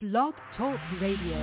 Blog Talk Radio.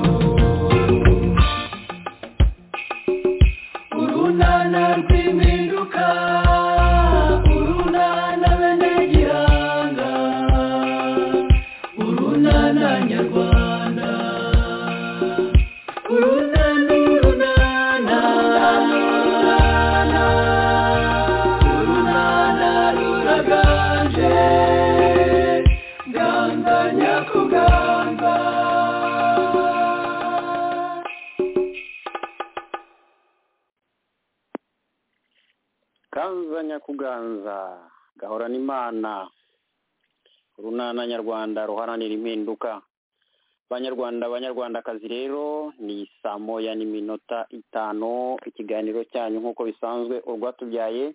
Urunana rw'imindu kanza nyakuganza gahorana imana urunana nyarwanda ruharanira impinduka. Banyarwandakazi rero ni saa moya n'iminota 5 ikiganiro cyanyu nk'uko bisanzwe urwatubyaye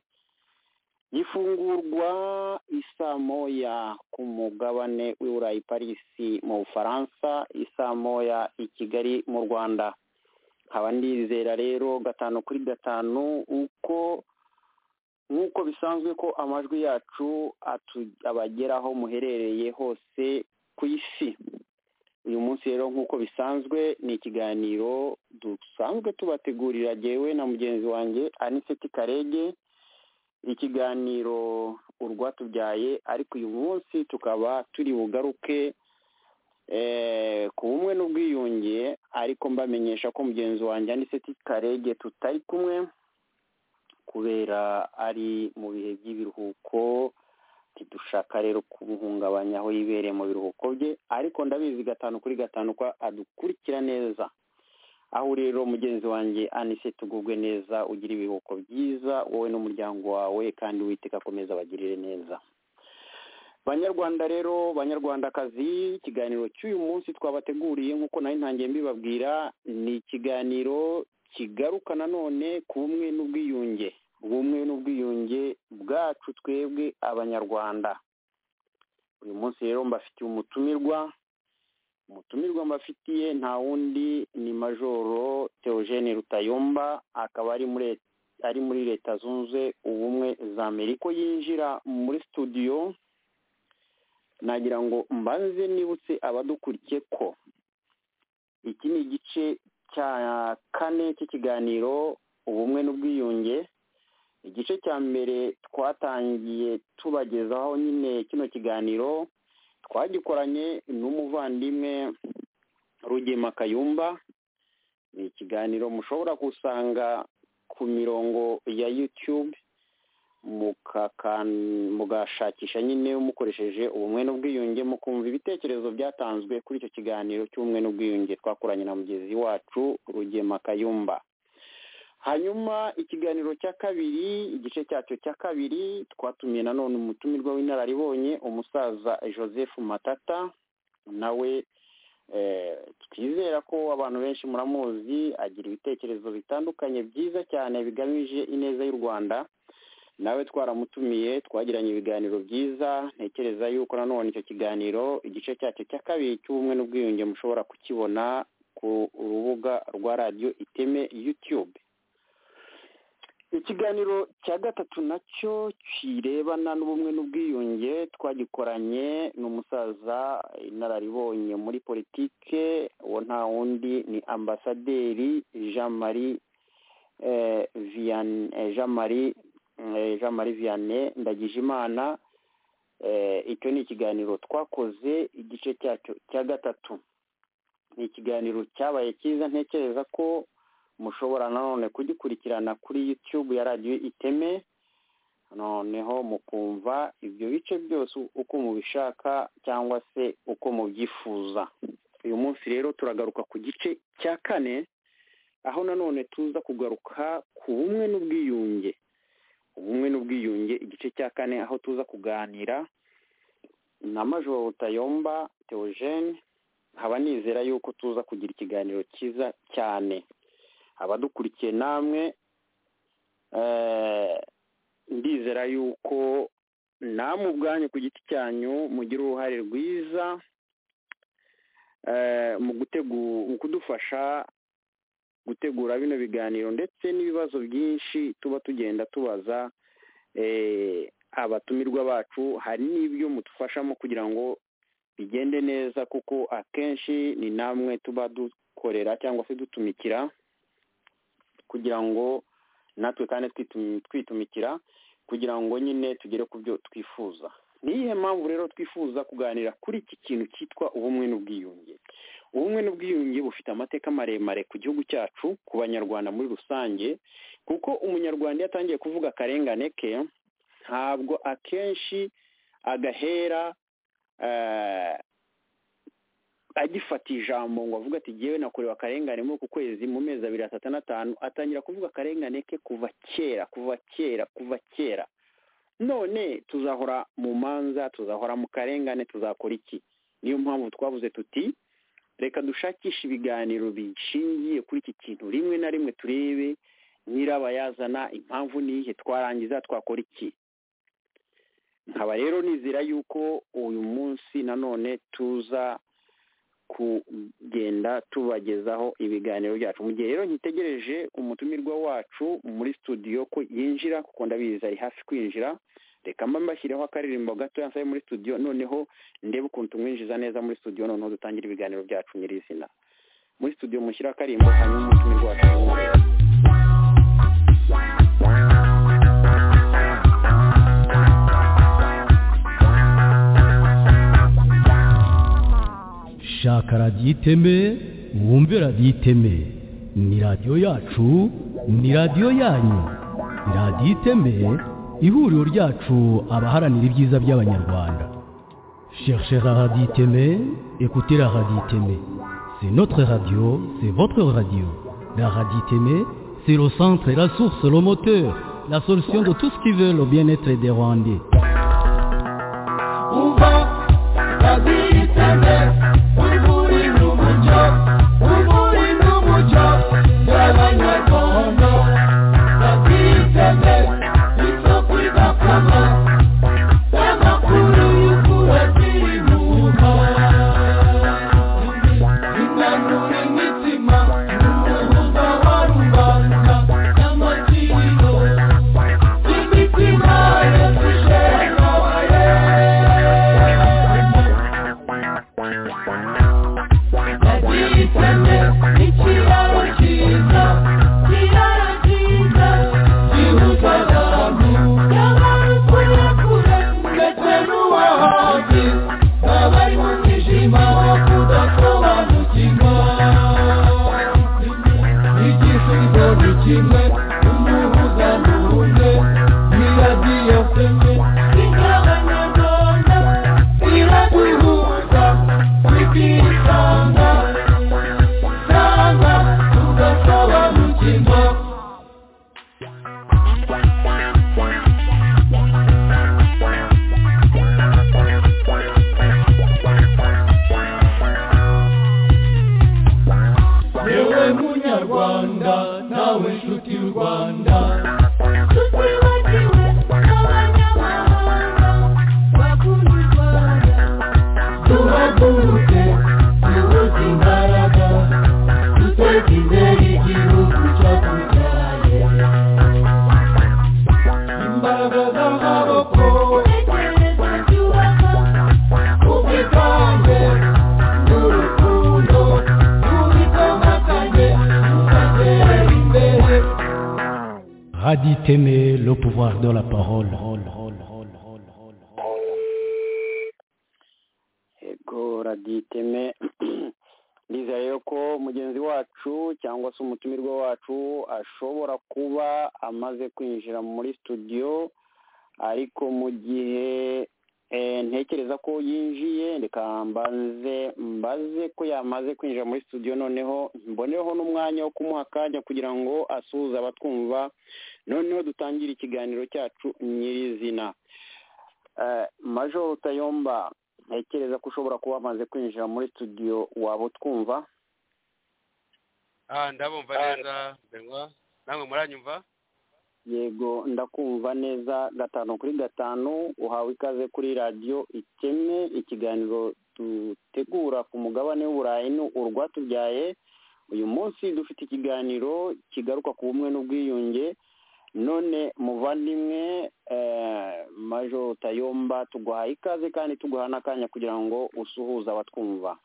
gifungurwa isaa moya ku mugabane w'Uburayi Paris mu Bufaransa, isaa moya i Kigali mu Rwanda. Nkaba ndizera rero 5 uko nk'uko bisanzwe ko amajwi yacu abageraho muherereye hose ku isi. Uyu munsi rero nk'uko bisanzwe ni ikiganiro dusanzwe tubategurira jewe na mugenzi wanjye Aniseti Karege, ikiganiro urwatubyaye, ariko uyu munsi tukaba turi bugaruke ku bumwe n'ubwiyunge, ariko mbamenyesha ko mugenzi wanjye Aniseti Karege tutari kumwe kubera ari mu bihe by'ibiruhuko. Tidushaka rero kumuhungabanya aho yibereye mu biruhuko bye, ariko ndabizi 5 ko adukurikira neza. Aho rero mugenzi wanjye Anise tugubwe neza, ugira ibiruhuko byiza wowe n'umuryango wawe, kandi Uwiteka akomeza abagirire neza. Banyarwanda rero, banyarwandakazi, ikiganiro cy'uyu munsi twabateguriye nk'uko nari ntangiye mbibabwira, ni ikiganiro kigaruka nanone ku bumwe n'ubwiyunge. Ubumwe n'ubwiyunge bwacu twebwe abanyarwanda. Uyu munsi rero mbafitiye umutumirwa mbafitiye nta wundi ni Majoro Theogene Rutayomba, akaba ari muri Leta Zunze Ubumwe za Amerika. Yinjira muri studio nagira ngo mbanze nibutse abadukurikiye ko iki ni igice cya 4 cy'ikiganiro ubumwe n'ubwiyunge. Igice cya mbere twatangiye tubagezaho nyine kino kiganiro twagikoranye n'umuvandimwe Rugema Kayumba. Ni ikiganiro mushobora gusanga ku mirongo ya YouTube, mugashakisha nyine mukoresheje ubumwe n'ubwiyunge, mukumva ibitekerezo byatanzwe kuri icyo kiganiro cy'ubumwe n'ubwiyunge twakoranye na mugenzi wacu Rugema Kayumba. Hanyuma ikiganiro cya kabiri, igice cyacyo cya kabiri, twatumiye nanone umutumirwa w'inararibonye umusaza Joseph Matata. Nawe twizera ko abantu benshi muramuzi, agira ibitekerezo bitandukanye byiza cyane bigamije ineza y'u Rwanda. Nawe twaramutumiye, twagiranye ibiganiro byiza. Ntekereza yuko nanone icyo kiganiro igice cyacyo cya kabiri cy'ubumwe n'ubwiyunge mushobora kukibona ku rubuga rwa Radio Iteme YouTube. Ikiganiro cya 3 nacyo kirebana n'ubumwe n'ubwiyunge twagikoranye n'umusaza inararibonye muri politike, uwo nta wundi ni Ambasaderi Jean-Marie Vianney Ndagijimana. Icyo ni ikiganiro twakoze igice cyacyo cya 3. Ni ikiganiro cyabaye cyiza, ntekereza ko mushobora nanone kugikurikirana kuri YouTube ya Radio Iteme, noneho mukumva ibyo bice byose uko mubishaka cyangwa se uko mubyifuza. Uyu munsi rero turagaruka ku gice cya 4, aho nanone tuza kugaruka ku bumwe n'ubwiyunge. Ubumwe n'ubwiyunge igice cya 4, aho tuza kuganira na Majoro Rutayomba Theogene. Haba nizera yuko tuza kugira ikiganiro cyiza cyane. Abadukurikiye namwe ndizera yuko namwe ubwanyu ku giti cyanyu mugira uruhare rwiza mu kudufasha gutegura bino biganiro, ndetse n'ibibazo byinshi tuba tugenda tubaza abatumirwa bacu. Hari n'ibyo mutufashamo kugira ngo bigende neza, kuko akenshi ni namwe tuba dukorera cyangwa se dutumikira, kugira ngo natwe kandi twitumikira kugira ngo nyine tugere ku byo twifuza. Niyihe mpamvu rero twifuza kuganira kuri iki kintu cyitwa ubumwe n'ubwiyunge? Ubumwe n'ubwiyunge bufite amateka maremare ku gihugu cyacu, ku banyarwanda muri rusange, kuko umunyarwanda yatangiye kuvuga akarengane ke, ntabwo akenshi agahera agifata ijambo ngo avuga ati jyewe nakorewe akarengane muri ku kwezi mu mezi 2, 3 na 5 atangira kuvuga akarengane ke kuva kera. None tuzahora mu manza, tuzahora mu karengane, tuzakora iki? Niyo mpamvu twavuze tuti reka dushakisha ibiganiro bishingiye kuri iki kintu rimwe na rimwe, turebe nyirabayazana, impamvu nihe, twarangiza twakora iki. Nkaba rero nizera yuko uyu munsi nanone tuza kugenda tubagezaho ibiganiro byacu. Mu gihe rero nkitegereje umutumirwa wacu muri studio ko yinjira, kuko ndabizi ari hafi kwinjira, reka mbashyireho akaririmbo gato yansaye muri studio, noneho ndebe ukuntu tumwinjiza neza muri studio, noneho dutangira ibiganiro byacu nyirizina. Muri studio mushyira akarimbo, hanyuma umutumirwa wacu shaka radiyo iteme, mwumve radiyo iteme. Ni radiyo yacu, ni radiyo yanyu. Radiyo iteme, ihuriro ryacu abaharanira ibyiza by'abanyarwanda. Cherchez la radio iteme, écoutez la radio iteme. C'est notre radio, c'est votre radio. La radio iteme, c'est le centre, la source, le moteur, la solution de tout ce qui veut le bien-être des Rwandais. Radio Iteme, le pouvoir de la parole. Ego Radio Iteme, ndizera yuko mugenzi wacu cyangwa se umutumirwa wacu ashobora kuba amaze kwinjira muri studio, ariko mu gihe ntekereza ko yinjiye, reka mbaze ko yamaze kwinjira muri studio, noneho mboneho n'umwanya wo kumuha akanya kugira ngo asuhuze abatwumva, noneho dutangire ikiganiro cyacu nyirizina. Major Rutayomba, ntekereza ko ushobora kuba amaze kwinjira muri studio, waba utwumva? Ndabumva neza Benwa, namwe muranyumva? Yego, ndakumva neza 5/5. Uhawe ikaze kuri radio Iteme, ikiganiro dutegura ku mugabane w'Uburayi n'urwatubyaye. Uyu munsi dufite ikiganiro kigaruka ku bumwe n'ubwiyunge. None muvandimwe Major Rutayomba, tuguhaye ikaze kandi tuguha n'akanya kugira ngo usuhuze abatwumva.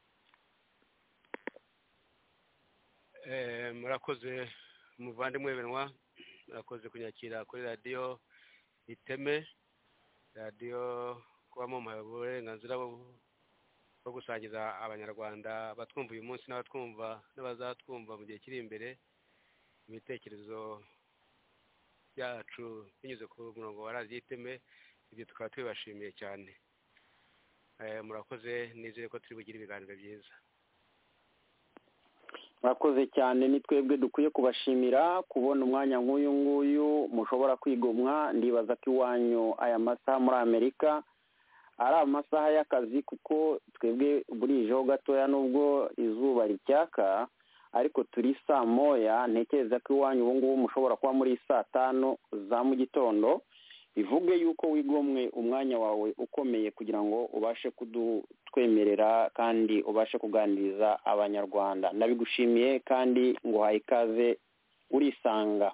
Murakoze muvandimwe Benwa, murakoze kunyakira kuri radio Iteme, radio kubamo uburenganzira bwo gusangiza abanyarwanda batwumva uyu munsi n'abatwumva n'abazatwumva mu gihe kiri imbere, ibitekerezo byacu binyuze ku murongo wa radio Iteme. Ibyo tukaba tubashimiye cyane. murakoze nizere ko turi bugire ibiganiro byiza. murakoze cyane, ni twebwe dukwiye kubashimira kubona umwanya nk'uyu nguyu mushobora kwigomwa. ndibaza ko iwanyu aya masaha muri Amerika ari amasaha y'akazi, kuko twebwe burijeho gatoya nubwo izuba ricyaka, ariko turi saa moya. ntekereza ko iwanyu ubu ngubu mushobora kuba muri saa 5 za mu gitondo. bivuge yuko wigomwe umwanya wawe ukomeye kugira ngo ubashe kudutwemerera kandi ubashe kuganiriza abanyarwanda. nabigushimiye kandi nguhaye ikaze urisanga.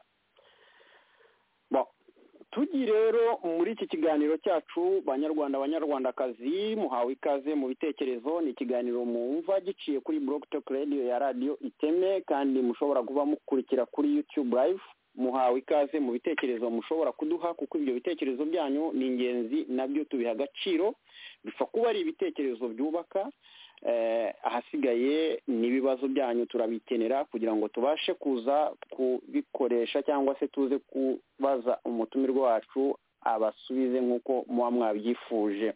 tugi rero muri iki kiganiro cyacu, banyarwanda banyarwandakazi, muhawe ikaze mu bitekerezo. ni ikiganiro mwumva giciye kuri Blog Talk Radio ya Radio Iteme, kandi mushobora kuba mukurikira kuri YouTube Live. muhawe ikaze mu bitekerezo mushobora kuduha, kuko ibyo bitekerezo byanyu ni ingenzi, nabyo tubiha agaciro. bipfa kuba ari ibitekerezo byubaka, ahasigaye n'ibibazo byanyu turabikenera kugira ngo tubashe kuza kubikoresha, cyangwa se tuze kubaza umutumirwa wacu abasubize nk'uko muba mwabyifuje.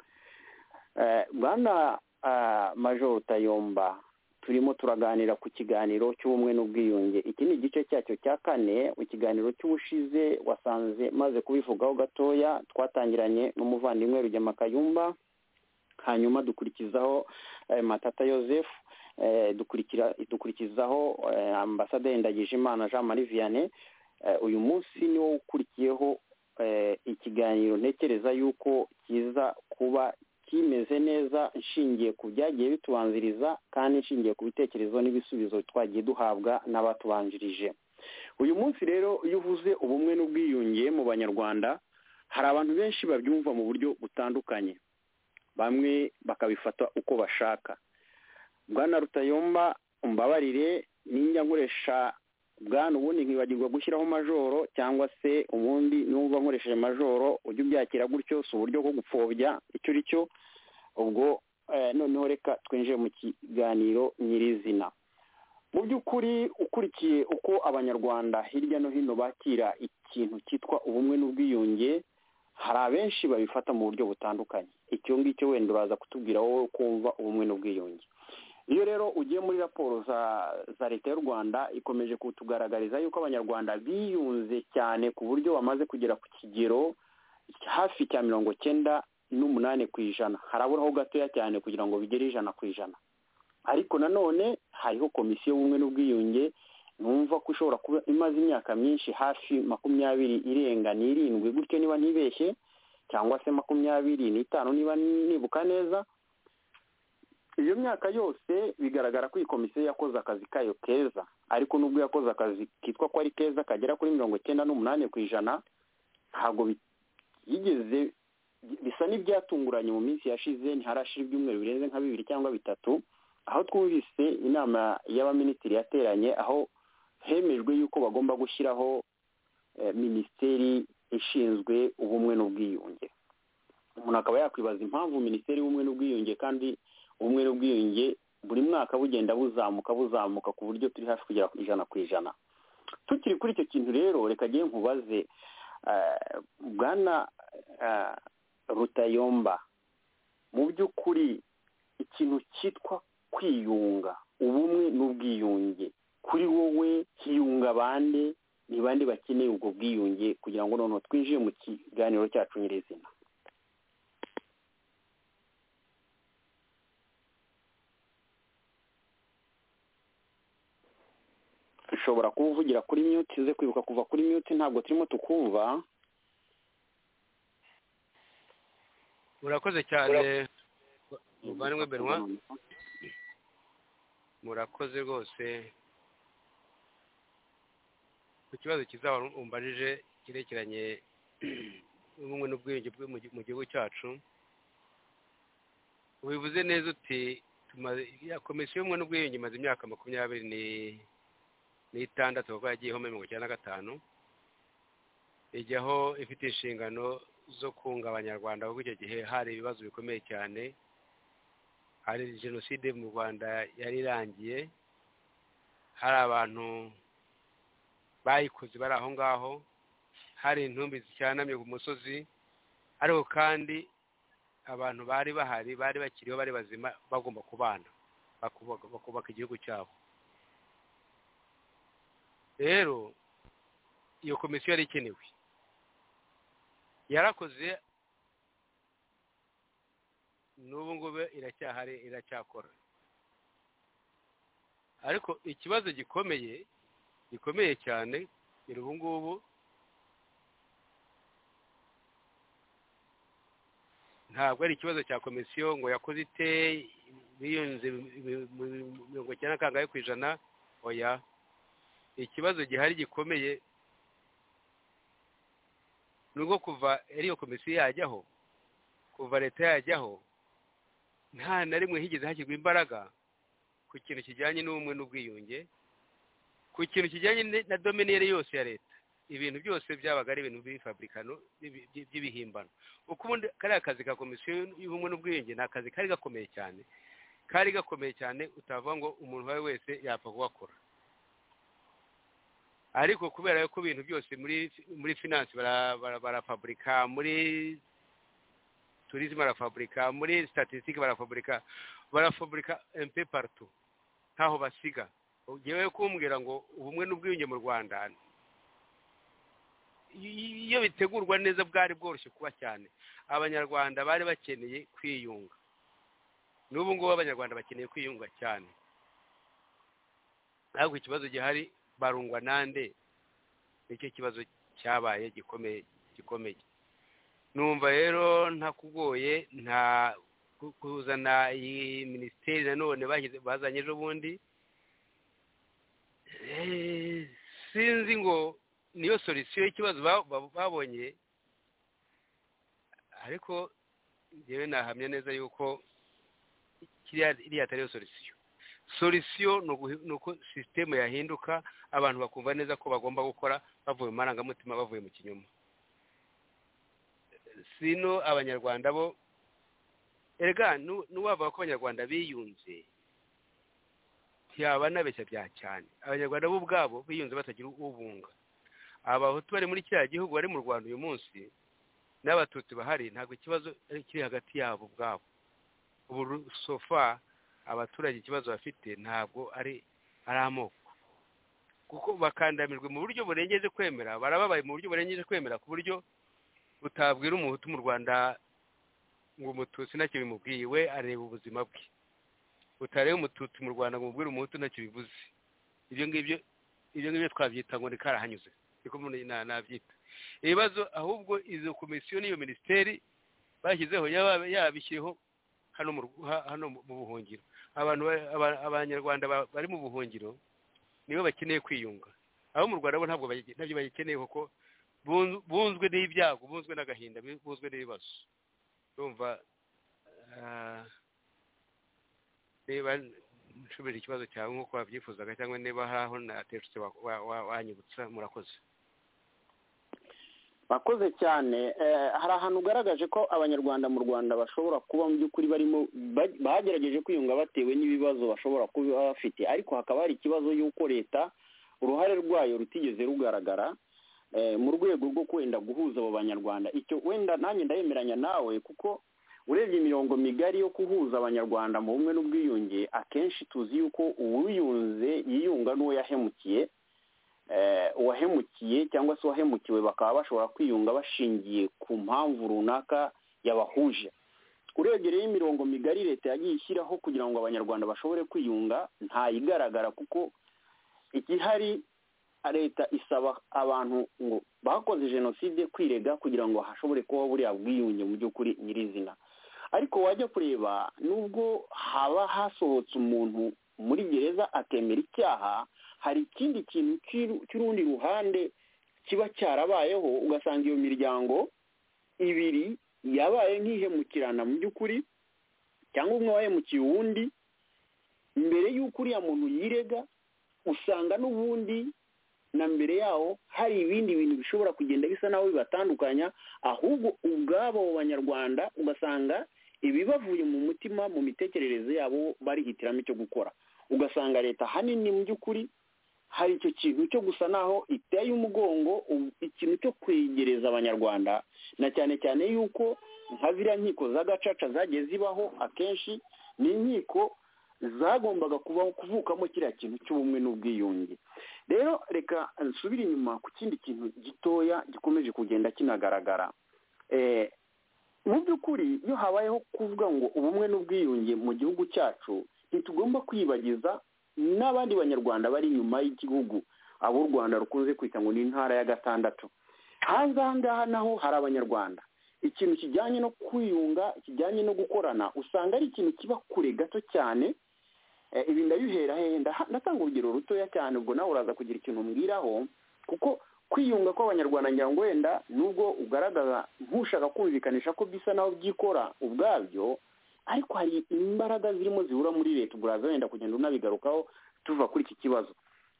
Bwana Major Rutayomba, turimo turaganira ku kiganiro cy'ubumwe n'ubwiyunge. iki ni igice cyacyo cya 4. ikiganiro cy'ubushize wasanze maze kubivugaho gatoya. twatangiranye n'umuvandimwe Rugema Kayumba, hanyuma dukurikizaho Matata Joseph, dukurikizaho Ambasaderi Ndagijimana Jean Marie Vianney. uyu munsi niwo ukurikiyeho ikiganiro ntekereza yuko kiza kuba kimeze neza, nshingiye ku byagiye bitubanziriza kandi nshingiye ku bitekerezo n'ibisubizo twagiye duhabwa n'abatubanjirije. uyu munsi rero iyo uvuze ubumwe n'ubwiyunge mu banyarwanda, hari abantu benshi babyumva mu buryo butandukanye, bamwe bakabifata uko bashaka. Bwana Rutayomba, umbabarire ninjya nkoresha bwana ubundi nkibagirwa gushyiraho majoro, cyangwa se ubundi numva nkoresheje majoro ujye ubyakira gutyo, si uburyo bwo gupfobya icyo uri cyo. ubwo noneho reka twinjiye mu kiganiro nyirizina. mu by'ukuri ukurikiye uko abanyarwanda hirya no hino bakira ikintu cyitwa ubumwe n'ubwiyunge, hari abenshi babifata mu buryo butandukanye. icyo ngicyo wenda uraza kutubwira wowe kumva ubumwe n'ubwiyunge. iyo rero ugiye muri raporo za leta y'u Rwanda, ikomeje kutugaragariza yuko abanyarwanda biyunze cyane ku buryo bamaze kugera ku kigero hafi cya 98%. haraburaho gatoya cyane kugira ngo bigere 100%. ariko nanone hariho komisiyo y'ubumwe n'ubwiyunge, numva ko ishobora kuba imaze imyaka myinshi, hafi 20 irenga n'irindwi gutyo niba ntibeshye, cyangwa se 25 niba nibuka neza. iyo myaka yose bigaragara ko iyi komisiyo yakoze akazi kayo keza, ariko nubwo yakoze akazi kitwa ko ari keza kagera kuri 98%, ntabwo yigeze bisa n'ibyatunguranye mu minsi yashize. ntiharashira ibyumweru birenze nka 2 cyangwa 3 aho twumvise inama y'abaminisitiri yateranye, aho hemejwe yuko bagomba gushyiraho minisiteri ishinzwe ubumwe n'ubwiyunge. umuntu akaba yakwibaza impamvu minisiteri y'ubumwe n'ubwiyunge, kandi ubumwe n'ubwiyunge buri mwaka bugenda buzamuka ku buryo turi hafi kugera ku 100%. tukiri kuri icyo kintu rero, reka ngiye nkubaze Bwana Rutayomba, mu by'ukuri ikintu cyitwa kwiyunga, ubumwe n'ubwiyunge, kuri wowe hiyunga bande? ni bande bakeneye ubwo bwiyunge? kugira ngo noneho twinjiye mu kiganiro cyacu nyirizina. ushobora kuba uvugira kuri mute, uze kwibuka kuva kuri mute, ntabwo turimo tukumva. murakoze cyane muvandimwe Benoit, murakoze rwose ku kibazo cyiza umbajije kirekeranye n'ubumwe n'ubwiyunge mu gihugu cyacu. ubivuze neza uti komisiyo y'ubumwe n'ubwiyunge imaze imyaka 26 kuko yagiyeho muri 1995, ijyaho ifite inshingano zo kunga abanyarwanda, kuko icyo gihe hari ibibazo bikomeye cyane. hari jenoside mu Rwanda yari irangiye, hari abantu bayikoze bari aho ngaho, hari intumbi zicyanamye ku musozi, ariko kandi abantu bari bahari bari bakiriho bari bazima bagomba kubana bakubaka igihugu cyabo. Rero iyo komisiyo yari ikenewe, yarakoze, n'ubu ngubu iracyahari, iracyakora. Ariko ikibazo gikomeye cyane ubu ngubu ntabwo ari ikibazo cya komisiyo ngo yakoze ite biyunze 90% oya. Ikibazo gihari gikomeye nuko kuva iyo komisiyo yajyaho, kuva leta yajyaho, nta na rimwe higeze hashyirwa imbaraga ku kintu kijyanye n'ubumwe n'ubwiyunge, ku kintu kijyanye na dominere yose ya leta. Ibintu byose byabaga ari ibintu bifabrikano by'ibihimbano. Uko ubundi kariya kazi ka komisiyo y'ubumwe n'ubwiyunge ni akazi kari gakomeye cyane, utavuga ngo umuntu wawe wese yapfa kuwakora. Ariko kubera yuko ibintu byose muri finance barafabrika, muri tourisme barafabrika, muri statistique barafabrika un peu partout, ntaho basiga. Ugiye kumbwira ngo ubumwe n'ubwiyunge mu Rwanda iyo bitegurwa neza bwari bworoshye kuba cyane. Abanyarwanda bari bakeneye kwiyunga, n'ubu ngubu abanyarwanda bakeneye kwiyunga cyane. Ariko ikibazo gihari, barungwa nande, nicyo kibazo cyabaye gikomeye. Numva rero ntakugoye, nta kuzana iyi minisiteri nanone bazanye ejo bundi, sinzi ngo niyo solution y'ikibazo babonye. Ariko njyewe nahamya neza yuko iriya atari yo solution nuko system yahinduka, abantu bakumva neza ko bagomba gukora bavuye mu marangamutima, bavuye mu kinyoma. Sino abanyarwanda bo erega nuwavuga ko abanyarwanda biyunze yaba nabeshya bya cyane. Abanyarwanda bo ubwabo biyunze batagira ubunga. Abahutu bari muri kiriya gihugu bari mu Rwanda uyu munsi n'abatutsi bahari, ntabwo ikibazo kiri hagati yabo ubwabo. Ubu sofa abaturage ikibazo bafite ntabwo ari amoko, kuko bakandamirwe mu buryo burengeje kwemera, barababaye mu buryo burengeje kwemera, ku buryo utabwira umuhutu mu Rwanda ngo umututsi ntacyo bimubwiye, we areba ubuzima bwe. Utareba umututsi mu Rwanda ngo umubwire umuhutu ntacyo bivuze. Ibyo ngibyo twabyita ngo ni karahanyuze, niko nabyita ibibazo. Ahubwo izo komisiyo n'iyo minisiteri bashyizeho yabishyireho hano mu buhungiro. Abanyarwanda bari mu buhungiro nibo bakeneye kwiyunga. Abo mu Rwanda bo ntabyo bakeneye, kuko bunzwe n'ibyago, bunzwe n'agahinda, bunzwe n'ibibazo. Urumva niba nshubira ikibazo cyawe nk'uko wabyifuzaga, cyangwa niba haraho nateshutse wanyibutsa. Murakoze. Bakoze cyane. Hari ahantu ugaragaje ko abanyarwanda mu Rwanda bashobora kuba mu by'ukuri bagerageje kwiyunga batewe n'ibibazo bashobora kuba bafite, ariko hakaba hari ikibazo y'uko leta uruhare rwayo rutigeze rugaragara mu rwego rwo kwenda guhuza abo banyarwanda. Icyo wenda nanjye ndayemeranya nawe, kuko urebye imirongo migari yo kuhuza abanyarwanda mu bumwe n'ubwiyunge, akenshi tuzi yuko uwiyunze yiyunga n'uwo yahemukiye, uwahemukiye cyangwa se uwahemukiwe bakaba bashobora kwiyunga bashingiye ku mpamvu runaka yabahuje. Urebye rero imirongo migari leta yagiye ishyiraho kugira ngo abanyarwanda bashobore kwiyunga ntayigaragara, kuko igihari leta isaba abantu ngo bakoze jenoside kwirega kugira ngo hashobore kuba buriya bwiyunge mu by'ukuri nyirizina. Ariko wajya kureba, nubwo haba hasohotse umuntu muri gereza akemera icyaha, hari ikindi kintu cy'urundi ruhande kiba cyarabayeho, ugasanga iyo miryango ibiri yabaye nk'ihemukirana mu by'ukuri, cyangwa umwe wahemukiye uwundi. Mbere y'uko uriya muntu yirega, usanga n'ubundi na mbere yaho hari ibindi bintu bishobora kugenda bisa naho bibatandukanya, ahubwo ubwabo banyarwanda ugasanga ibibavuye mu mutima, mu mitekerereze yabo barihitiramo icyo gukora. Ugasanga leta hanini mu by'ukuri hari icyo kintu cyo gusa naho iteye umugongo ikintu cyo kwegereza abanyarwanda, na cyane cyane yuko nka ziriya nkiko z'agacaca zagiye zibaho akenshi ni inkiko zagombaga kuvukamo kiriya kintu cy'ubumwe n'ubwiyunge. rero reka nsubire inyuma ku kindi kintu gitoya gikomeje kugenda kinagaragara. Mu by'ukuri iyo habayeho kuvuga ngo ubumwe n'ubwiyunge mu gihugu cyacu, ntitugomba kwibagiza n'abandi banyarwanda bari inyuma y'igihugu, abo u Rwanda rukunze kwita ngo ni intara ya gatandatu. hanze aha ngaha naho hari abanyarwanda. Ikintu kijyanye no kwiyunga, kijyanye no gukorana, usanga ari ikintu kiba kure gato cyane. Ibi ndabihera ndatanga urugero rutoya cyane, ubwo nawe uraza kugira ikintu mbwiraho, kuko kwiyunga kw'abanyarwanda ngira ngo wenda nubwo ugaragaza ntushaka kumvikanisha ko bisa naho byikora ubwabyo, ariko hari imbaraga zirimo zihura muri leta. Uraza wenda kugenda unabigarukaho tuva kuri iki kibazo.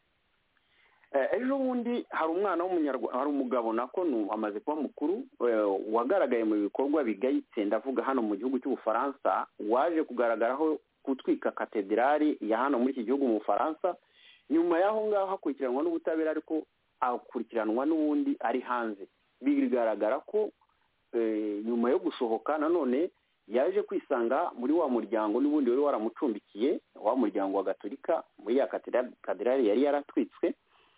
Ejo bundi hari umwana w'umunyarwanda, hari umugabo nako amaze kuba mukuru, wagaragaye mu bikorwa bigayitse, ndavuga hano mu gihugu cy'Ubufaransa, waje kugaragaraho gutwika katedrali ya hano muri iki gihugu mu Bufaransa. Nyuma y'aho ngaho hakurikiranwa n'ubutabera, ariko akurikiranwa n'ubundi ari hanze. Bigaragara ko nyuma yo gusohoka nanone yaje kwisanga muri wa muryango n'ubundi wari waramucumbikiye, wa muryango wa Gatolika, muri ya katedrali yari yaratwitswe.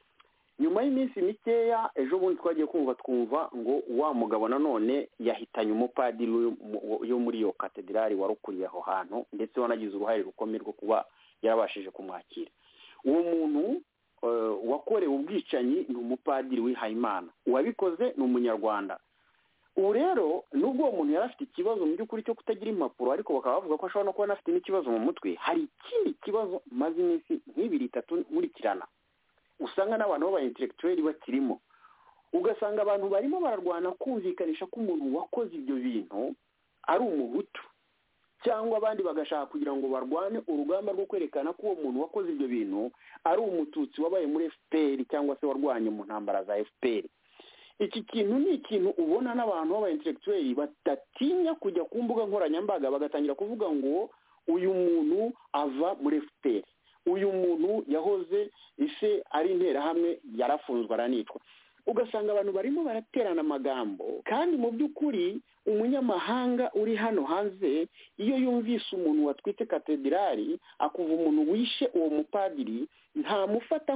Nyuma y'iminsi mikeya, ejo bundi twagiye twumva ngo wa mugabo nanone yahitanye umupadiri yo muri iyo katedrali warukuriye aho hantu, ndetse wanagize uruhare rukomeye rwo kuba yarabashije kumwakira. Uwo muntu wakorewe ubwicanyi ni umupadiri w'Ihayimana, uwabikoze ni umunyarwanda. Ubu rero nubwo uwo muntu yari afite ikibazo mu by'ukuri cyo kutagira impapuro, ariko bakaba bavuga ko ashobora no kuba anafite n'ikibazo mu mutwe, hari ikindi kibazo maze iminsi nk'ibiri itatu nkurikirana, usanga n'abantu b'aba intellectuel bakirimo. Ugasanga abantu barimo bararwana kumvikanisha ko umuntu wakoze ibyo bintu ari umuhutu, cyangwa abandi bagashaka kugira ngo barwane urugamba rwo kwerekana ko uwo muntu wakoze ibyo bintu ari umututsi wabaye muri FPR cyangwa se warwanye mu ntambara za FPR. Iki kintu ni ikintu ubona n'abantu b'aba intellectuel batatinya kujya ku mbuga nkoranyambaga bagatangira kuvuga ngo uyu muntu ava muri FPR, uyu muntu yahoze ise ari interahamwe yarafunzwe aranicwa. Ugasanga abantu barimo baraterana amagambo, kandi mu by'ukuri umunyamahanga uri hano hanze iyo yumvise umuntu watwite katedrali akuva umuntu wishe uwo mupadiri, ntamufata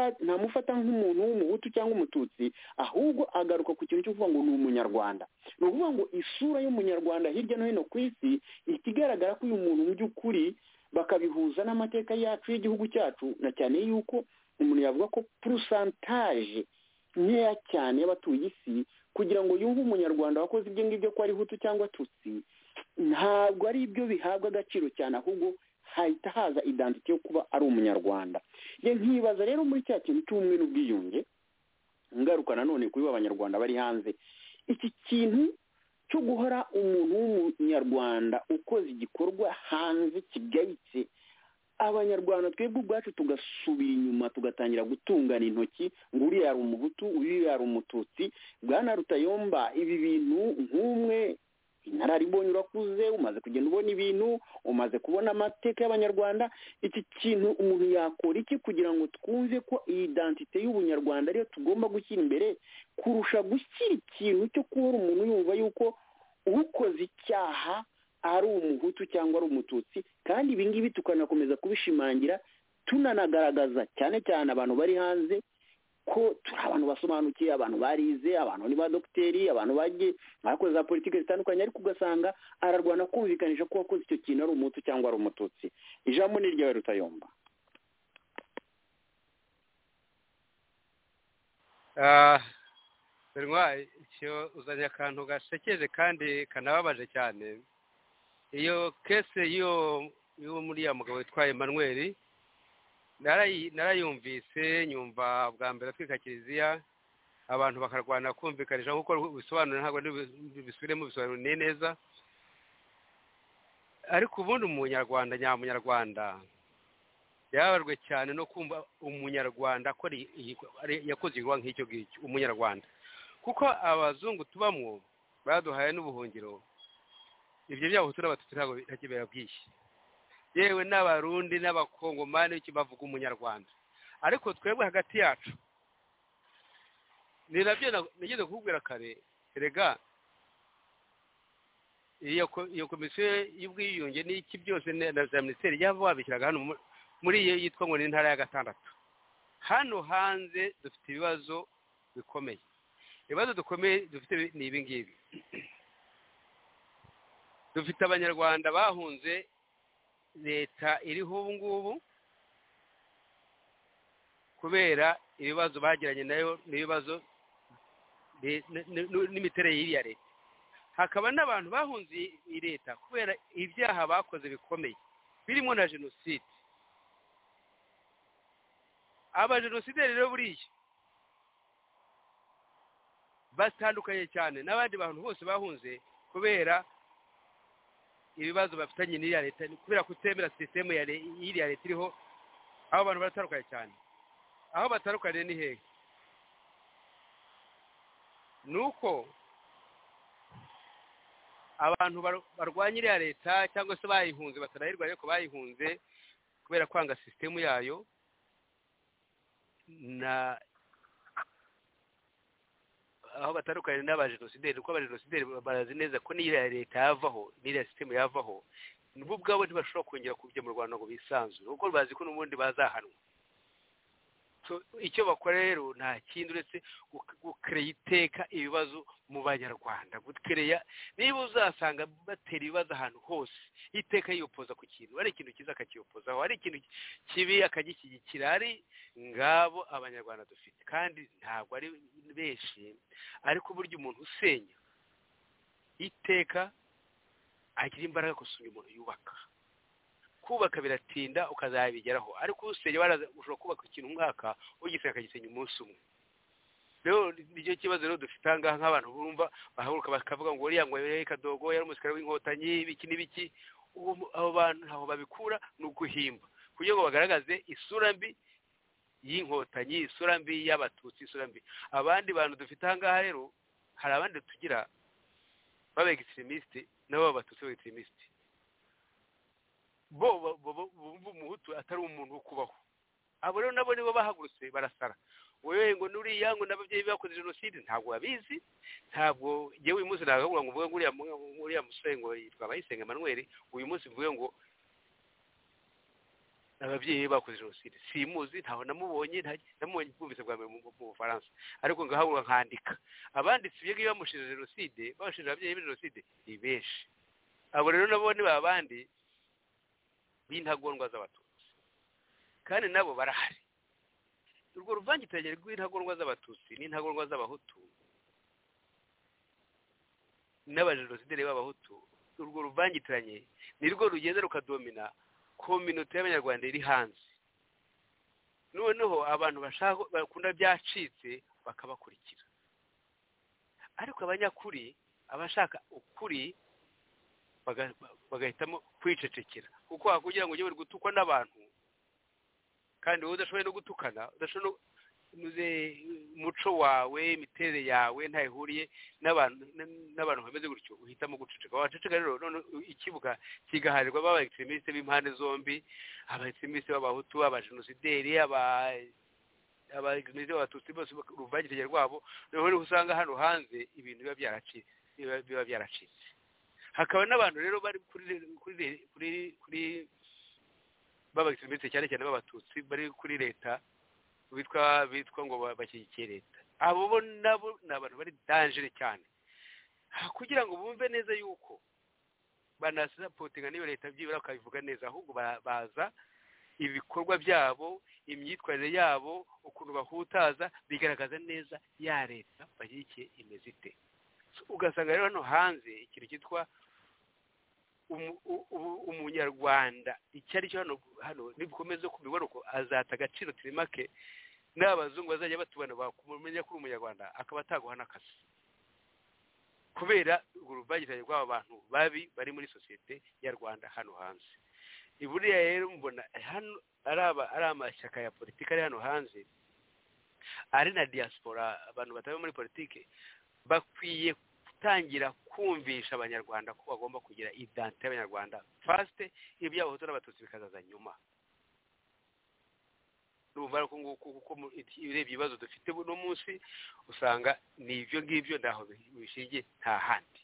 nk'umuntu w'umuhutu cyangwa umututsi, ahubwo agaruka ku kintu cyo kuvuga ngo ni umunyarwanda. Ni ukuvuga ngo isura y'umunyarwanda hirya no hino ku isi ikigaragara ko uyu muntu mu by'ukuri bakabihuza n'amateka yacu y'igihugu cyacu, na cyane yuko umuntu yavuga ko pourcentage nkeya cyane y'abatuye isi kugira ngo yumve umunyarwanda wakoze ibyo ngibyo ko ari hutu cyangwa tutsi, ntabwo ari ibyo bihabwa agaciro cyane, ahubwo hahita haza identity yo kuba ari umunyarwanda. Nkibaza rero muri cya kintu cy'ubumwe n'ubwiyunge, ngaruka nanone kuri abanyarwanda bari hanze, iki kintu cyo guhora umuntu w'umunyarwanda ukoze igikorwa hanze kigayitse, abanyarwanda twebwe ubwacu tugasubira inyuma tugatangira gutungana intoki ngo uriya yari umuhutu, uriya yari umututsi. Bwana Rutayomba, ibi bintu nk'umwe inararibonye, urakuze, umaze kugenda ubona ibintu, umaze kubona amateka y'abanyarwanda, iki kintu umuntu yakora iki kugira ngo twumve ko iyi identite y'ubunyarwanda ariyo tugomba gushyira imbere kurusha gushyira ikintu cyo kuhora umuntu yumva yuko ukoze icyaha ari umuhutu cyangwa ari umututsi? Kandi ibi ngibi tukanakomeza kubishimangira tunanagaragaza cyane cyane abantu bari hanze ko turi abantu basobanukiye, abantu barize, abantu ni ba dogiteri, abantu bakoze za politiki zitandukanye, ariko ugasanga ararwana kumvikanisha ko wakoze icyo kintu ari umuhutu cyangwa ari umututsi. Ijambo ni ryawe Rutayomba. icyo uzanye akantu gasekeje kandi kanababaje cyane. Iyo kese yo muri ya mugabo witwaye Emmanuel narayumvise, nyumva bwa mbere twika kiliziya abantu bakarwana kumvikanisha nk'uko bisobanura, ntabwo bisubiremo bisobanura neza, ariko ubundi umunyarwanda nyamunyarwanda yabarwe cyane no kumva umunyarwanda ko yakoze igikorwa nk'icyo ngicyo umunyarwanda, kuko abazungu tubamwo baduhaye n'ubuhungiro, ibyo byabo turabatutsi ntabwo ntakibera bwishye, yewe n'abarundi n'abakongomani iki bavuga umunyarwanda, ariko twebwe hagati yacu ni nabyo nigeze kukubwira kare erega iyo komisiyo y'ubwiyunge n'iki byose na za minisiteri yabo babishyiraga hano muri iyo yitwa ngo ni intara ya gatandatu. Hano hanze dufite ibibazo bikomeye. Ibibazo dukomeye dufite ni ibi ngibi. Dufite abanyarwanda bahunze leta iriho ubu ngubu kubera ibibazo bagiranye nayo n'ibibazo n'imiterere y'iriya leta. Hakaba n'abantu bahunze leta kubera ibyaha bakoze bikomeye birimo na jenoside. Aba jenoside rero buriya batandukanye cyane n'abandi bantu bose bahunze kubera ibibazo bafitanye n'iriya leta, kubera kutemera system y'iriya leta iriho. Abo bantu baratandukanye cyane. Aho batandukanye ni hehe? Nuko abantu barwanya iriya leta cyangwa se bayihunze batarahirwa ariko bayihunze kubera kwanga system yayo na aho batandukanye n'abajenosideri. Uko abajenosideri barazi neza ko n'iriya leta yavaho n'iriya system yavaho nubwo bwabo ntibashobora kongera kujya mu Rwanda ngo bisanzure kuko bazi ko n'ubundi bazahanwa. Icyo bakora rero nta kindi uretse gukereya iteka ibibazo mu banyarwanda. Gukereya niba uzasanga batera ibibazo ahantu hose iteka yiyopoza ku kintu, ari ikintu kiza akakiyopozaho, ari ikintu kibi akagishyigikira. Ari ngabo abanyarwanda dufite kandi ntabwo ari benshi, ariko burya umuntu usenya iteka agira imbaraga gusumba umuntu yubaka. Kubaka biratinda ukazabigeraho, ariko usenya ushobora kubaka ikintu umwaka ugisenya akagisenya umunsi umwe. Rero nicyo kibazo rero dufite ahangaha nk'abantu bumva bahaguruka bakavuga ngo uriya ngo Kadogo yari umusikari w'inkotanyi ibiki n'ibiki. Abo bantu ntaho babikura ni uguhimba kugira ngo bagaragaze isura mbi y'inkotanyi, isura mbi y'abatutsi, isura mbi. Abandi bantu dufite ahangaha rero hari abandi tugira baba extremiste nabo abatutsi baba extremiste. Bo umuhutu atari umuntu wo kubaho. Abo rero nabo nibo bahagurutse barasara. Wewe ngo nuriya ngo n'ababyeyi bakoze jenoside ntabwo babizi. Ntabwo yewe uyu munsi nagavuga ngo mvuge nguriya musore ngo yitwa Bayisenga Emmanuel, uyu munsi mvuge ngo ababyeyi bakoze jenoside simuzi, ntaho namubonye, namubonye bumvise bwa mu Bufaransa, ariko ngahabura nkandika abanditsi biga bamushije jenoside, bashije ababyeyi ba jenoside ni benshi. Abo rero nabo ni babandi b'intagondwa z'abatutsi kandi nabo barahari. Urwo ruvangitiranye rw'intagondwa z'abatutsi n'intagondwa z'abahutu n'abajenosideri b'abahutu, urwo ruvangitiranye nirwo rugenda rukadomina community y'abanyarwanda iri hanze. Noneho abantu bashaka bakunda byacitse bakabakurikira, ariko abanyakuri abashaka ukuri bagahitamo kwicecekera kuko kugira ngo ujye gutukwa n'abantu kandi wowe udashoboye no gutukana, udashoboye umuco wawe, imiterere yawe ntayihuriye n'abantu bameze gutyo, uhitamo guceceka. Waceceka rero none ikibuga kigaharirwa baba extremiste b'impande zombi, aba extremiste b'abahutu, abajenosideri, aba extremiste b'abatutsi bose ruvagirije rwabo. Noneho usanga hano hanze ibintu biba byaracitse. Hakaba n'abantu rero bari kuri baba extremiste cyane cyane b'abatutsi bari kuri leta bitwa ngo bashyigikiye leta. Abo bo nabo n'abantu bari danger cyane, kugira ngo bumve neza yuko banasupotinga niyo leta byibura bakabivuga neza, ahubwo baza ibikorwa byabo, imyitwarire yabo, ukuntu bahutaza bigaragaza neza ya leta bashyigikiye imeze ite. Ugasanga rero hano hanze ikintu cyitwa umunyarwanda icyo ari cyo hano nibukomeze kubibona uko azata agaciro tirimake n'abazungu bazajya batubona bakumenya kuri umunyarwanda akaba ataguhana akazi kubera uruvagiranye rw'aba bantu babi bari muri sosiyete ya Rwanda hano hanze. Iburiya rero mbona hano ari amashyaka ya politiki ari hano hanze, ari na diaspora, abantu bataba muri politiki bakwiye gutangira kumvisha abanyarwanda ko bagomba kugira identite y'abanyarwanda first, iby'abahutu n'abatutsi bikazaza nyuma. numva ko kuko urebye ibibazo dufite no munsi usanga ni ibyo ngibyo ndaho bishingiye nta handi.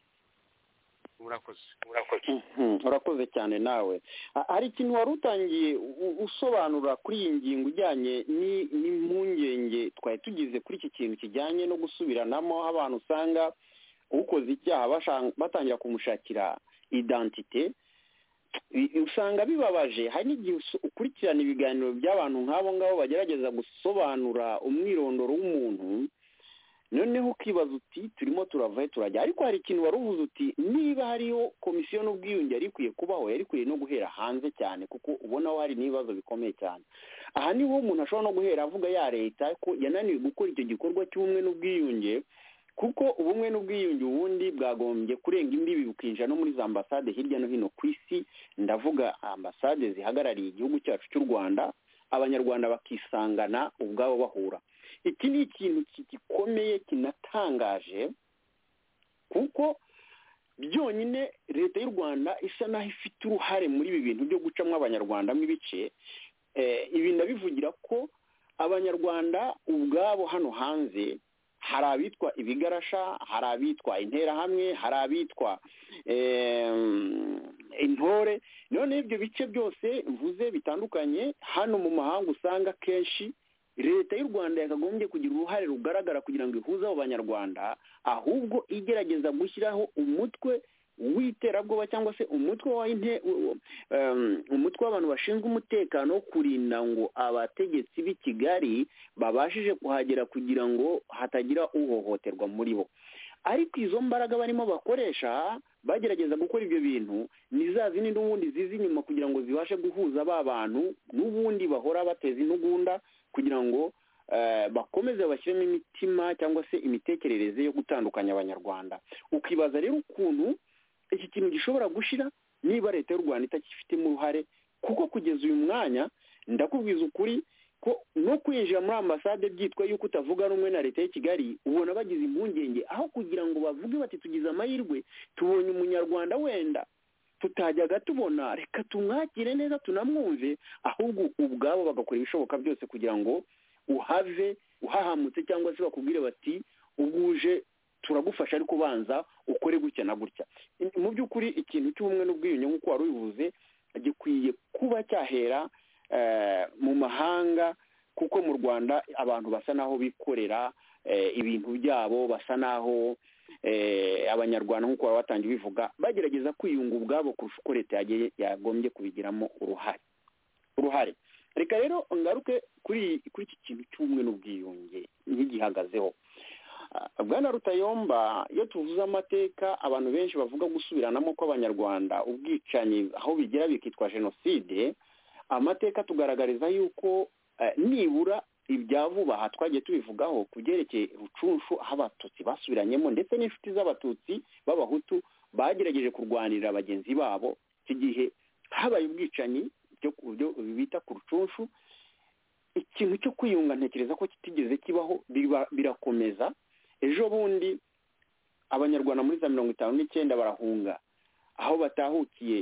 urakoze cyane nawe. Hari ikintu wari utangiye usobanura kuri iyi ngingo ujyanye n'impungenge twari tugize kuri iki kintu kijyanye no gusubiranamo, aho abantu usanga ukoze icyaha batangira kumushakira identite. Usanga bibabaje. Hari n'igihe ukurikirana ibiganiro by'abantu nk'abo ngabo bagerageza gusobanura umwirondoro w'umuntu, noneho ukibaza uti turimo turavahe turajya. Ariko hari ikintu wari uvuze uti niba hariyo komisiyo n'ubwiyunge yari ikwiye kubaho, yari ikwiye no guhera hanze cyane, kuko ubona ko hari n'ibibazo bikomeye cyane. Aha niho umuntu ashobora no guhera avuga ya leta ko yananiwe gukora icyo gikorwa cy'ubumwe n'ubwiyunge, kuko ubumwe n'ubwiyunge ubundi bwagombye kurenga imbibi bukinjira no muri za ambasade hirya no hino ku isi. Ndavuga ambasade zihagarariye igihugu cyacu cy'u Rwanda, abanyarwanda bakisangana ubwabo bahura. Iki ni ikintu gikomeye kinatangaje, kuko byonyine leta y'u Rwanda isa naho ifite uruhare muri ibi bintu byo gucamo abanyarwanda mu ibice. Ibi ndabivugira ko abanyarwanda ubwabo hano hanze hari abitwa ibigarasha, hari abitwa interahamwe, hari abitwa intore. None ibyo bice byose mvuze bitandukanye hano mu mahanga usanga kenshi leta y'u Rwanda yakagombye kugira uruhare rugaragara kugira ngo ihuze abo banyarwanda, ahubwo igerageza gushyiraho umutwe w'iterabwoba cyangwa se umutwe w'abantu bashinzwe umutekano wo kurinda ngo abategetsi b'i Kigali babashije kuhagera kugira ngo hatagira uhohoterwa muri bo. Ariko izo mbaraga barimo bakoresha bagerageza gukora ibyo bintu ni za zindi n'ubundi zizi inyuma kugira ngo zibashe guhuza ba bantu n'ubundi bahora bateza intugunda kugira ngo bakomeze bashyiremo imitima cyangwa se imitekerereze yo gutandukanya abanyarwanda. Ukibaza rero ukuntu iki kintu gishobora gushira niba leta y'u Rwanda itakifitemo uruhare, kuko kugeza uyu mwanya ndakubwiza ukuri ko no kwinjira muri ambasade byitwa yuko utavuga rumwe na leta ya Kigali, ubona bagize impungenge, aho kugira ngo bavuge bati tugize amahirwe tubonye umunyarwanda wenda tutajyaga tubona, reka tumwakire neza tunamwumve, ahubwo ubwabo bagakora ibishoboka byose kugira ngo uhave uhahamutse, cyangwa se bakubwire bati ubwuje turagufasha ariko banza ukore gutya na gutya. Mu by'ukuri ikintu cy'ubumwe n'ubwiyunge nk'uko wari ubivuze gikwiye kuba cyahera mu mahanga, kuko mu Rwanda abantu basa naho bikorera ibintu byabo, basa naho abanyarwanda nk'uko baba batangiye bivuga bagerageza kwiyunga ubwabo kurusha uko leta yagombye kubigiramo uruhare. Reka rero ngaruke kuri iki kintu cy'ubumwe n'ubwiyunge nk'igihagazeho. Bwana Rutayomba, iyo tuvuze amateka abantu benshi bavuga gusubiranamo kw'abanyarwanda, ubwicanyi aho bigera bikitwa jenoside, amateka tugaragariza yuko nibura ibya vuba aha twagiye tubivugaho ku byerekeye Rucunshu, aho abatutsi basubiranyemo ndetse n'inshuti z'abatutsi b'abahutu bagerageje kurwanirira bagenzi babo. Iki gihe habaye ubwicanyi byo bita ku Rucunshu. Ikintu cyo kwiyunga ntekereza ko kitigeze kibaho, birakomeza. Ejo bundi abanyarwanda muri za 59 barahunga, aho batahukiye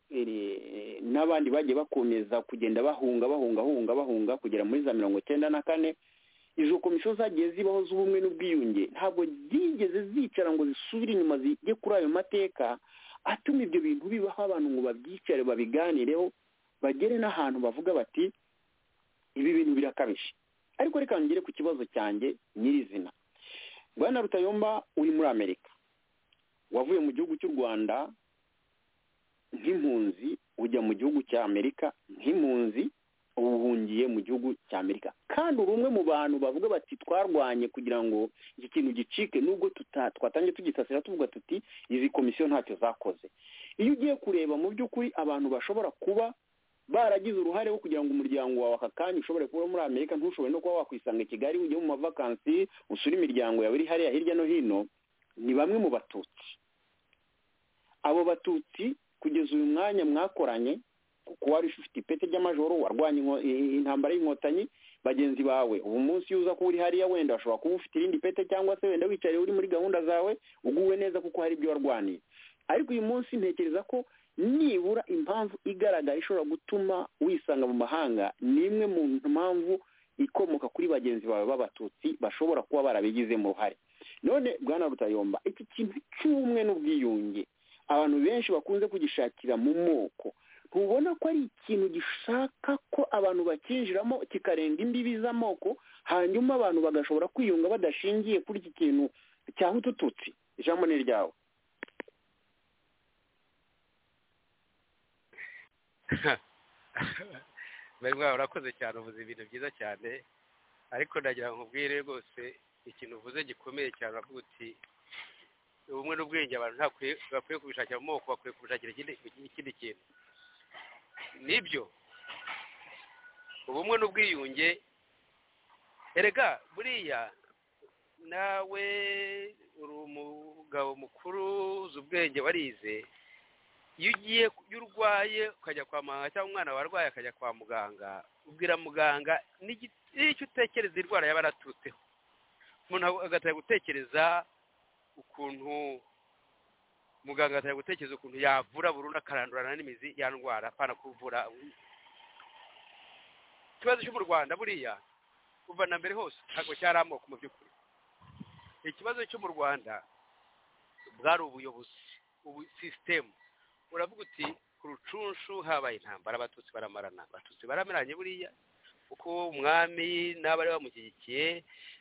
n'abandi bagiye bakomeza kugenda bahunga kugera muri za 94. Izo komisiyo zagiye zibaho z'ubumwe n'ubwiyunge ntabwo zigeze zicara ngo zisubire inyuma zijye kuri ayo mateka atuma ibyo bintu bibaho, abantu ngo babyicare babiganireho bagere n'ahantu bavuga bati ibi bintu birakabije. Ariko reka ngire ku kibazo cyanjye nyirizina. Bwana Rutayomba, uri muri Amerika, wavuye mu gihugu cy'u Rwanda nk'impunzi ujya mu gihugu cya Amerika nk'impunzi, ubuhungiye mu gihugu cya Amerika, kandi uri umwe mu bantu bavuga bati twarwanye kugira ngo iki kintu gicike, nubwo twatangiye tugisasira tuvuga tuti izi komisiyo ntacyo zakoze. Iyo ugiye kureba mu by'ukuri abantu bashobora kuba baragize uruhare wo kugira ngo umuryango wawe aka kanya ushobore kuba muri Amerika, ntushobore no kuba wakwisanga i Kigali ujye mu mavakansi usure imiryango yawe iri hariya hirya no hino, ni bamwe mu batutsi. Abo batutsi kugeza uyu mwanya mwakoranye, kuko wari ufite ipete ry'amajoro, warwanye intambara y'inkotanyi, bagenzi bawe ubu munsi uza kuba uri hariya wenda washobora kuba ufite irindi pete, cyangwa se wenda wicariye uri muri gahunda zawe uguwe neza kuko hari ibyo warwaniye. Ariko uyu munsi ntekereza ko nibura impamvu igaragara ishobora gutuma wisanga mu mahanga ni imwe mu mpamvu ikomoka kuri bagenzi bawe b'abatutsi bashobora kuba barabigizemo uruhare. None bwana Rutayomba, iki kintu cy'ubumwe n'ubwiyunge abantu benshi bakunze kugishakira mu moko, ntubona ko ari ikintu gishaka ko abantu bakinjiramo kikarenga imbibi z'amoko, hanyuma abantu bagashobora kwiyunga badashingiye kuri iki kintu cya Hutututsi? Ijambo ni ryawe. urakoze cyane, uvuze ibintu byiza cyane, ariko ndagira ngo nkubwire rwose ikintu uvuze gikomeye cyane. uravuga uti ubumwe n'ubwenge abantu bakwiye kubishakira mu moko, bakwiye kubishakira ikindi kintu. Nibyo, ubumwe n'ubwiyunge, erega buriya nawe uri umugabo mukuru uzi ubwenge, warize. Iyo urwaye ukajya kwa muganga cyangwa umwana warwaye akajya kwa muganga, ubwira muganga n'icyo utekereza indwara yaba yaraturutseho. Umuntu agatangira gutekereza ukuntu muganga atangira gutekereza ukuntu yavura burundu akarandurana n'imizi ya ndwara, apana kuvura. Ikibazo cyo mu Rwanda buriya kuva na mbere hose ntabwo cyari amoko mu by'ukuri. Ikibazo cyo mu Rwanda bwari ubuyobozi, sisitemu. Uravuga uti ku Rucunshu habaye intambara, abatutsi baramarana, abatutsi barameranye buriya kuko umwami n'abari bamushyigikiye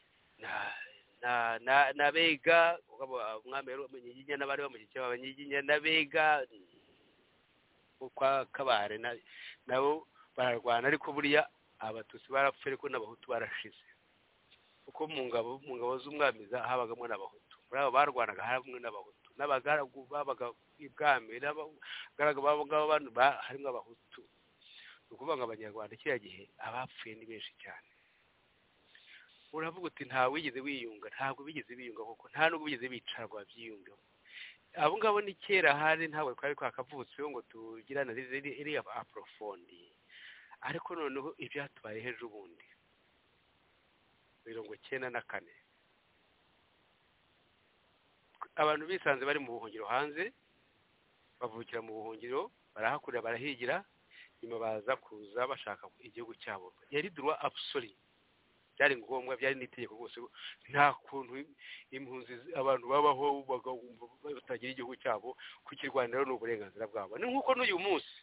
n'abega, umwami yari umunyiginya n'abari bamushyigikiye abanyiginya n'abega kwa Kabare nabo bararwana, ariko buriya abatutsi barapfuye ariko n'abahutu barashize, kuko mu ngabo z'umwami habagamo n'abahutu. Muri abo barwanaga hamwe n'abahutu, n'abagaragu babaga ibwami, n'abagaragu babaga harimo abahutu. Ni ukuvuga ngo abanyarwanda kiriya gihe abapfuye ni benshi cyane. Uravuga uti nta wigeze wiyunga, ntabwo bigeze biyunga kuko nta nubwo bigeze bicara ngo babyiyungeho. Abo ngabo ni kera hari, ntabwo twari twakavutseho ngo tugirane iriya aprofondi, ariko noneho ibyatubaye hejuru ubundi 1994 abantu bisanze bari mu buhungiro hanze, bavukira mu buhungiro, barahakurira barahigira, nyuma baza kuza bashaka igihugu cyabo. Yari droit absolu, byari ngombwa, byari n'itegeko rwose. Nta kuntu impunzi abantu babaho batagira igihugu cyabo, kukirwanira n'uburenganzira bwabo. Ni nkuko n'uyu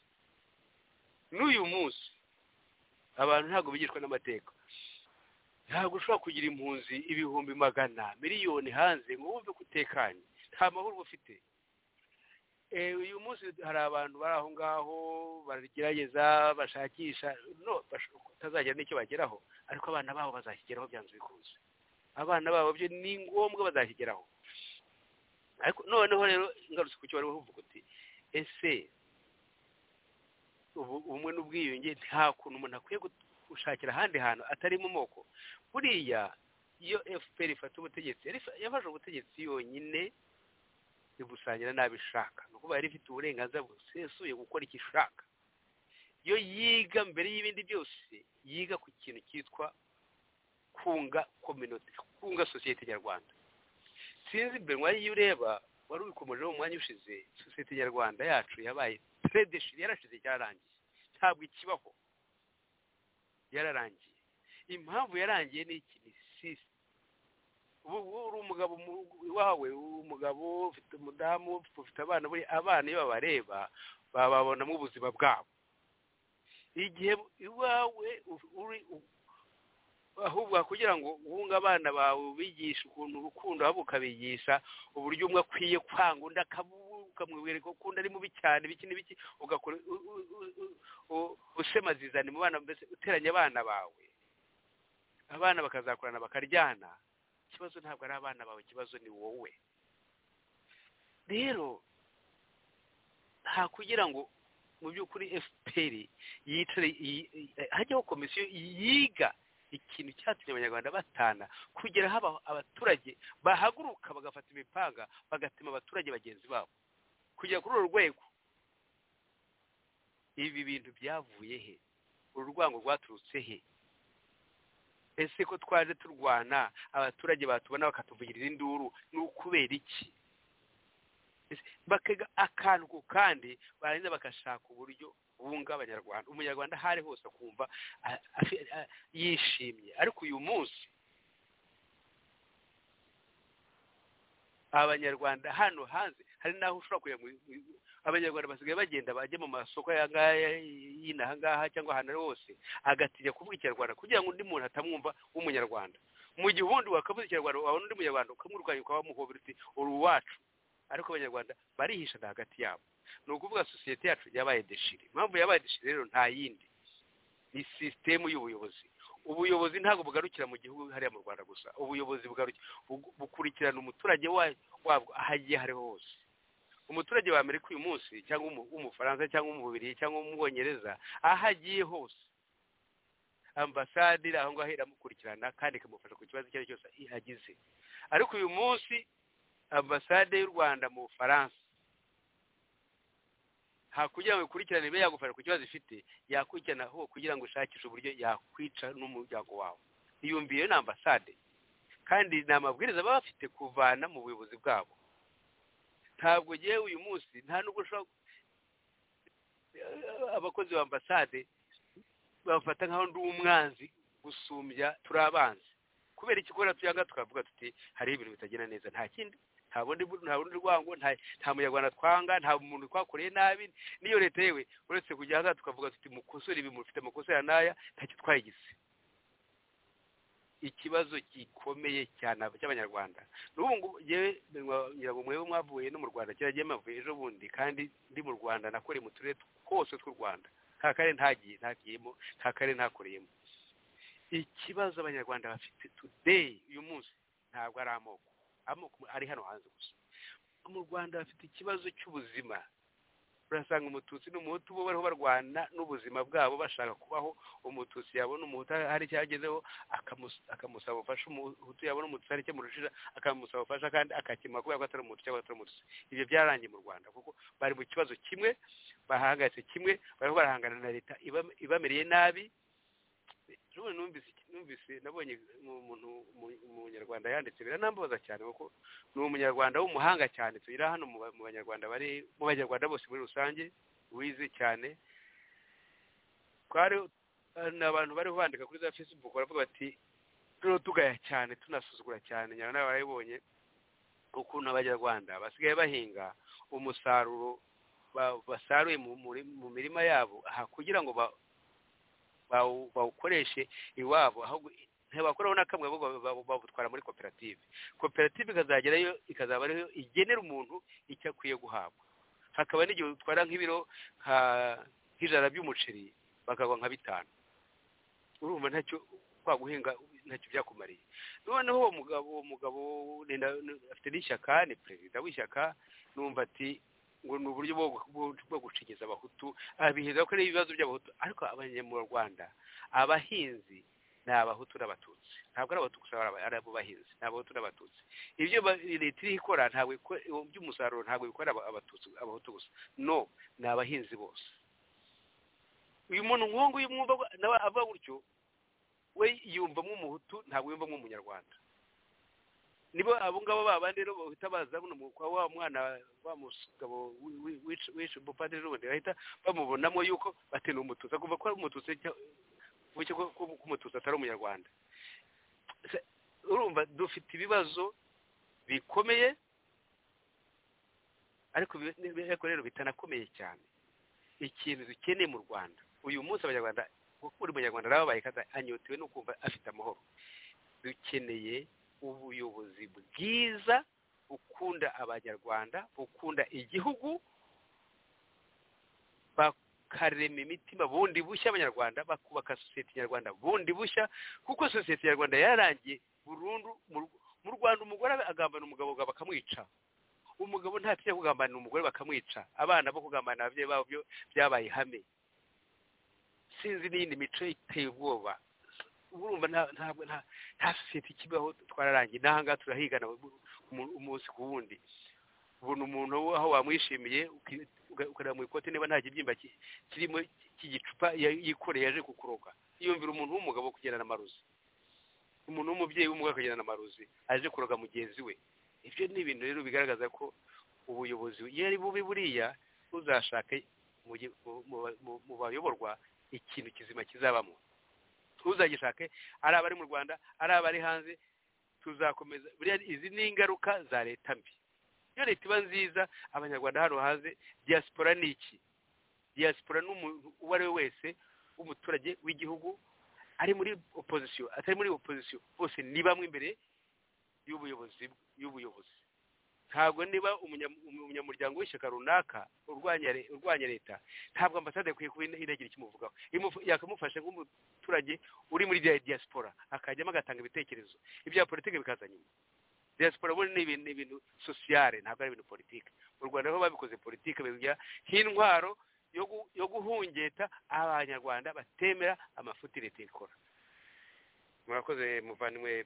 munsi abantu ntabwo bigishwa n'amateka. Ntabwo ushobora kugira impunzi ibihumbi magana miliyoni hanze ngo wumve kutekanye, nta mahoro ufite. Uyu munsi hari abantu bari aho ngaho baragerageza bashakisha utazagera n'icyo bageraho, ariko abana babo bazakigeraho byanze bikunze. Abana babo byo ni ngombwa bazakigeraho. Ariko noneho rero ingarutse ku cyo wari uvuga uti ese ubumwe n'ubwiyunge nta kuntu umuntu akwiye gushakira ahandi hantu atari mu moko. Buriya iyo FPR ifata ubutegetsi, yafashe ubutegetsi yonyine ibusangira n'abishaka, ni ukuvuga yari ifite uburenganzira busesuye gukora icyo ishaka. Iyo yiga mbere y'ibindi byose, yiga ku kintu cyitwa kunga community, kunga sosiyete nyarwanda. Sinzi Benwa, iyo ureba wari ubikomejeho mu mwanya ushize, sosiyete nyarwanda yacu yabaye tradition, yarashize, cyararangiye, ntabwo ikibaho, yararangiye. Impamvu yarangiye ni iki? Ni sisi. Ubu uri umugabo wawe, umugabo ufite umudamu, ufite abana, buri abana iyo babareba bababonamo ubuzima bwabo. Igihe iwawe ahubwo kugira ngo wunga abana bawe bigisha ukuntu urukundo, ahubwo ukabigisha uburyo umwe akwiye kwanga undi, ukamwereka ko undi ari mubi cyane, biki n'ibiki, ugakora usemazizane mu bana, mbese uteranya abana bawe, abana bakazakurana bakaryana. Ikibazo ntabwo ari abana bawe, ikibazo ni wowe. Rero nta kugira ngo mu by'ukuri FPR yicare hajyaho komisiyo yiga ikintu cyatumye abanyarwanda batana, kugera haba abaturage bahaguruka bagafata imipanga bagatema abaturage bagenzi babo, kugera kuri uru rwego. Ibi bintu byavuye he? Uru rwango rwaturutse he? Ese ko twaje turwana abaturage batubona bakatuvugirira induru, ni ukubera iki? bakega akantu kandi barangiza bagashaka uburyo bunga abanyarwanda, umunyarwanda hari hose akumva yishimye. Ariko uyu munsi abanyarwanda hano hanze hari naho ushobora kujya abanyarwanda basigaye bagenda bajya mu masoko y'inaha ngaha cyangwa ahantu hose agatinya kuvuga ikinyarwanda kugira ngo undi muntu atamwumva w'umunyarwanda. Mu gihe ubundi wakavuze ikinyarwanda wabona undi munyarwanda ukamwirukanya ukabamuhobera uti uri uwacu. Ariko abanyarwanda barihisha hagati yabo. Ni ukuvuga sosiyete yacu yabaye deshire. Impamvu yabaye deshire rero nta yindi, ni sisitemu y'ubuyobozi. Ubuyobozi ntabwo bugarukira mu gihugu hariya mu Rwanda gusa. Ubuyobozi bukurikirana umuturage wabwo ahagiye hariho hose. Umuturage wa Amerika uyu munsi cyangwa umufaransa cyangwa umubiri cyangwa umwongereza ahagiye hose, ambasade aho ngaho iramukurikirana kandi ikamufasha ku kibazo icyo ari cyose agize. Ariko uyu munsi ambasade y'u Rwanda mu Faransa hakugira ngo ikurikirane ibe yagufasha ku kibazo ifite, yakurikirana ho kugira ngo ushakishe uburyo yakwica n'umuryango wawe. Iyumviye na ambasade kandi ni amabwiriza baba bafite kuvana mu buyobozi bwabo. Ntabwo giye uyu munsi nta nubwo ushobora abakozi ba ambasade bafata nkaho ndi umwanzi gusumbya turabanze. Kubera ikikora tuyanga tukavuga tuti hari ibintu bitagenda neza, nta kindi, nta bundi rwango, nta munyarwanda twanga, nta muntu twakoreye nabi. Niyo leta yewe uretse kujya hanga tukavuga tuti mukosore ibi mufite amakosa ya naya ntacyo twayigize. Ikibazo gikomeye cyane cy'abanyarwanda n'ubu ngo yewe nyirago mwewe mwavuye no mu Rwanda cyaragiye mavuye ejo bundi, kandi ndi mu Rwanda nakore mu turere twose tw'u Rwanda, nta kare ntagiyemo, nta kare ntakoreyemo. Ikibazo abanyarwanda bafite today uyu munsi ntabwo ari amoko ari hano hanze gusa. Mu Rwanda bafite ikibazo cy'ubuzima. Urasanga umututsi n'umuhutu bo bariho barwana n'ubuzima bwabo bashaka kubaho. Umututsi yabona umuhutu hari cyagezeho akamusaba ubufasha, umuhutu yabona umututsi hari cyo murushira akamusaba ubufasha kandi akakimwa kubera ko atari umuhutu cyangwa atari umututsi. Ibyo byarangiye mu Rwanda kuko bari mu kibazo kimwe, bahangayitse kimwe, bariho barahangana na leta ibamereye nabi. Numvise nabonye umuntu umunyarwanda yanditse biranambaza cyane kuko ni umunyarwanda w'umuhanga cyane tugira hano mu banyarwanda mu banyarwanda bose muri rusange wize cyane. Kwari n'abantu bari bandika kuri za Facebook baravuga bati tugaya cyane tunasuzugura cyane, nyana nawe barayibonye ukuntu abanyarwanda basigaye bahinga umusaruro basaruye mu mirima yabo kugira ngo bawukoreshe iwabo, ahubwo ntibakoraho n'akamwe babutwara muri koperative. Koperative ikazagerayo ikazaba ariyo igenera umuntu icyo akwiye guhabwa. Hakaba n'igihe utwara nk'ibiro nk'ijana by'umuceri bakagwa nka 5. Urumva ntacyo kwa guhinga ntacyo byakumariye. Noneho uwo mugabo afite n'ishyaka, ni perezida w'ishyaka, numva ati ngo ni uburyo bwo gucengeza abahutu, abiheza ko ari ibibazo by'abahutu. Ariko abanyarwanda abahinzi ni abahutu n'abatutsi, ntabwo ari abahutu gusa, ari abo bahinzi, ni abahutu n'abatutsi. Ibyo leta iri ikora ntabwo by'umusaruro ntabwo bikora abahutu gusa, no, ni abahinzi bose. Uyu muntu nk'uwo uyu mwumva nawe ava gutyo, we yumvamo umuhutu ntabwo yumvamo umunyarwanda. Nibo abo ngabo babandi rero bahita baza buno wa mwana wa mugabo wishe Bopadiri rundi bahita bamubonamo yuko batena umututsi, kuva ko umututsi bucyo ko umututsi atari umunyarwanda. Urumva dufite ibibazo bikomeye, ariko rero bitanakomeye cyane. Ikintu dukeneye mu Rwanda uyu munsi abanyarwanda, kuko buri munyarwanda arabaye kaza anyotewe no kumva afite amahoro. Dukeneye ubuyobozi bwiza ukunda abanyarwanda, ukunda igihugu, bakarema imitima bundi bushya abanyarwanda, bakubaka sosiyete nyarwanda bundi bushya, kuko sosiyete nyarwanda yarangiye burundu. Mu Rwanda umugore agambana umugabo bakamwica, umugabo ntatinya kugambanira umugore bakamwica, abana bo kugambanira ababyeyi babo byo byabaye ihame. Sinzi n'indi mico iteye ubwoba. Urumva nta sosiyete ikibaho twararangiye. Nahanga turahigana umunsi ku wundi. Ubona umuntu aho wamwishimiye ukareba mu ikote niba nta kibyimba kirimo cy'igicupa yikoreye yaje kukuroga. Yumvira umuntu w'umugabo kugendana amaruzi, umuntu w'umubyeyi w'umugabo kugendana amaruzi aje kuroga mugenzi we. Ibyo ni ibintu rero bigaragaza ko ubuyobozi yari bubi buriya uzashake mu bayoborwa ikintu kizima kizabamo, uzagishake ari abari mu Rwanda ari abari hanze, tuzakomeza buriya. Izi ni ingaruka za leta mbi. Iyo leta iba nziza, abanyarwanda hano hanze, diaspora ni iki? Diaspora n'umuntu uwo ari we wese w'umuturage w'igihugu, ari muri opposition atari muri opposition, bose ni bamwe imbere y'ubuyobozi. Ntabwo niba umunyamuryango w'ishyaka runaka urwanya leta, ntabwo ambasade akwiye kuba inagira ikimuvugaho. Yakamufasha nk'umuturage uri muri diaspora, akajyamo agatanga ibitekerezo, ibya politiki bikaza nyuma. Diaspora bo ni ibintu sociale, ntabwo ari ibintu politiki. Mu Rwanda ho babikoze politiki, bigira nk'intwaro yo guhungeta abanyarwanda batemera amafuti leta ikora. Murakoze muvandimwe.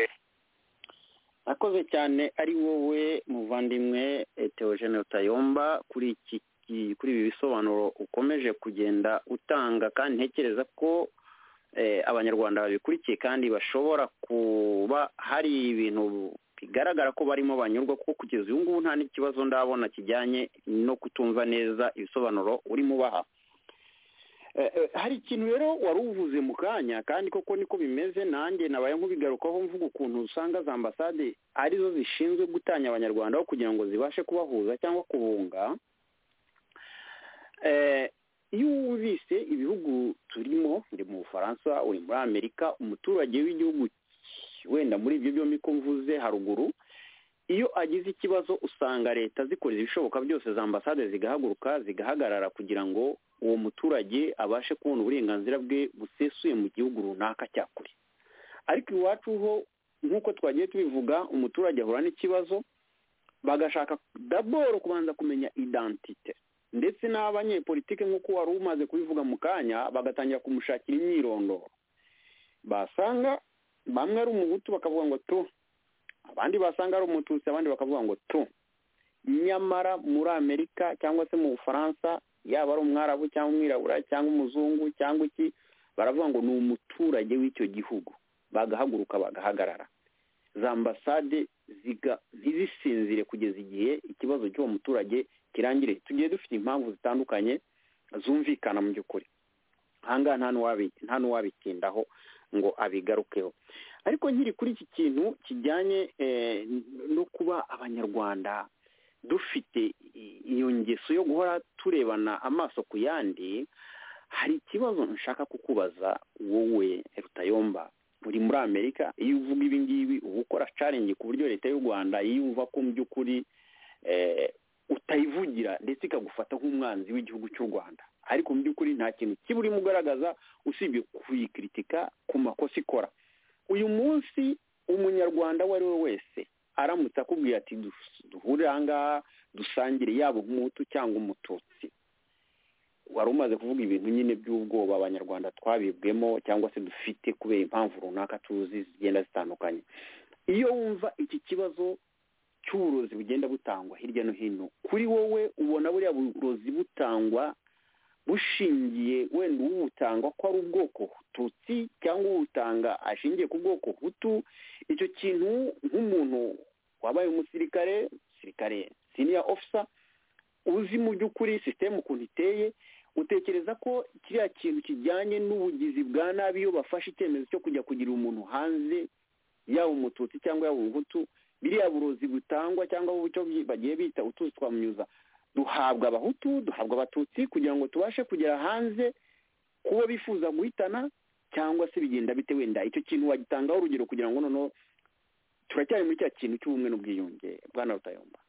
Akoze cyane ari wowe muvandimwe Theogene Rutayomba kuri ibi bisobanuro ukomeje kugenda utanga, kandi ntekereza ko abanyarwanda babikurikiye kandi bashobora kuba hari ibintu bigaragara ko barimo banyurwa, kuko kugeza uyu ngubu nta n'ikibazo ndabona kijyanye no kutumva neza ibisobanuro urimo baha. Hari ikintu rero wari uvuze mu kanya, kandi koko niko bimeze. Nanjye nabaye nk'ubigarukaho mvuga ukuntu usanga za ambasade arizo zishinzwe gutanya abanyarwanda kugira ngo zibashe kubahuza cyangwa kubunga. Iyo wumvise ibihugu turimo, uri mu Bufaransa, uri muri Amerika, umuturage w'igihugu wenda muri ibyo byombi ko mvuze haruguru, iyo agize ikibazo usanga leta zikora ibishoboka byose, za ambasade zigahaguruka zigahagarara kugira ngo uwo muturage abashe kubona uburenganzira bwe busesuye mu gihugu runaka cya kure. Ariko iwacu ho nk'uko twagiye tubivuga, umuturage ahura n'ikibazo, bagashaka daboro kubanza kumenya identite, ndetse n'abanyepolitike nk'uko wari umaze kubivuga mu kanya, bagatangira kumushakira imyirondoro. Basanga bamwe ari umuhutu bakavuga ngo to, abandi basanga ari umututsi abandi bakavuga ngo to. Nyamara muri Amerika cyangwa se mu Bufaransa, yaba ari umwarabu cyangwa umwirabura cyangwa umuzungu cyangwa iki, baravuga ngo ni umuturage w'icyo gihugu, bagahaguruka bagahagarara. Za ambasade ntizisinzire kugeza igihe ikibazo cy'uwo muturage kirangire. Tugiye dufite impamvu zitandukanye zumvikana mu by'ukuri, ahangaha nta n'uwabitindaho ngo abigarukeho. Ariko nkiri kuri iki kintu kijyanye no kuba abanyarwanda dufite iyo ngeso yo guhora turebana amaso ku yandi, hari ikibazo nshaka kukubaza wowe Rutayomba. Uri muri Amerika, iyo uvuga ibi ngibi uba ukora challenge ku buryo leta y'u Rwanda yumva ko mu by'ukuri utayivugira ndetse ikagufata nk'umwanzi w'igihugu cy'u Rwanda, ariko mu by'ukuri nta kintu kiba urimo ugaragaza usibye kuyikritika ku makosa ikora. Uyu munsi umunyarwanda uwo ari we wese aramutse akubwiye ati duhure ahangaha dusangire, yaba umuhutu cyangwa umututsi, wari umaze kuvuga ibintu nyine by'ubwoba abanyarwanda twabibwemo cyangwa se dufite kubera impamvu runaka tuzi zigenda zitandukanye. Iyo wumva iki kibazo cy'uburozi bugenda butangwa hirya no hino, kuri wowe ubona buriya burozi butangwa bushingiye wenda uwutanga ko ari ubwoko Tutsi cyangwa uwutanga ashingiye ku bwoko Hutu? Icyo kintu nk'umuntu wabaye umusirikare senior officer uzi mu by'ukuri system ukuntu iteye, utekereza ko kiriya kintu kijyanye n'ubugizi bwa nabi iyo bafashe icyemezo cyo kujya kugira umuntu hanze, yaba umututsi cyangwa yaba umuhutu, biriya burozi butangwa cyangwa ubucyo bagiye bita utuzi twamunyuza, duhabwa abahutu duhabwa abatutsi kugira ngo tubashe kugera hanze kubo bifuza guhitana, cyangwa se bigenda bite? Wenda icyo kintu wagitangaho urugero kugira ngo noneho turacyari muri cya kintu cy'ubumwe n'ubwiyunge. Bwana Rutayomba.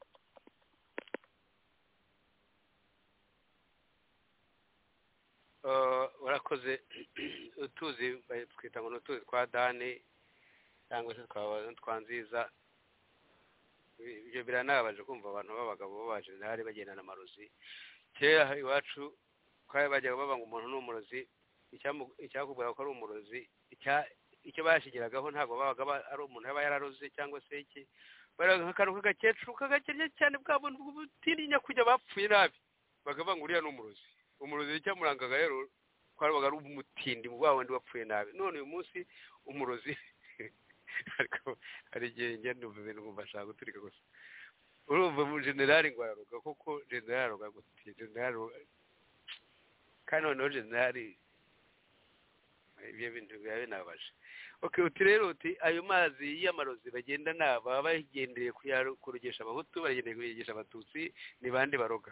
Urakoze. Utuzi twita ngo n'utuzi twa Dane cyangwa se twa Nziza, ibyo biranabaje kumva abantu b'abagabo b'abajenerali bagendana amarozi. Kera iwacu kwari bajyaga baba ngo umuntu n'umurozi, icyakubwira ko ari umurozi, icyo bashigiragaho ntabwo babaga ari umuntu yaba yararoze cyangwa se iki, baraga akantu k'agakecuru kagakennye cyane bwa buntu butinya kujya bapfuye nabi, bakavuga ngo uriya n'umurozi. Umurozi cyamurangaga rero kwabaga ari umutindi mu bwa wundi wapfuye nabi. None uyu munsi umurozi ariko hari igihe ngenda umva ibintu ngumva ashaka guturika gusa. urumva mu generali ngo araroga koko generali aroga gute generali kandi noneho generali ibyo bintu biba binabaje. Okay, uti rero uti ayo mazi y'amarozi bagenda baba bagendeye kurogesha abahutu bagendeye kuyigisha abatutsi ni bande baroga?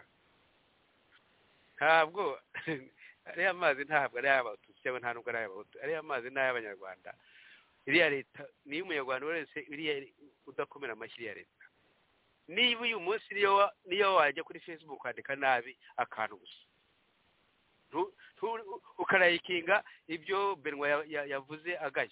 Ntabwo ariya mazi ntabwo ari ay'abatutsi cyangwa nta nubwo ari ay'abahutu, ariya mazi ni ay'abanyarwanda. Iriya leta niyo umunyarwanda wese iriya udakomera amashyi iriya leta. Niba uyu munsi niyo wajya kuri Facebook ukandika nabi akantu gusa ukarayikinga ibyo Benwa yavuze agaya,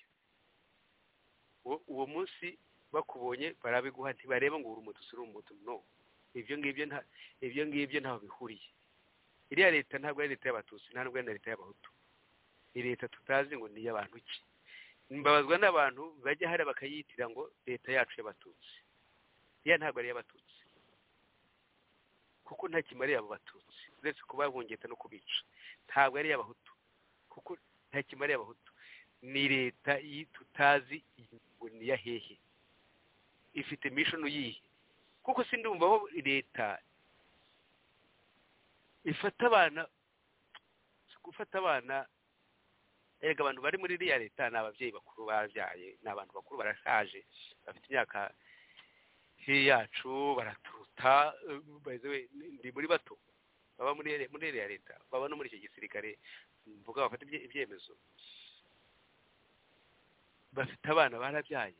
uwo munsi bakubonye barabiguha ntibareba ngo uri umututsi uri umutu. No, ibyo ngibyo ntaho bihuriye. Iriya leta ntabwo ari leta y'abatutsi, nta nubwo ari leta y'abahutu. Iri leta tutazi ngo ni iy'abantu ki. Mbabazwa n'abantu bajya hari bakayitira ngo leta yacu y'abatutsi. Iya ntabwo ari y'abatutsi kuko nta kimariye abo batutsi uretse kubahungeta no kubica. Ntabwo ari y'abahutu kuko nta kimariye abahutu. Ni leta tutazi ngo ni ya hehe, ifite mission yihe? Kuko sindumva aho leta ifata abana erega abantu bari muri iriya leta ni ababyeyi bakuru babyaye, ni abantu bakuru barashaje bafite imyaka yacu baraturuta. Ndi muri bato baba muri iriya leta, baba no muri icyo gisirikare mvuga bafata ibyemezo, bafite abana barabyaye.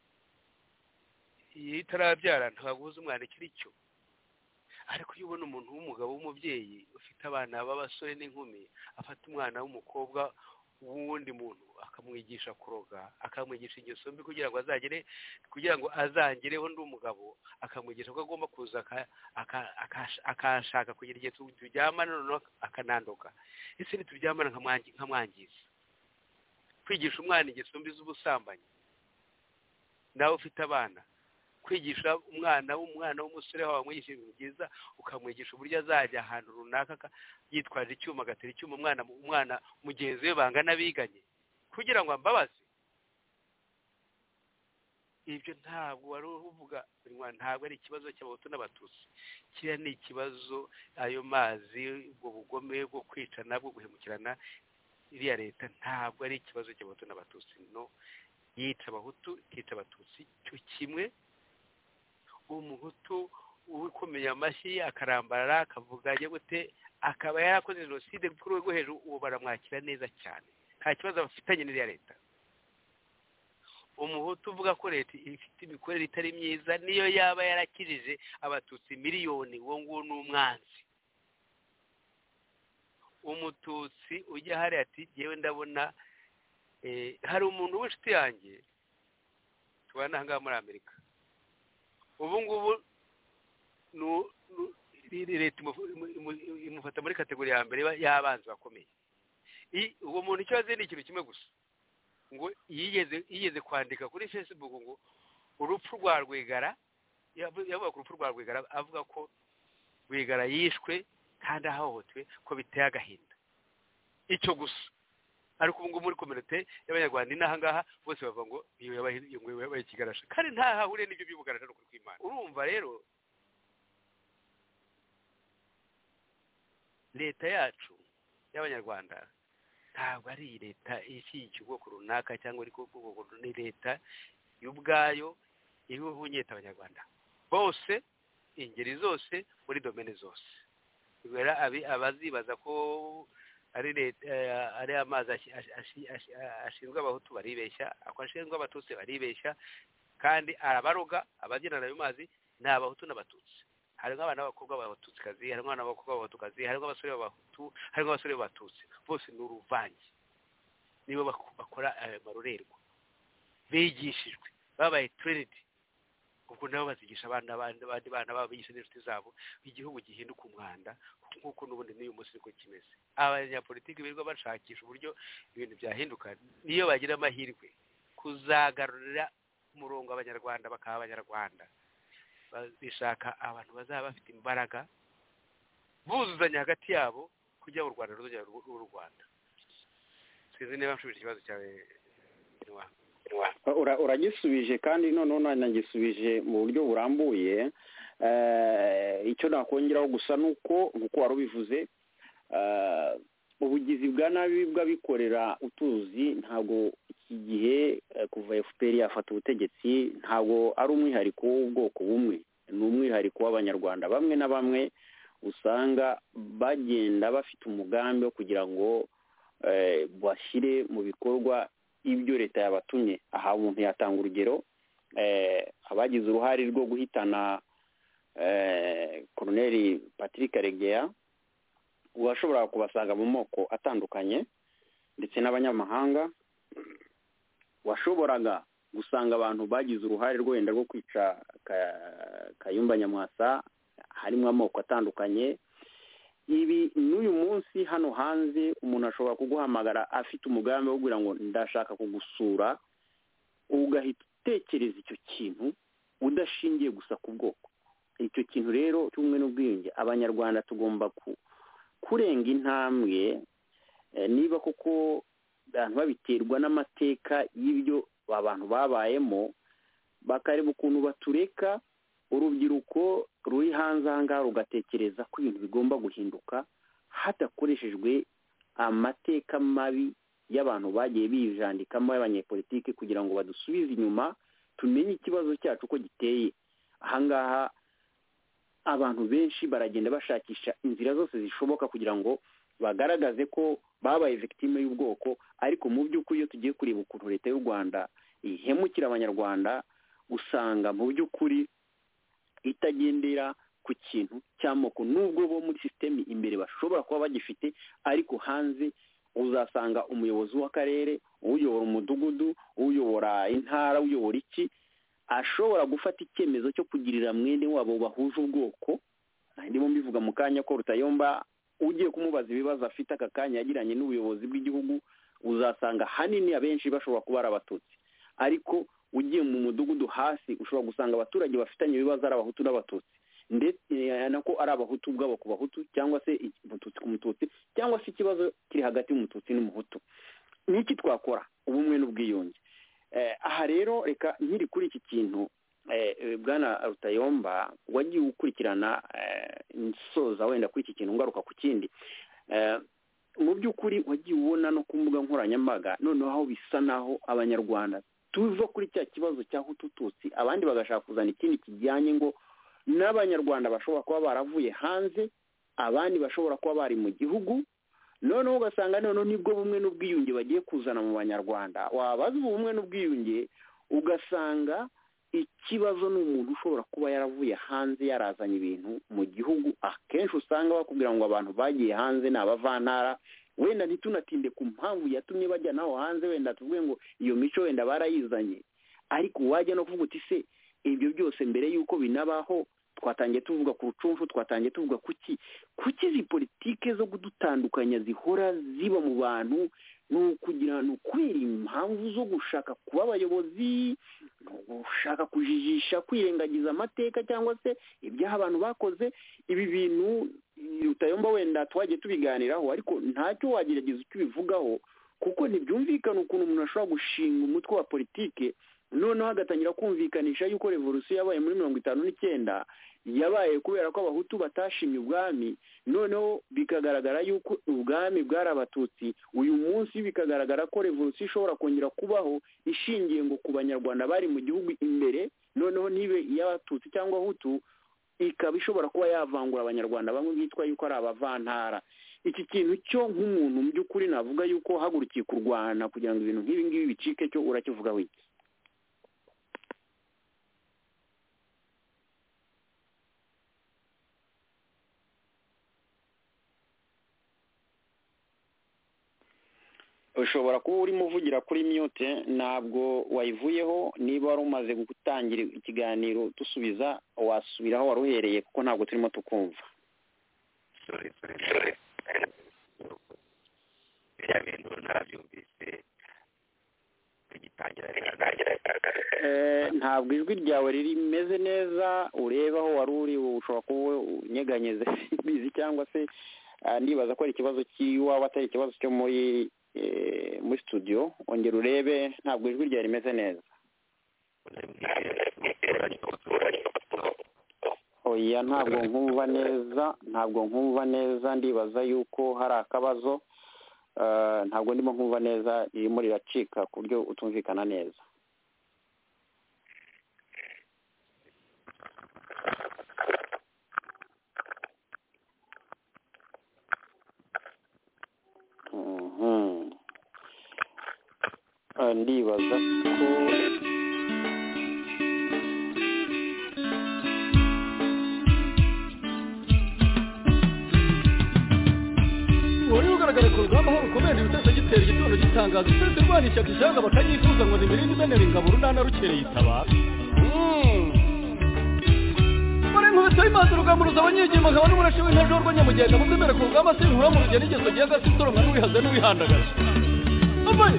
Iyo itarabyara ntabwo uzi umwana ikiri cyo. Ariko iyo ubona umuntu w'umugabo w'umubyeyi ufite abana b'abasore n'inkumi afata umwana w'umukobwa w'undi muntu akamwigisha kuroga, akamwigisha ingeso mbi kugira ngo azangereho ndi umugabo, akamwigisha ko agomba kuza akashaka kugira igihe turyamana noneho akanandoka. Ese ntituryamana nkamwangiza? Kwigisha umwana ingeso mbi z'ubusambanyi nawe ufite abana, kwigisha umwana w'umusore wawe amwigisha ibintu byiza, ukamwigisha uburyo azajya ahantu runaka yitwaje icyuma agatera icyuma umwana mugenzi we bangana biganye kugira ngo ambabaze. Ibyo ntabwo wari uvuga, ntabwo ari ikibazo cy'abahutu n'abatutsi. Kiriya ni ikibazo, ayo mazi, ubwo bugome bwo kwicana bwo guhemukirana. Iriya leta ntabwo ari ikibazo cy'abahutu n'abatutsi. No, yica abahutu yica abatutsi cyo kimwe. Umuhutu ukomeye amashyi akarambarara akavuga gute akaba yarakoze jenoside kuri rwego hejuru, uwo baramwakira neza cyane, nta kibazo bafitanye n'iriya leta. Umuhutu uvuga ko leta ifite imikorere itari myiza niyo yaba yarakirije abatutsi miliyoni, uwo nguwo ni umwanzi. Umututsi ujya hari ati yewe ndabona hari umuntu w'inshuti yanjye tubana ahangaha muri Amerika, ubu ngubu leta imufata muri kategori ya mbere y'abanzi bakomeye. Uwo muntu icyo azi ni ikintu kimwe gusa, ngo yigeze kwandika kuri Facebook ngo urupfu rwa Rwigara, yavuga ku rupfu rwa Rwigara avuga ko Rwigara yishwe kandi ahohotewe ko biteye agahinda. Icyo gusa. Ariko ubu ngubu muri community y'abanyarwanda inaha ngaha bose bavuga ngo iyo yabaye ikigarasha, kandi nta hahuriye n'ibyo by'ubugarasha n'ukuri kw'Imana. Urumva rero leta yacu y'abanyarwanda ntabwo ari leta ishyigikiye ubwoko runaka cyangwa ariko ubwoko ni leta y'ubwayo ihuhunyeta abanyarwanda bose, ingeri zose, muri domene zose. Kubera abazibaza ko ari leta ari amazi ashinzwe abahutu baribeshya, ako ashinzwe abatutsi baribeshya, kandi arabaroga. Abagirana ayo mazi ni abahutu n'abatutsi. Harimo abana b'abakobwa b'abatutsikazi, harimo abana b'abakobwa b'abatukazi, harimo abasore b'abahutu, harimo abasore b'abatutsi, bose ni uruvange. Nibo bakora amarorerwa bigishijwe, babaye trained, ubwo nabo bazigisha abandi bana babo bigisha n'inshuti zabo. Igihugu gihinduka umwanda nk'uko n'ubundi n'uyu munsi niko kimeze. Abanyapolitiki birirwa bashakisha uburyo ibintu byahinduka, niyo bagira amahirwe kuzagarurira umurongo abanyarwanda bakaba abanyarwanda, bishaka abantu bazaba bafite imbaraga buzuzanya hagati yabo kugira ngo u Rwanda ruzajya u Rwanda. Sinzi niba nshubije ikibazo cyawe. Uragisubije kandi noneho nagisubije mu buryo burambuye. icyo nakongeraho gusa nuko nkuko wari ubivuze ubugizi bwa nabi bw'abikorera utuzi ntabwo iki gihe kuva FPR yafata ubutegetsi ntabwo ari umwihariko w'ubwoko bumwe, ni umwihariko w'abanyarwanda bamwe na bamwe usanga bagenda bafite umugambi wo kugira ngo bashyire mu bikorwa ibyo leta yabatumye. Aha umuntu yatanga urugero, abagize uruhare rwo guhitana Colonel Patrick Karegeya washobora kubasanga mu moko atandukanye ndetse n'abanyamahanga, washoboraga gusanga abantu bagize uruhare rwenda rwo kwica Kayumba Nyamwasa harimo amoko atandukanye. Ibi n'uyu munsi hano hanze umuntu ashobora kuguhamagara afite umugambi wo kugira ngo ndashaka kugusura, ugahita utekereza icyo kintu udashingiye gusa ku bwoko. Icyo kintu rero cy'ubumwe n'ubwiyunge abanyarwanda tugomba kurenga intambwe, niba koko abantu babiterwa n'amateka y'ibyo abantu babayemo, bakareba ukuntu batureka urubyiruko ruri hanze aha ngaha rugatekereza ko ibintu bigomba guhinduka hadakoreshejwe amateka mabi y'abantu bagiye bijandikamo y'abanyepolitike kugira ngo badusubize inyuma tumenye ikibazo cyacu uko giteye. Aha ngaha abantu benshi baragenda bashakisha inzira zose zishoboka kugira ngo bagaragaze ko babaye victime y'ubwoko, ariko mu by'ukuri iyo tugiye kureba ukuntu leta y'u Rwanda ihemukira abanyarwanda, usanga mu by'ukuri itagendera ku kintu cy'amoko, nubwo bo muri system imbere bashobora kuba bagifite, ariko hanze uzasanga umuyobozi w'akarere, uyobora umudugudu, uyobora intara, uyobora iki, ashobora gufata icyemezo cyo kugirira mwene wabo bahuje ubwoko. Ndimo mbivuga mu kanya ko Rutayomba ugiye kumubaza ibibazo afite aka kanya yagiranye n'ubuyobozi bw'igihugu, uzasanga hanini abenshi bashobora kuba ari abatutsi, ariko ugiye mu mudugudu hasi ushobora gusanga abaturage bafitanye ibibazo ari abahutu n'abatutsi, ndetse nako ari abahutu ubwabo ku bahutu cyangwa se umututsi ku mututsi, cyangwa se ikibazo kiri hagati y'umututsi n'umuhutu. Niki twakora? Ubumwe n'ubwiyunge. Aha rero reka nkiri kuri iki kintu, bwana Rutayomba wagiye ukurikirana nsoza wenda kuri iki kintu ngaruka ku kindi, mu by'ukuri wagiye ubona no ku mbuga nkoranyambaga noneho aho bisa naho abanyarwanda tuva kuri cya kibazo cya hutututsi, abandi bagashaka kuzana ikindi kijyanye ngo n'abanyarwanda bashobora kuba baravuye hanze, abandi bashobora kuba bari mu gihugu, noneho ugasanga noneho nibwo bumwe n'ubwiyunge bagiye kuzana mu banyarwanda. Wabaza ubumwe n'ubwiyunge ugasanga ikibazo ni umuntu ushobora kuba yaravuye hanze yarazanye ibintu mu gihugu. Akenshi usanga bakubwira ngo abantu bagiye hanze ni abavantara, wenda ntitunatinde ku mpamvu yatumye bajya naho hanze, wenda tuvuge ngo iyo mico wenda barayizanye, ariko wajya no kuvuga uti se ibyo byose mbere y'uko binabaho twatangiye tuvuga ku rucumfu, twatangiye tuvuga kuki izi politike zo kudutandukanya zihora ziba mu bantu, ni ukubera impamvu zo gushaka kuba abayobozi, gushaka kujijisha, kwirengagiza amateka cyangwa se ibyaha abantu bakoze. Ibi bintu Rutayomba wenda twagiye tubiganiraho, ariko ntacyo wagerageza icyo ubivugaho, kuko ntibyumvikana ukuntu umuntu ashobora gushinga umutwe wa politike noneho agatangira kumvikanisha yuko revolution yabaye muri 59 yabaye kubera ko abahutu batashimye ubwami, noneho bikagaragara yuko ubwami bwari abatutsi. Uyu munsi bikagaragara ko revolution ishobora kongera kubaho ishingiye ngo ku banyarwanda bari mu gihugu imbere, noneho nibe y'abatutsi cyangwa abahutu, ikaba ishobora kuba yavangura abanyarwanda bamwe bitwa yuko ari abavantara. Iki kintu cyo nk'umuntu mu by'ukuri navuga yuko hagurukiye kurwana kugira ngo ibintu nk'ibi ngibi bicike, cyo urakivuga wiki? ushobora kuba urimo uvugira kuri mute, ntabwo wayivuyeho. Niba wari umaze gutangira ikiganiro dusubiza, wasubiraho wari uhereye kuko ntabwo turimo tukumva. Ntabwo ijwi ryawe rimeze neza, ureba aho wari uri, ushobora kuba unyeganyeze bizi, cyangwa se ndibaza ko ari ikibazo cy'iwawe atari ikibazo cyo muri studio. Ongera urebe, ntabwo ijwi ryawe rimeze neza. oya ntabwo nkumva neza ndibaza yuko hari akabazo ntabwo ndimo nkumva neza irimo riracika ku buryo utumvikana neza. Ndibaza ko wari ugaragara ku rugamba aho rukomeye ibitese gitera igitondo gitangaza itese rwanisha ishyanga bakayifuza ngo nimirinde imenera ingabo runana rukereye itabara muri nkubito y'imazi urugamba ruzaba nyigima nkaba n'umurashi w'intajwa rw'anyamugenda muzemere ku rugamba sintura mu rugendo igeso gihe gasi isoromwa n'uwihaze n'uwihandagaje amaye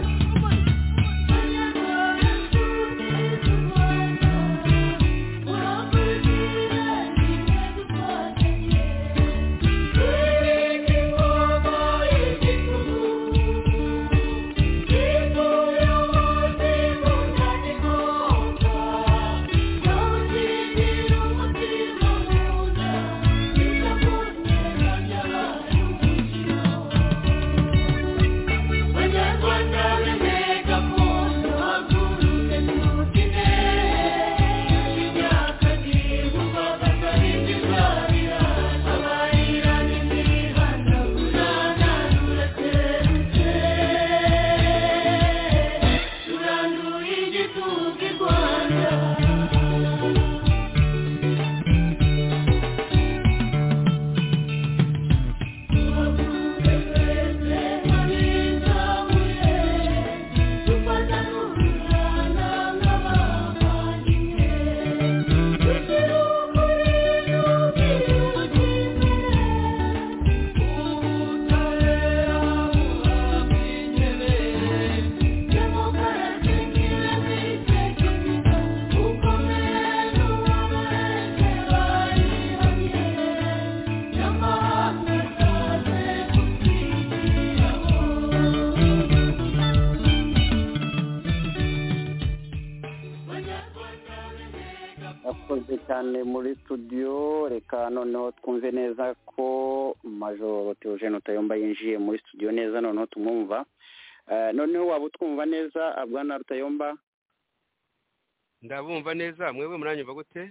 cyane muri studio. Reka noneho twumve neza ko Major Theogene Rutayomba yinjiye muri studio neza, noneho tumwumva. Noneho waba utwumva neza Bwana Rutayomba? Ndabumva neza, mwebwe muranyumva gute?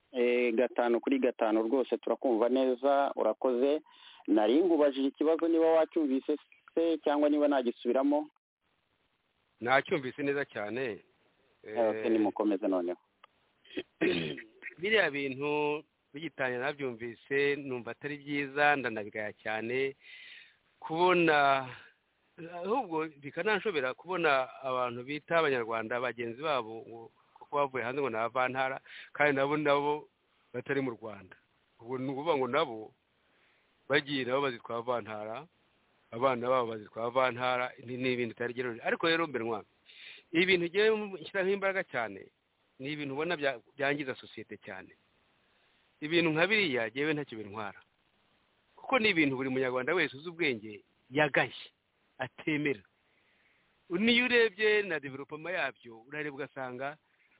5-5 rwose turakumva neza, urakoze. Nari ngubajije ikibazo niba wacyumvise se cyangwa niba nagisubiramo. Nacyumvise neza cyane. Nimukomeze noneho. Biriya bintu bigitanye nabyumvise numva atari byiza, ndanabigaya cyane kubona, ahubwo bikananshobera kubona abantu bita abanyarwanda bagenzi babo kuko bavuye hanze ngo n'abavantara kandi nabo batari mu Rwanda. Ubwo ni ukuvuga ngo nabo bagiye nabo bazitwa abavantara, abana babo bazitwa abavantara, ni ibintu bitari gerero. Ariko rero mbenwa ibi bintu giye nshyira nk'imbaraga cyane, ni ibintu ubona byangiza sosiyete cyane. Ibintu nka biriya jewe ntacyo bintwara, kuko ni ibintu buri munyarwanda wese uzi ubwenge yagashye atemera. Niyo urebye na development yabyo urareba ugasanga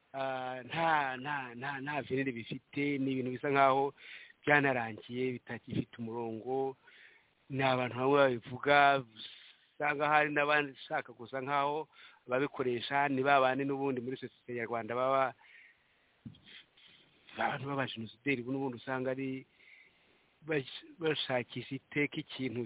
nta vinire bifite, ni ibintu bisa nkaho byanarangiye bitakifite umurongo. Ni abantu bamwe babivuga, usanga hari n'abandi shaka gusa nkaho babikoresha, ni babandi n'ubundi muri sosiyete nyarwanda baba abantu b'abajenosideri n'ubundi usanga ari bashakisha iteka ikintu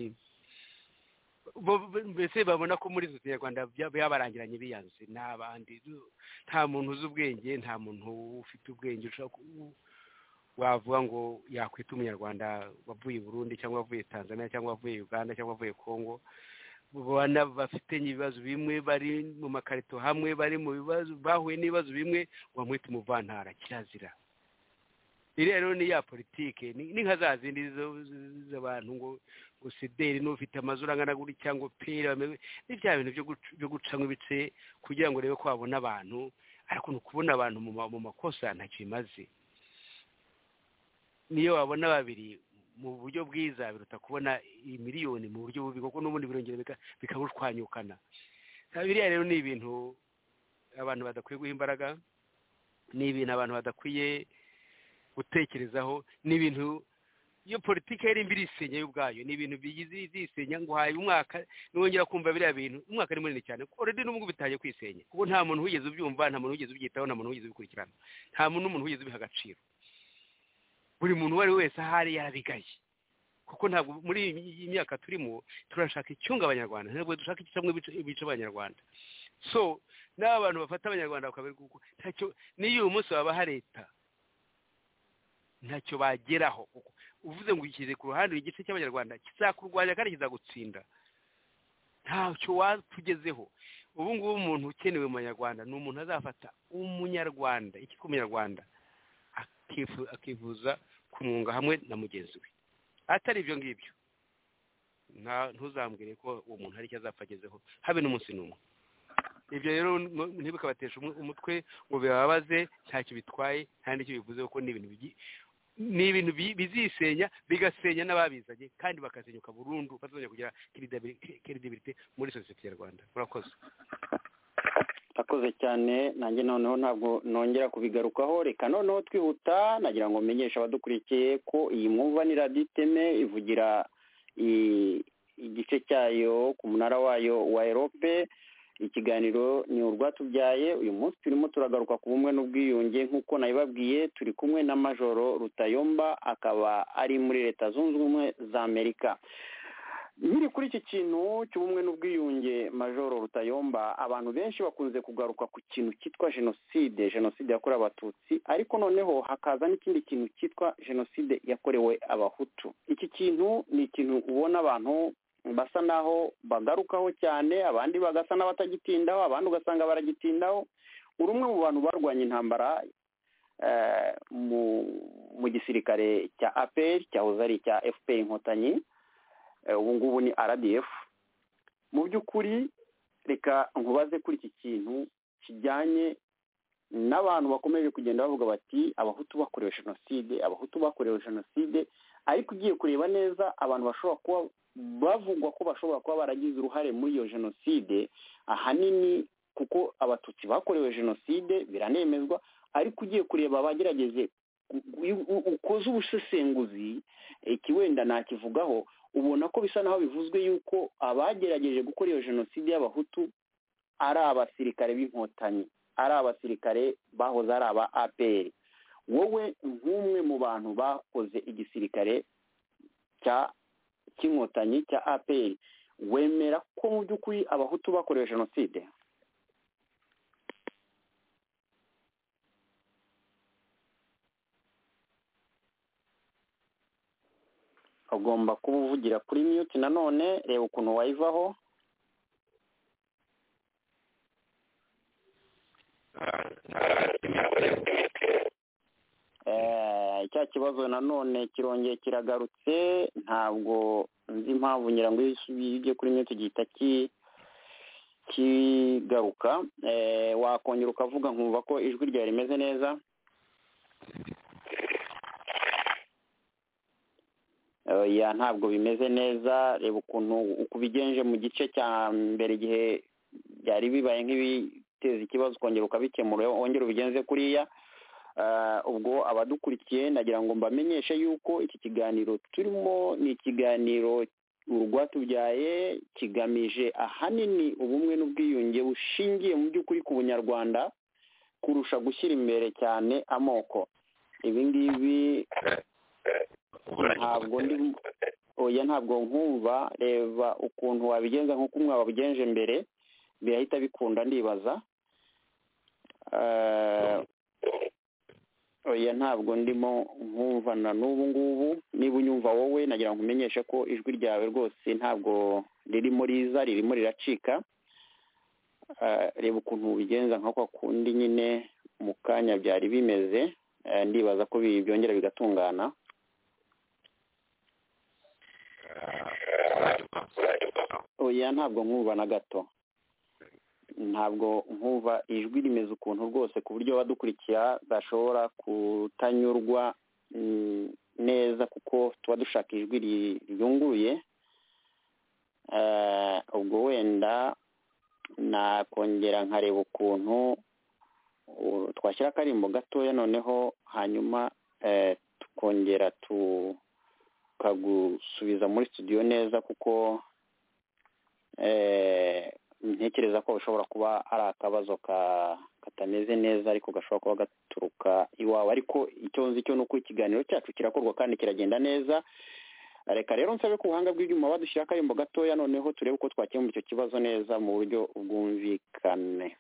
mbese babona ko muri sosiyete nyarwanda byabarangiranye biyanze n'abandi. Nta muntu uzi ubwenge, nta muntu ufite ubwenge wavuga ngo yakwita umunyarwanda wavuye Burundi cyangwa wavuye Tanzania cyangwa wavuye Uganda cyangwa wavuye Kongo. Bana bafite ibibazo bimwe, bari mu makarito hamwe, bari mu bibazo, bahuye n'ibibazo bimwe, wamwita umuvantara, kirazira. Rero ni ya politike, ni nka za zindi z'abantu ngo sideri n'ufite amazuru angana guri cyangwa pera, ni bya bintu byo gucamo ibice kugira ngo rebe ko babona abantu, ariko nukubona abantu mu makosa ntacyo bimaze. Niyo wabona babiri mu buryo bwiza biruta kubona miliyoni mu buryo bubi, kuko n'ubundi birongera bikabushwanyukana. Biriya rero ni ibintu abantu badakwiye guha imbaraga, ni ibintu abantu badakwiye gutekerezaho n'ibintu iyo politiki yari imbere isenya y'ubwayo ni ibintu bigize zisenya ngo haye umwaka nongera kumva biriya bintu umwaka ari munini cyane already n'ubwo bitaje kwisenya kuko nta muntu wigeze ubyumva nta muntu wigeze ubyitaho nta muntu wigeze ubikurikirana nta muntu wigeze ubiha agaciro buri muntu wari wese ahari yarabigaye kuko ntabwo muri iyi myaka turimo turashaka icyunga abanyarwanda ntabwo dushaka icyamwe bice abanyarwanda so n'abantu bafata abanyarwanda bakabera kuko ntacyo niyo uyu munsi baba leta ntacyo bageraho uvuze ngo ukize ku ruhande igice cy'abanyarwanda kizakurwanya kandi kizagutsinda ntacyo watugezeho ubu ngubu umuntu ukenewe mu banyarwanda ni umuntu azafata umunyarwanda ikitwa umunyarwanda akivuza kumwunga hamwe na mugenzi we atari ibyo ngibyo ntuzambwire ko uwo muntu hari icyo azapfa agezeho habe n'umunsi n'umwe ibyo rero ntibikabatesha umutwe ngo bibabaze ntacyo bitwaye nta n'icyo bivuze kuko ni ibintu bizisenya bigasenya n'ababizanye kandi bakasenyuka burundu batazongera kugira credibility muri sosiyete nyarwanda murakoze akoze cyane nanjye noneho ntabwo nongera kubigarukaho reka noneho twihuta nagira ngo menyeshe abadukurikiye ko iyi mwumva ni radiyo iteme ivugira igice cyayo ku munara wayo wa Europe ikiganiro ni urwatubyaye uyu munsi turimo turagaruka ku bumwe n'ubwiyunge nk'uko nabibabwiye turi kumwe na Majoro Rutayomba akaba ari muri Leta Zunze Ubumwe za Amerika nkiri kuri iki kintu cy'ubumwe n'ubwiyunge Majoro Rutayomba abantu benshi bakunze kugaruka ku kintu cyitwa jenoside yakorewe abatutsi ariko noneho hakaza n'ikindi kintu cyitwa jenoside yakorewe abahutu iki kintu ni ikintu ubona abantu basa naho bagarukaho cyane abandi bagasa n'abatagitindaho abandi ugasanga baragitindaho urumwe mu bantu barwanya intambara mu gisirikare cya APR cyahoze ari cya FPR inkotanyi ubu ngubu ni RDF mu by'ukuri reka nkubaze kuri iki kintu kijyanye n'abantu bakomeje kugenda bavuga bati abahutu bakorewe jenoside ariko ugiye kureba neza abantu bashobora kuba bavugwa ko bashobora kuba baragize uruhare muri iyo jenoside ahanini kuko abatutsi bakorewe jenoside biranemezwa ariko ugiye kureba abagerageze ukoze ubusesenguzi wenda nakivugaho ubona ko bisa naho bivuzwe yuko abagerageje gukora iyo jenoside y'abahutu ari abasirikare b'inkotanyi ari abasirikare bahoze ari aba APR wowe nk'umwe mu bantu bakoze igisirikare cy'inkotanyi cya APR wemera ko mu by'ukuri abahutu bakorewe jenoside ugomba kuba uvugira kuri mute nanone reba ukuntu wayivaho icya kibazo nanone kirongeye kiragarutse ntabwo nzi impamvu ngira ngo iyo ujye kuri mute gihita kigaruka wakongera ukavuga nkumva ko ijwi ryawe rimeze neza ntabwo bimeze neza reba ukuntu ubigenje mu gice cya mbere igihe byari bibaye nk'ibiteza ikibazo ukongera ukabikemura wongera ubigenze kuriya ubwo abadukurikiye nagira ngo mbamenyeshe yuko iki kiganiro turimo ni ikiganiro urwatubyaye kigamije ahanini ubumwe n'ubwiyunge bushingiye mu by'ukuri ku bunyarwanda kurusha gushyira imbere cyane amoko ibi ngibi ntabwo nkumva reba ukuntu wabigenza nk'uko umwe wabigenje mbere birahita bikunda ndibaza ntabwo ndimo nkumva na n'ubu ngubu niba unyumva wowe nagira ngo umenyeshe ko ijwi ryawe rwose ntabwo ririmo riracika reba ukuntu ubigenza nka kwa kundi nyine mu kanya byari bimeze ndibaza ko byongera bigatungana ntabwo nkumva na gato ntabwo nkumva ijwi rimeze ukuntu rwose ku buryo abadukurikira bashobora kutanyurwa neza kuko tuba dushaka ijwi riyunguruye ubwo wenda nakongera nkareba ukuntu twashyira akarimbo gatoya noneho hanyuma tukongera tukagusubiza muri studio neza, kuko ntekereza ko ushobora kuba ari akabazo katameze neza ariko gashobora kuba gaturuka iwawe, ariko icyo nzi cyo nuko ikiganiro cyacu kirakorwa kandi kiragenda neza. Reka rero nsabe ku buhanga bw'ibyuma badushyira akayimbo gatoya, noneho turebe uko twakemura icyo kibazo neza mu buryo bwumvikane.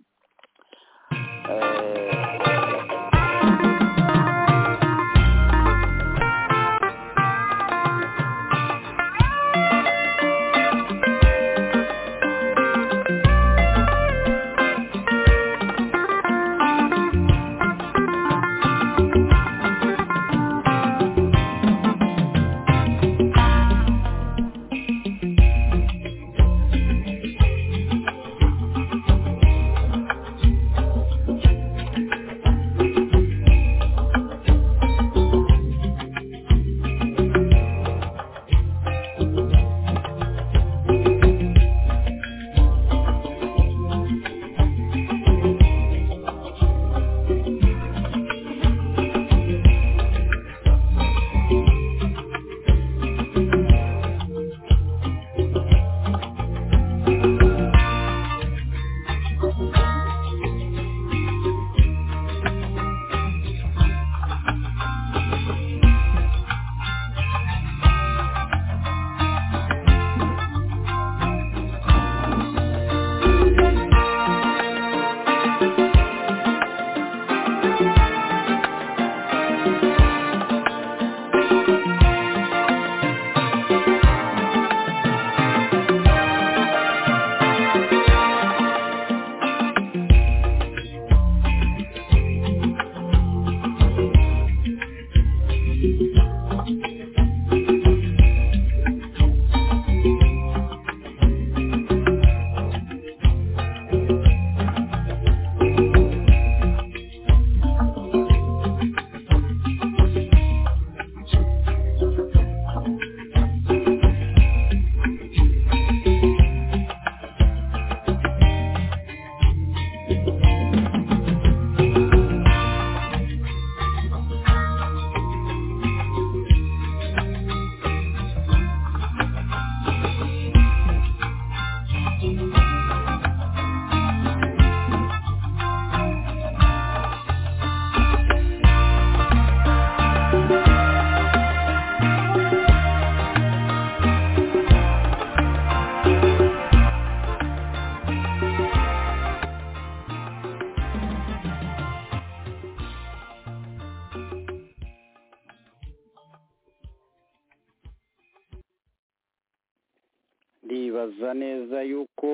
ndibaza neza yuko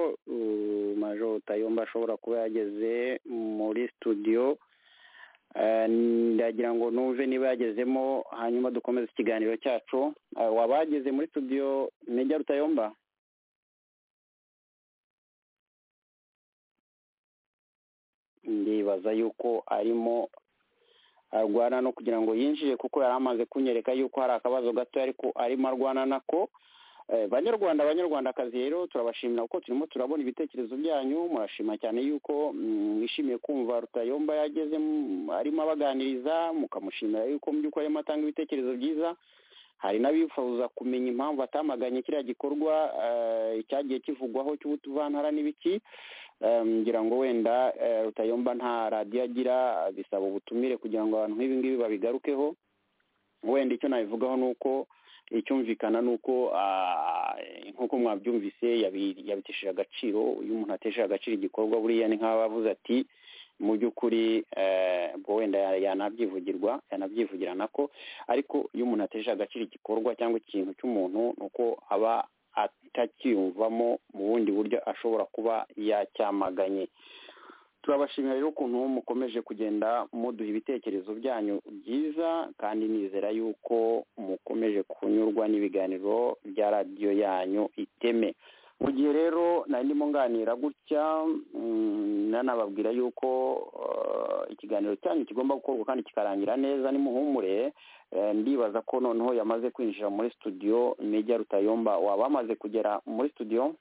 Major Rutayomba ashobora kuba yageze muri studio. Ndagira ngo numve niba yagezemo, hanyuma dukomeze ikiganiro cyacu. Wabageze muri studio Major Rutayomba? Ndibaza yuko arimo arwana no kugira ngo yinjire, kuko yari amaze kunyereka yuko hari akabazo gato ariko arimo arwana nako. Banyarwandakazi rero turabashimira kuko turimo turabona ibitekerezo byanyu. Murashima cyane yuko mwishimiye kumva Rutayomba yageze arimo abaganiriza, mukamushimira yuko mu by'ukuri arimo atanga ibitekerezo byiza. Hari n'abifuza kumenya impamvu atamaganye kiriya gikorwa cyagiye kivugwaho cy'ubutuvantara n'ibiki. Ngira ngo wenda Rutayomba nta radiyo agira, bisaba ubutumire kugira ngo abantu nk'ibi ngibi babigarukeho. Wenda icyo nabivugaho ni uko icyumvikana ni uko nk'uko mwabyumvise yabitesheje agaciro. Iyo umuntu atesheje agaciro igikorwa, buriya ni nk'abavuze ati mu by'ukuri ubwo wenda yanabyivugira nako, ariko iyo umuntu atesheje agaciro igikorwa cyangwa ikintu cy'umuntu, ni uko aba atakiyumvamo mu bundi buryo ashobora kuba yacyamaganye. Turabashimira rero ukuntu mukomeje kugenda muduha ibitekerezo byanyu byiza, kandi nizera yuko mukomeje kunyurwa n'ibiganiro bya radiyo yanyu Iteme. Mu gihe rero nari ndimo nganira gutya, nanababwira yuko ikiganiro cyanyu kigomba gukorwa kandi kikarangira neza, nimuhumure. Ndibaza ko noneho yamaze kwinjira muri studio. Major Rutayomba, waba amaze kugera muri studio?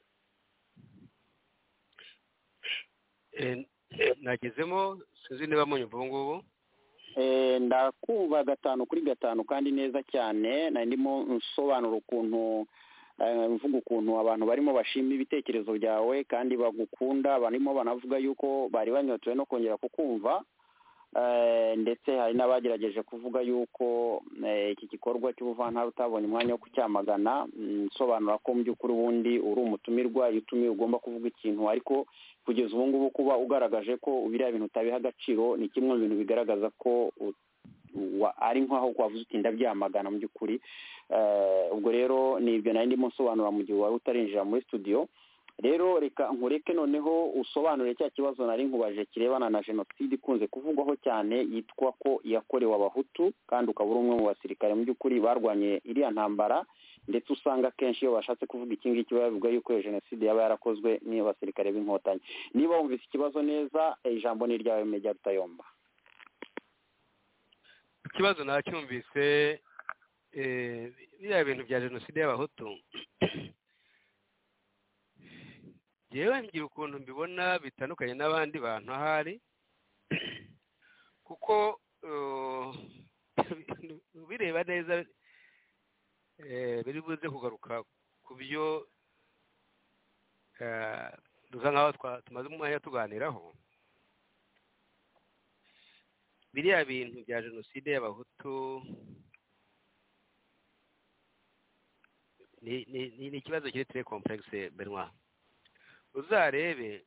Nagezemo, sinzi niba munyumva ubu ngubu. ndakumva 5-5 kandi neza cyane ndimo nsobanura ukuntu mvuga ukuntu abantu barimo bashima ibitekerezo byawe kandi bagukunda barimo banavuga yuko bari banyotewe no kongera kukumva ndetse hari n'abagerageje kuvuga yuko iki gikorwa cy'ubuvantara utabonye umwanya wo kucyamagana nsobanura ko mu by'ukuri ubundi uri umutumirwa iyo utumiye ugomba kuvuga ikintu ariko kugeza ubu ngubu kuba ugaragaje ko biriya bintu utabiha agaciro ni kimwe mu bintu bigaragaza ko ari nk'aho wavuze uti ndabyamagana mu by'ukuri ubwo rero ni ibyo nari ndimo nsobanura mu gihe wari utarinjira muri studio rero reka nkureke noneho usobanure cya kibazo nari nkubaje kirebana na jenoside ikunze kuvugwaho cyane yitwa ko yakorewe abahutu kandi ukaba uri umwe mu basirikare mu by'ukuri barwanye iriya ntambara ndetse usanga kenshi iyo bashatse kuvuga iki ngiki bavuga yuko iyo jenoside yaba yarakozwe n'iyo basirikare b'inkotanyi niba wumvise ikibazo neza ijambo ni ryawe Meja Rutayomba. Ikibazo nacyumvise biriya bintu bya jenoside y'abahutu yewe ngira ukuntu mbibona bitandukanye n'abandi bantu ahari kuko bireba neza biri buze kugaruka ku byo dusa nk'aho tumaze umwanya tuganiraho biriya bintu bya jenoside y'abahutu ni ikibazo kiri très complexe Benoît. Uzarebe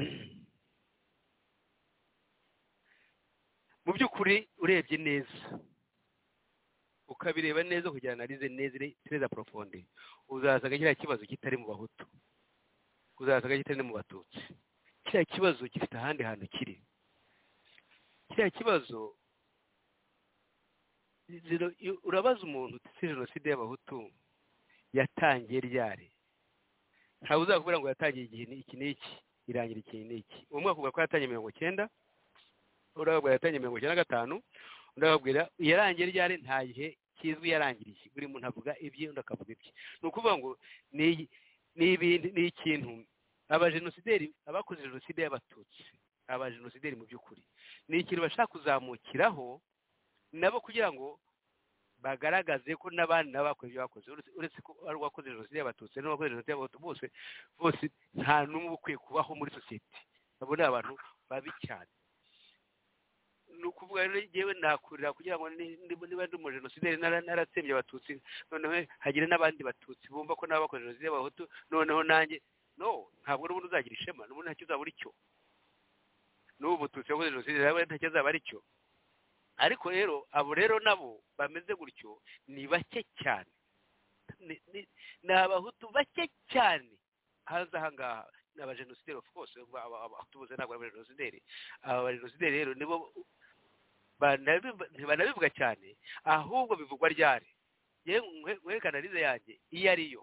mu by'ukuri urebye neza ukabireba neza kugira analize neza très approfondie uzasanga kiriya kibazo kitari mu bahutu uzasanga kitari mu batutsi kiriya kibazo gifite ahandi hantu kiri kiriya kibazo urabaza umuntu uti jenoside y'abahutu yatangiye ryari ntawe uzakubwira ngo yatangiye igihe iki n'iki irangira iki n'iki umwe akubwira ko yatangiye 90 undi akubwira yatangiye 95 undi akubwira yarangiye ryari nta gihe kizwi yarangiriye buri muntu avuga ibye undi akavuga ibye ni ukuvuga ngo ni ikintu abajenosideri abakoze jenoside y'abatutsi abajenosideri mu by'ukuri ni ikintu bashaka kuzamukiraho nabo kugira ngo bagaragaze ko n'abandi n'abakoze ibyo bakoze uretse ko ari uwakoze jenoside y'abatutsi n'uwakoze jenoside y'abahutu bose nta n'umwe ukwiye kubaho muri sosiyete abo ni abantu babi cyane ni ukuvuga rero yewe nakurira kugira ngo niba ndi umujenosideri naratsembye abatutsi noneho hagire n'abandi batutsi bumva ko n'abakoze jenoside y'abahutu noneho nanjye no ntabwo n'ubundi uzagira ishema n'ubundi ntacyo uzaba ari cyo n'ubu bututsi wakoze jenoside nawe ntacyo azaba ari cyo ariko rero abo rero nabo bameze gutyo ni bake cyane ni abahutu bake cyane hanze aha ngaha ni abajenosideri of course tubuze ntabwo ari abajenosideri aba bajenosideri rero nibo banabivuga cyane ahubwo bivugwa ryari yewe werekana rize yanjye iyo ariyo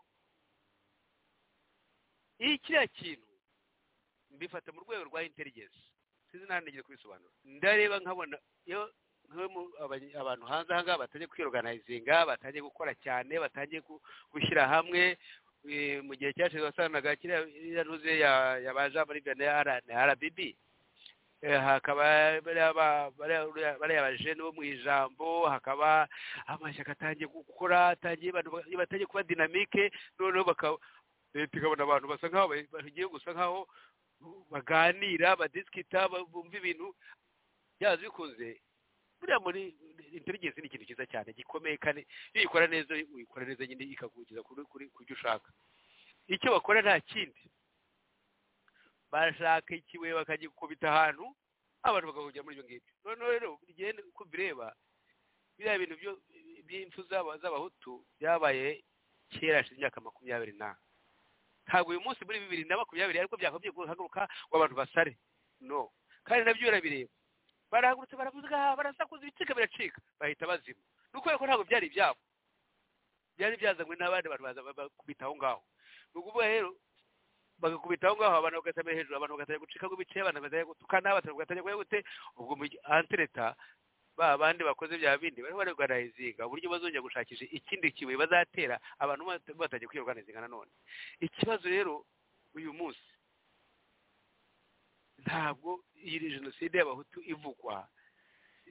kiriya kintu mbifata mu rwego rwa intelligence sinzi nta ntegere kubisobanura ndareba nkabona iyo abantu hanze aha ngaha batangiye kwiorganizinga batangiye gukora cyane batangiye gushyira hamwe mu gihe cyashize wasanaga kiriya ntuze yabaje muri RBB hakaba bariya abajene bo mu ijambo hakaba amashyaka atangiye gukora batangiye kuba dinamike noneho leta ikabona abantu basa nk'aho bagiye gusa nk'aho baganira badisikita bumva ibintu byazo bikunze buriya muri intelligence ni ikintu cyiza cyane gikomeye kandi iyo uyikora neza uyikora neza nyine ikakugeza kuri byo ushaka icyo bakora nta kindi barashaka ikiwe bakagikubita ahantu abantu bakakujya muri ibyo ngibyo noneho rero bigende uko bireba biriya bintu by'impfu z'abahutu byabaye kera hashize imyaka 20 ntabwo uyu munsi muri 2020 ariko byakabye guhaguruka ngo abantu basare no kandi nabyo urabireba barahagurutse baravuga barasakuza ibicika biracika bahita bazima nuko ko ntabwo byari ibyabo byari byazanywe n'abandi bantu bakubita aho ngaho nukuvuga rero bagakubita aho ngaho abantu bagatamira hejuru abantu bagatangira gucika ngo bice abantu bagatangira gutukana abantu bagatangira gute ubwo mu antreta bandi bakoze bya bindi bari bariganayizinga uburyo bazongera gushakisha ikindi kibuye bazatera abantu batangiye kwiyorganizinga nanone ikibazo rero uyu munsi ntabwo iyi jenoside y'abahutu ivugwa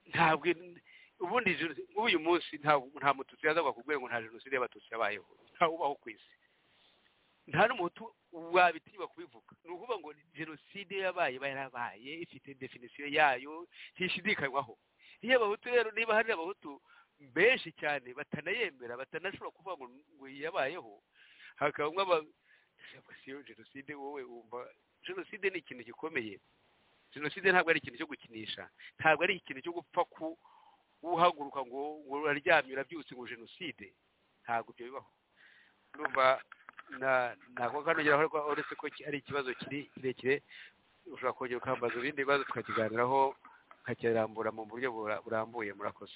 ntabwo ubundi uyu munsi nta mututsi yazaga kubwira ngo nta jenoside y'abatutsi yabayeho nta ubaho ku isi nta n'umutu wabitinywa kubivuga ni ukuvuga ngo jenoside yabaye yarabaye ifite definisiyo yayo ntishidikanywaho iyo abahutu rero niba hari abahutu benshi cyane batanayemera batanashobora kuvuga ngo yabayeho hakabamo jenoside wowe wumva jenoside ni ikintu gikomeye jenoside ntabwo ari ikintu cyo gukinisha ntabwo ari ikintu cyo gupfa uhaguruka ngo uraryamye urabyutse ngo jenoside ntabwo ibyo bibaho numva ntabwo kanongeraho uretse ko ari ikibazo kirekire ushobora kongera ukambaza ibindi bibazo tukakiganiraho nkakirambura mu buryo burambuye murakoze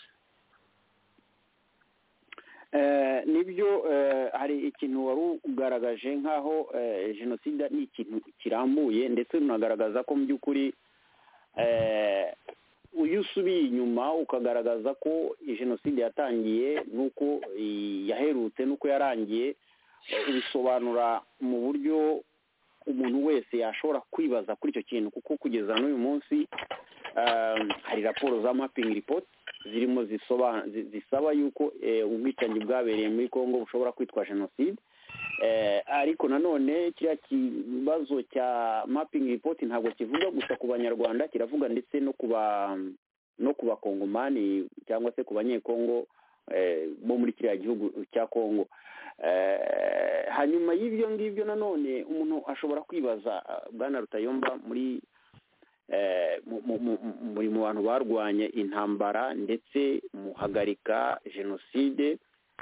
nibyo hari ikintu wari ugaragaje nk'aho jenoside ni ikintu kirambuye ndetse unagaragaza ko mu by'ukuri iyo usubiye inyuma ukagaragaza ko jenoside yatangiye n'uko yaherutse n'uko yarangiye bisobanura mu buryo umuntu wese yashobora kwibaza kuri icyo kintu kuko kugeza n'uyu munsi hari raporo za mapping report zirimo zisaba yuko ubwicanyi bwabereye muri Congo bushobora kwitwa jenoside ariko nanone kiriya kibazo cya mapping report ntabwo kivuga gusa ku banyarwanda kiravuga ndetse no ku bakongomani cyangwa se ku banyekongo bo muri kiriya gihugu cya Congo hanyuma y'ibyo ngibyo nanone umuntu ashobora kwibaza bwana Rutayomba muri mu bantu barwanye intambara ndetse muhagarika jenoside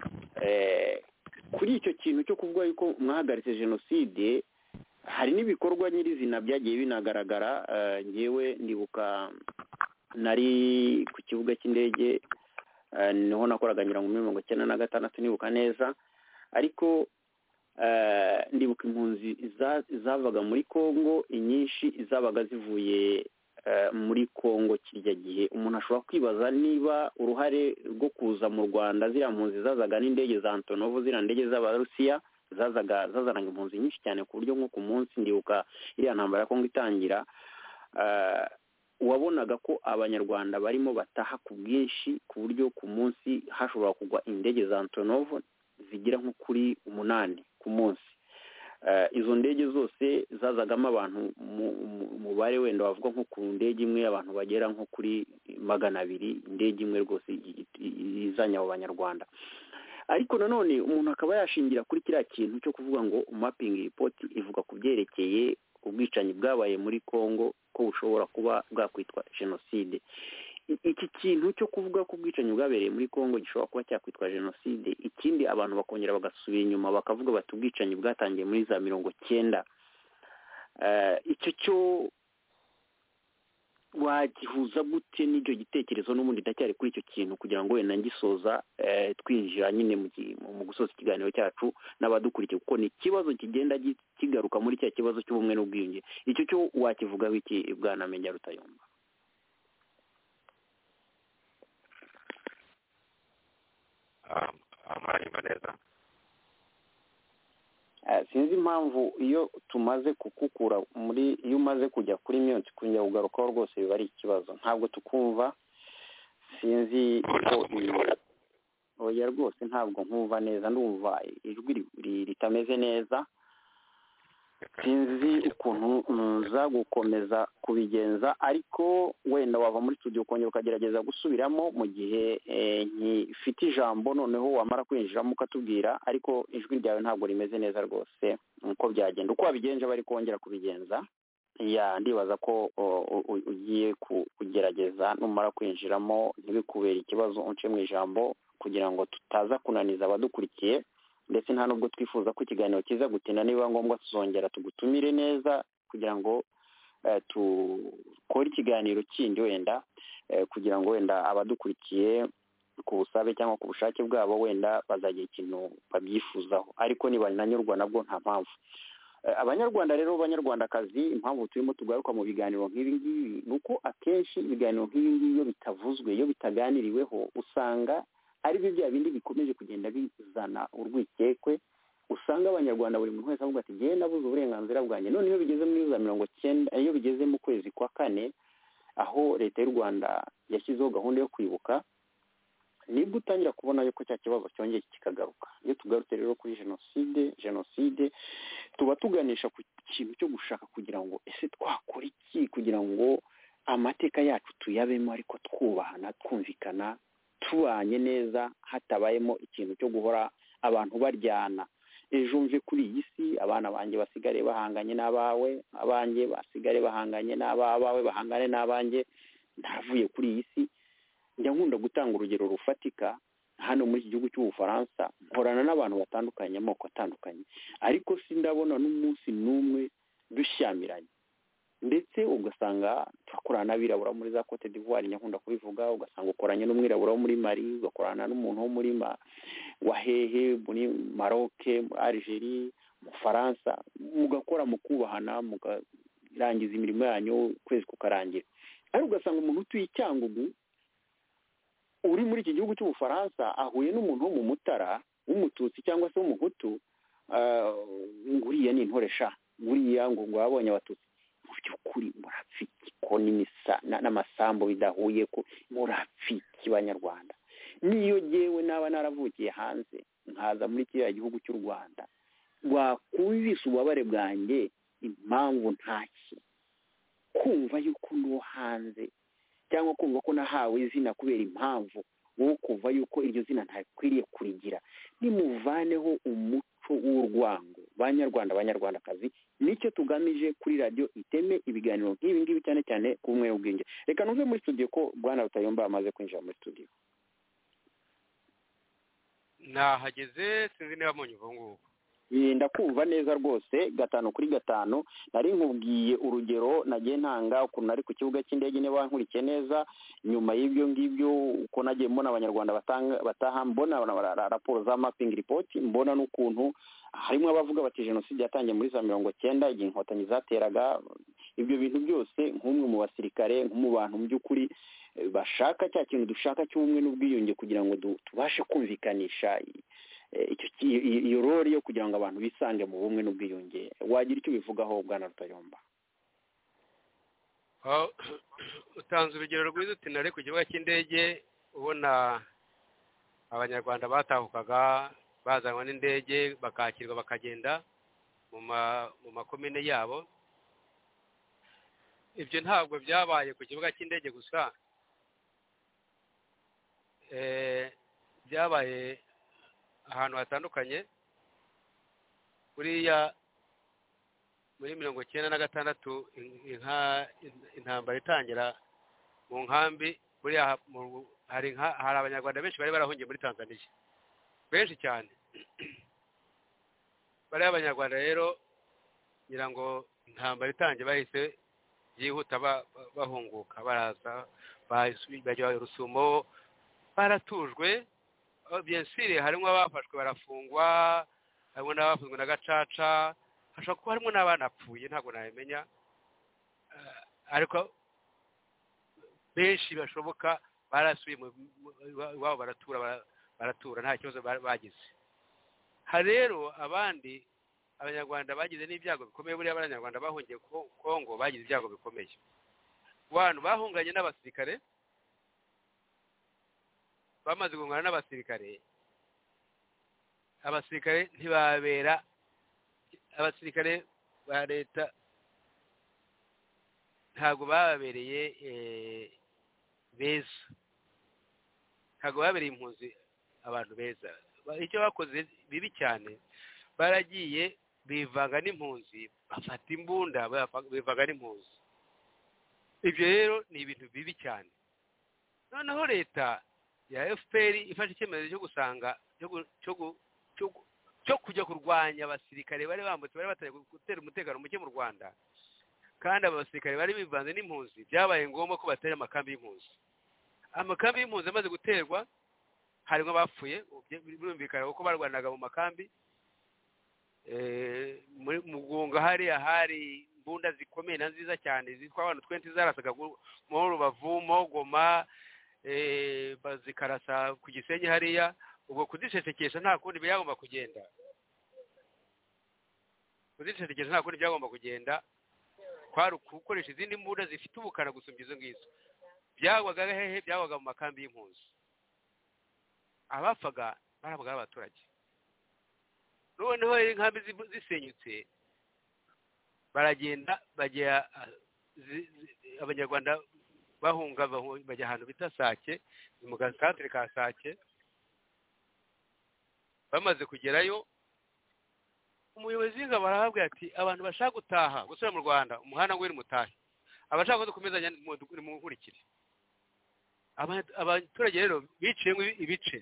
kuri icyo kintu cyo kuvuga yuko mwahagaritse jenoside hari n'ibikorwa nyirizina byagiye binagaragara ngewe ndibuka nari ku kibuga cy'indege niho nakoraga ngira ngo 1996 nibuka neza ariko ndibuka impunzi zavaga muri Congo inyinshi zabaga zivuye muri Congo kirya gihe umuntu ashobora kwibaza niba uruhare rwo kuza mu Rwanda ziriya mpunzi zazaga n'indege za Antonov ziriya ndege z'Abarusiya zazanaga impunzi nyinshi cyane ku buryo nko ku munsi ndibuka iriya ntambara ya Congo itangira wabonaga ko abanyarwanda barimo bataha ku bwinshi ku buryo ku munsi hashobora kugwa indege za Antonov zigira nko kuri 8 ku munsi izo ndege zose zazagamo abantu mubare wenda wavuga nko ku ndege imwe abantu bagera nko kuri 200 indege imwe rwose izanya abo banyarwanda ariko nanone umuntu akaba yashingira kuri kiriya kintu cyo kuvuga ngo mapping report ivuga ku byerekeye ubwicanyi bwabaye muri Congo ko bushobora kuba bwakwitwa jenoside iki kintu cyo kuvuga ko ubwicanyi bwabereye muri Congo gishobora kuba cyakwitwa jenoside ikindi abantu bakongera bagasubira inyuma bakavuga bati ubwicanyi bwatangiye muri za 90 icyo cyo wagihuza gute n'icyo gitekerezo n'ubundi ndacyari kuri icyo kintu kugira ngo wenda ngisoza twinjira nyine mu gusoza ikiganiro cyacu n'abadukurikiye kuko ni ikibazo kigenda kigaruka muri cya kibazo cy'ubumwe n'ubwiyunge icyo cyo wakivugaho iki bwana Menya Rutayomba amarima neza sinzi impamvu iyo tumaze kukukura iyo umaze kujya kuri mute kujya kugarukaho rwose biba ari ikibazo ntabwo tukumva sinzi ko oya rwose ntabwo nkumva neza ndumva ijwi ritameze neza sinzi ukuntu nza gukomeza kubigenza ariko wenda wava muri studio ukongera ukagerageza gusubiramo mu gihe nkifite ijambo noneho wamara kwinjiramo ukatubwira ariko ijwi ryawe ntabwo rimeze neza rwose uko byagenda uko wabigenje bari kongera kubigenza ndibaza ko ugiye kugerageza numara kwinjiramo ntibikubere ikibazo unce mu ijambo kugira ngo tutaza kunaniza abadukurikiye ndetse nta nubwo twifuza ko ikiganiro kiza gutinda niba ngombwa tuzongera tugutumire neza kugira ngo tukore ikiganiro kindi wenda kugira ngo wenda abadukurikiye ku busabe cyangwa ku bushake bwabo wenda bazagira ikintu babyifuzaho ariko nibananyurwa nabwo nta mpamvu abanyarwanda rero b'abanyarwandakazi impamvu turimo tugaruka mu biganiro nk'ibi ngibi ni uko akenshi ibiganiro nk'ibi ngibi iyo bitavuzwe iyo bitaganiriweho usanga ari bya bindi bikomeje kugenda bizana urwikekwe usanga abanyarwanda buri muntu wese avuga ati ngewe nabuze uburenganzira bwanjye none iyo bigeze muri za 90 iyo bigeze mu kwezi kwa 4 aho leta y'u Rwanda yashyizeho gahunda yo kwibuka, nibwo utangira kubona yuko cya kibazo cyongeye kikagaruka. Iyo tugarutse rero kuri jenoside tuba tuganisha ku kintu cyo gushaka kugira ngo ese twakora iki kugira ngo amateka yacu tuyabemo ariko twubahana, twumvikana, tubanye neza, hatabayemo ikintu cyo guhora abantu baryana. Ejo mve kuri iyi si abana banjye basigare bahanganye n'abawe, abanjye basigare bahanganye n'abawe, bahangane n'abanjye. Ndavuye kuri iyi si, njya nkunda gutanga urugero rufatika. Hano muri iki gihugu cy'Ubufaransa mporana n'abantu batandukanye, amoko atandukanye, ariko sindabona n'umunsi n'umwe dushyamiranye. Ndetse ugasanga turakorana n'abirabura muri za Cote d'Ivoire, nyakunda kubivuga, ugasanga ukoranye n'umwirabura wo muri Mali, ugakorana n'umuntu wo muri wahehe muri Maroc, Algerie, mu Faransa, mugakora mu kubahana, mukarangiza imirimo yanyu, kwezi kukarangira. Ariko ugasanga umuntu utuye i Cyangugu uri muri iki gihugu cy'Ubufaransa ahuye n'umuntu wo mu Mutara w'umututsi cyangwa se w'umuhutu, nguriya ni intoresha, nguriya ngo wabonye abatutsi. Mu by'ukuri murapfiki ko n'amasambo bidahuye ko murapfiki banyarwanda. Niyo jewe naba naravukiye hanze nkaza muri kiriya gihugu cy'u Rwanda, wakumvise ububabare bwanjye impamvu ntaki kumva yuko ndo hanze, cyangwa kumva ko nahawe izina kubera impamvu wowe kumva yuko iryo zina ntakwiriye kurigira. Nimuvaneho umuco w'urwango banyarwanda, banyarwandakazi. Nicyo tugamije kuri radio Iteme, ibiganiro nk'ibi ngibi cyane cyane ku bumwe n'ubwenge. Reka numve muri studio ko Bwana Rutayomba amaze kwinjira muri studio. Nahageze, sinzi niba munyumva nguko. Ndakumva neza rwose, 5-5. Nari nkubwiye urugero nagiye ntanga ukuntu ari ku kibuga cy'indege, niba nkurikiye neza. Nyuma y'ibyo ngibyo uko nagiye mbona abanyarwanda bataha, mbona raporo za mapping report, mbona n'ukuntu harimo abavuga bati jenoside yatangiye muri za 19 igihe inkotanyi zateraga. Ibyo bintu byose nk'umwe mu basirikare, nk'umu bantu mu by'ukuri bashaka cya kintu dushaka cy'ubumwe n'ubwiyunge kugira ngo tubashe kumvikanisha iyo role yo kugira ngo abantu bisange mu bumwe n'ubwiyunge. Wagira icyo bivugaho Bwana Rutayomba? Utanze urugero rwiza uti nare ku kibuga cy'indege ubona abanyarwanda batahukaga bazanwa n'indege bakakirwa bakagenda mu makomine yabo. Ibyo ntabwo byabaye ku kibuga cy'indege gusa, byabaye ahantu hatandukanye. Buriya muri 1996 intambara itangira mu nkambi, buriya hari abanyarwanda benshi bari barahungiye muri Tanzania, benshi cyane. Bari abanyarwanda rero ngira ngo intambara itangiye bahise yihuta bahunguka, baraza bajya Rusumo, baratujwe. Bien sûr harimo abafashwe barafungwa, harimo n'abafunzwe na Gacaca, hashobora kuba harimo n'abanapfuye ntabwo nabimenya, ariko benshi bashoboka barasubiye iwabo baratura nta kibazo bagize. Hari rero abandi abanyarwanda bagize n'ibyago bikomeye. Buriya abanyarwanda bahungiye Kongo bagize ibyago bikomeye. Abantu bahunganye n'abasirikare, bamaze gungana n'abasirikare, abasirikare ntibabera abasirikare ba leta, ntabwo babereye beza, ntabwo babereye impunzi abantu beza. Icyo bakoze bibi cyane, baragiye bivanga n'impunzi, bafata imbunda bivanga n'impunzi. Ibyo rero ni ibintu bibi cyane. Noneho leta ya FPR ifashe icyemezo cyo gusanga cyo kujya kurwanya abasirikare bari bambutse, bari batari gutera umutekano muke mu Rwanda, kandi abasirikare bari bivanze n'impunzi. Byabaye ngombwa ko batera amakambi y'impunzi. Amakambi y'impunzi amaze guterwa, harimo abapfuye, birumvikana kuko barwanaga mu makambi. Mu Gunga hari imbunda zikomeye na nziza cyane zitwa abantu 20 zarasaga mu Rubavu, Goma, bazikarasa ku Gisenyi hariya. Ubwo kuzishesekesha nta kundi byagomba kugenda, kwari gukoresha izindi mbunda zifite ubukana gusumbya izo ngizo. Byagwaga hehe? Byagwaga mu makambi y'impunzi. Abapfaga barabaga abaturage. Noneho inkambi zisenyutse baragenda bajya abanyarwanda bahunga bajya ahantu bita Sake, mu gasantere ka Sake. Bamaze kugerayo umuyobozi w'ingabo barahabwira ati abantu bashaka gutaha gusubira mu Rwanda umuhanda ngwiri mutahe, abashaka gukomezanya mu nkurikire. Abaturage rero biciyemo ibice.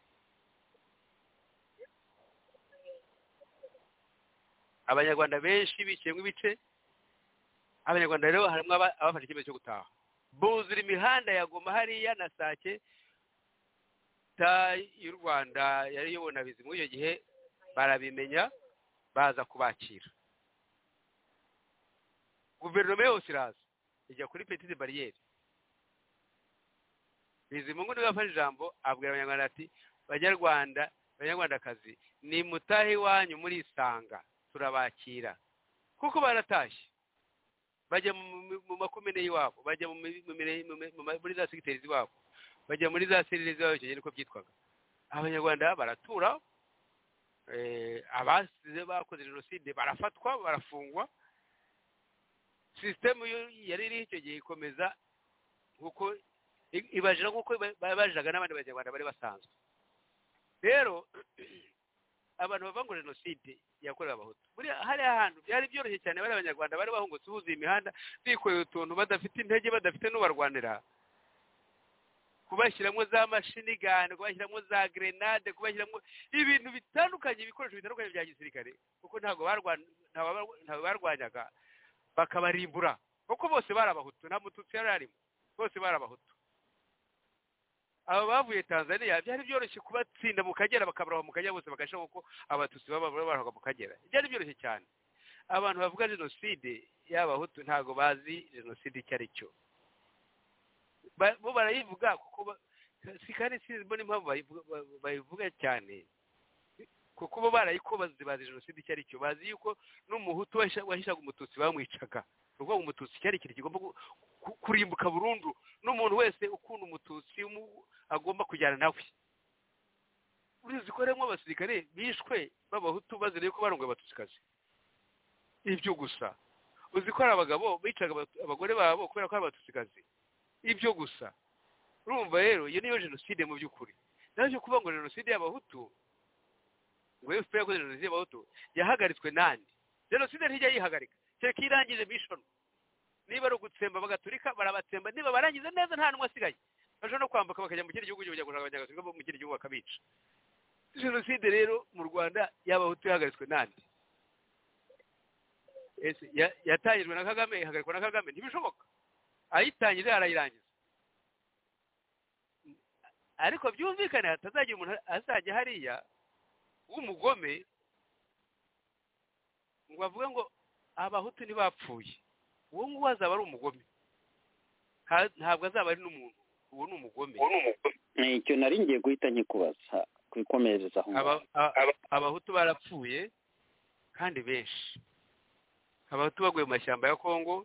Abanyarwanda benshi biciyemo ibice. Abanyarwanda rero harimo abafashe icyemezo cyo gutaha. Buzura imihanda ya Goma hariya na Sake. Y'u Rwanda yari yobona bizi muri icyo gihe barabimenya baza kubakira. Guverinoma yose iraza ijya kuri petite barriere. Bizimungu niwe afashe ijambo abwira abanyarwanda ati banyarwandakazi ni mutahe wanyu muri Isanga turabakira. Kuko baratashye bajya mu makomine y'iwabo, bajya muri za segiteri z'iwabo, bajya muri za serire z'iwabo, icyo gihe niko byitwaga. Abanyarwanda baratura, abasize bakoze jenoside barafatwa barafungwa. System yari iri icyo gihe ikomeza kuko ibajira kuko bajaga n'abandi banyarwanda bari basanzwe. Rero abantu bava ngo jenoside yakorewe abahutu muri hari ahantu byari byoroshye cyane, bari abanyarwanda bari bahungutse buzuye imihanda bikoreye utuntu badafite intege, badafite n'ubarwanira, kubashyiramo za mashini gani, kubashyiramo za grenade, kubashyiramo ibintu bitandukanye, ibikoresho bitandukanye bya gisirikare, kuko ntabwo barwanyaga bakabarimbura, kuko bose barabahutu, nta mututsi yari arimo, bose barabahutu. Aba bavuye Tanzania byari byoroshye kubatsinda mu Kagera, bakabaraho mu Kagera bose bagasha kuko abatutsi barahoga mu Kagera. Byari byoroshye cyane. Abantu bavuga jenoside y'abahutu ntago bazi jenoside icyo ari cyo. Bo barayivuga kuko sikari mbona impamvu bayivuga cyane, kuko bo barayikobaze bazi jenoside icyo ari cyo. Bazi yuko n'umuhutu wahishaga umututsi bamwicaga, ubwo umututsi cyari ikintu kigomba kurimbuka burundu, n'umuntu wese ukunda umututsi agomba kujyana nawe. Urizi ko rero abasirikare bishwe b'abahutu bazira ko barongoye abatutsikazi. Ibyo gusa. Uzi ko ari abagabo bicaga abagore babo kubera ko ari abatutsikazi. Ibyo gusa. Urumva rero iyo niyo jenoside mu by'ukuri. Naje kuvuga ngo jenoside y'abahutu, ngo FPR yakoze jenoside y'abahutu yahagaritswe nandi. Jenoside ntijya yihagarika, cyeka irangije mission. Niba ari ugutsemba bagaturika barabatsemba, niba barangiza neza nta n'umwe asigaye, baje no kwambuka bakajya mu kindi gihugu bajya gushaka abanyagasinga mu kindi gihugu bakabica. Jenoside rero mu Rwanda y'abahutu yahagaritswe nandi. Yatangijwe na Kagame, ihagarikwa na Kagame, ntibishoboka. Ayitangije arayirangiza. Ariko byumvikane hatazagira umuntu azajya hariya w'umugome ngo avuga ngo abahutu ntibapfuye, uwo nguwo azaba ari umugome, ntabwo azaba ari n'umuntu, uwo ni umugome. Icyo nari ngiye guhita nkikubaza kwikomereza aho. Abahutu barapfuye kandi benshi. Abahutu baguye mu mashyamba ya Kongo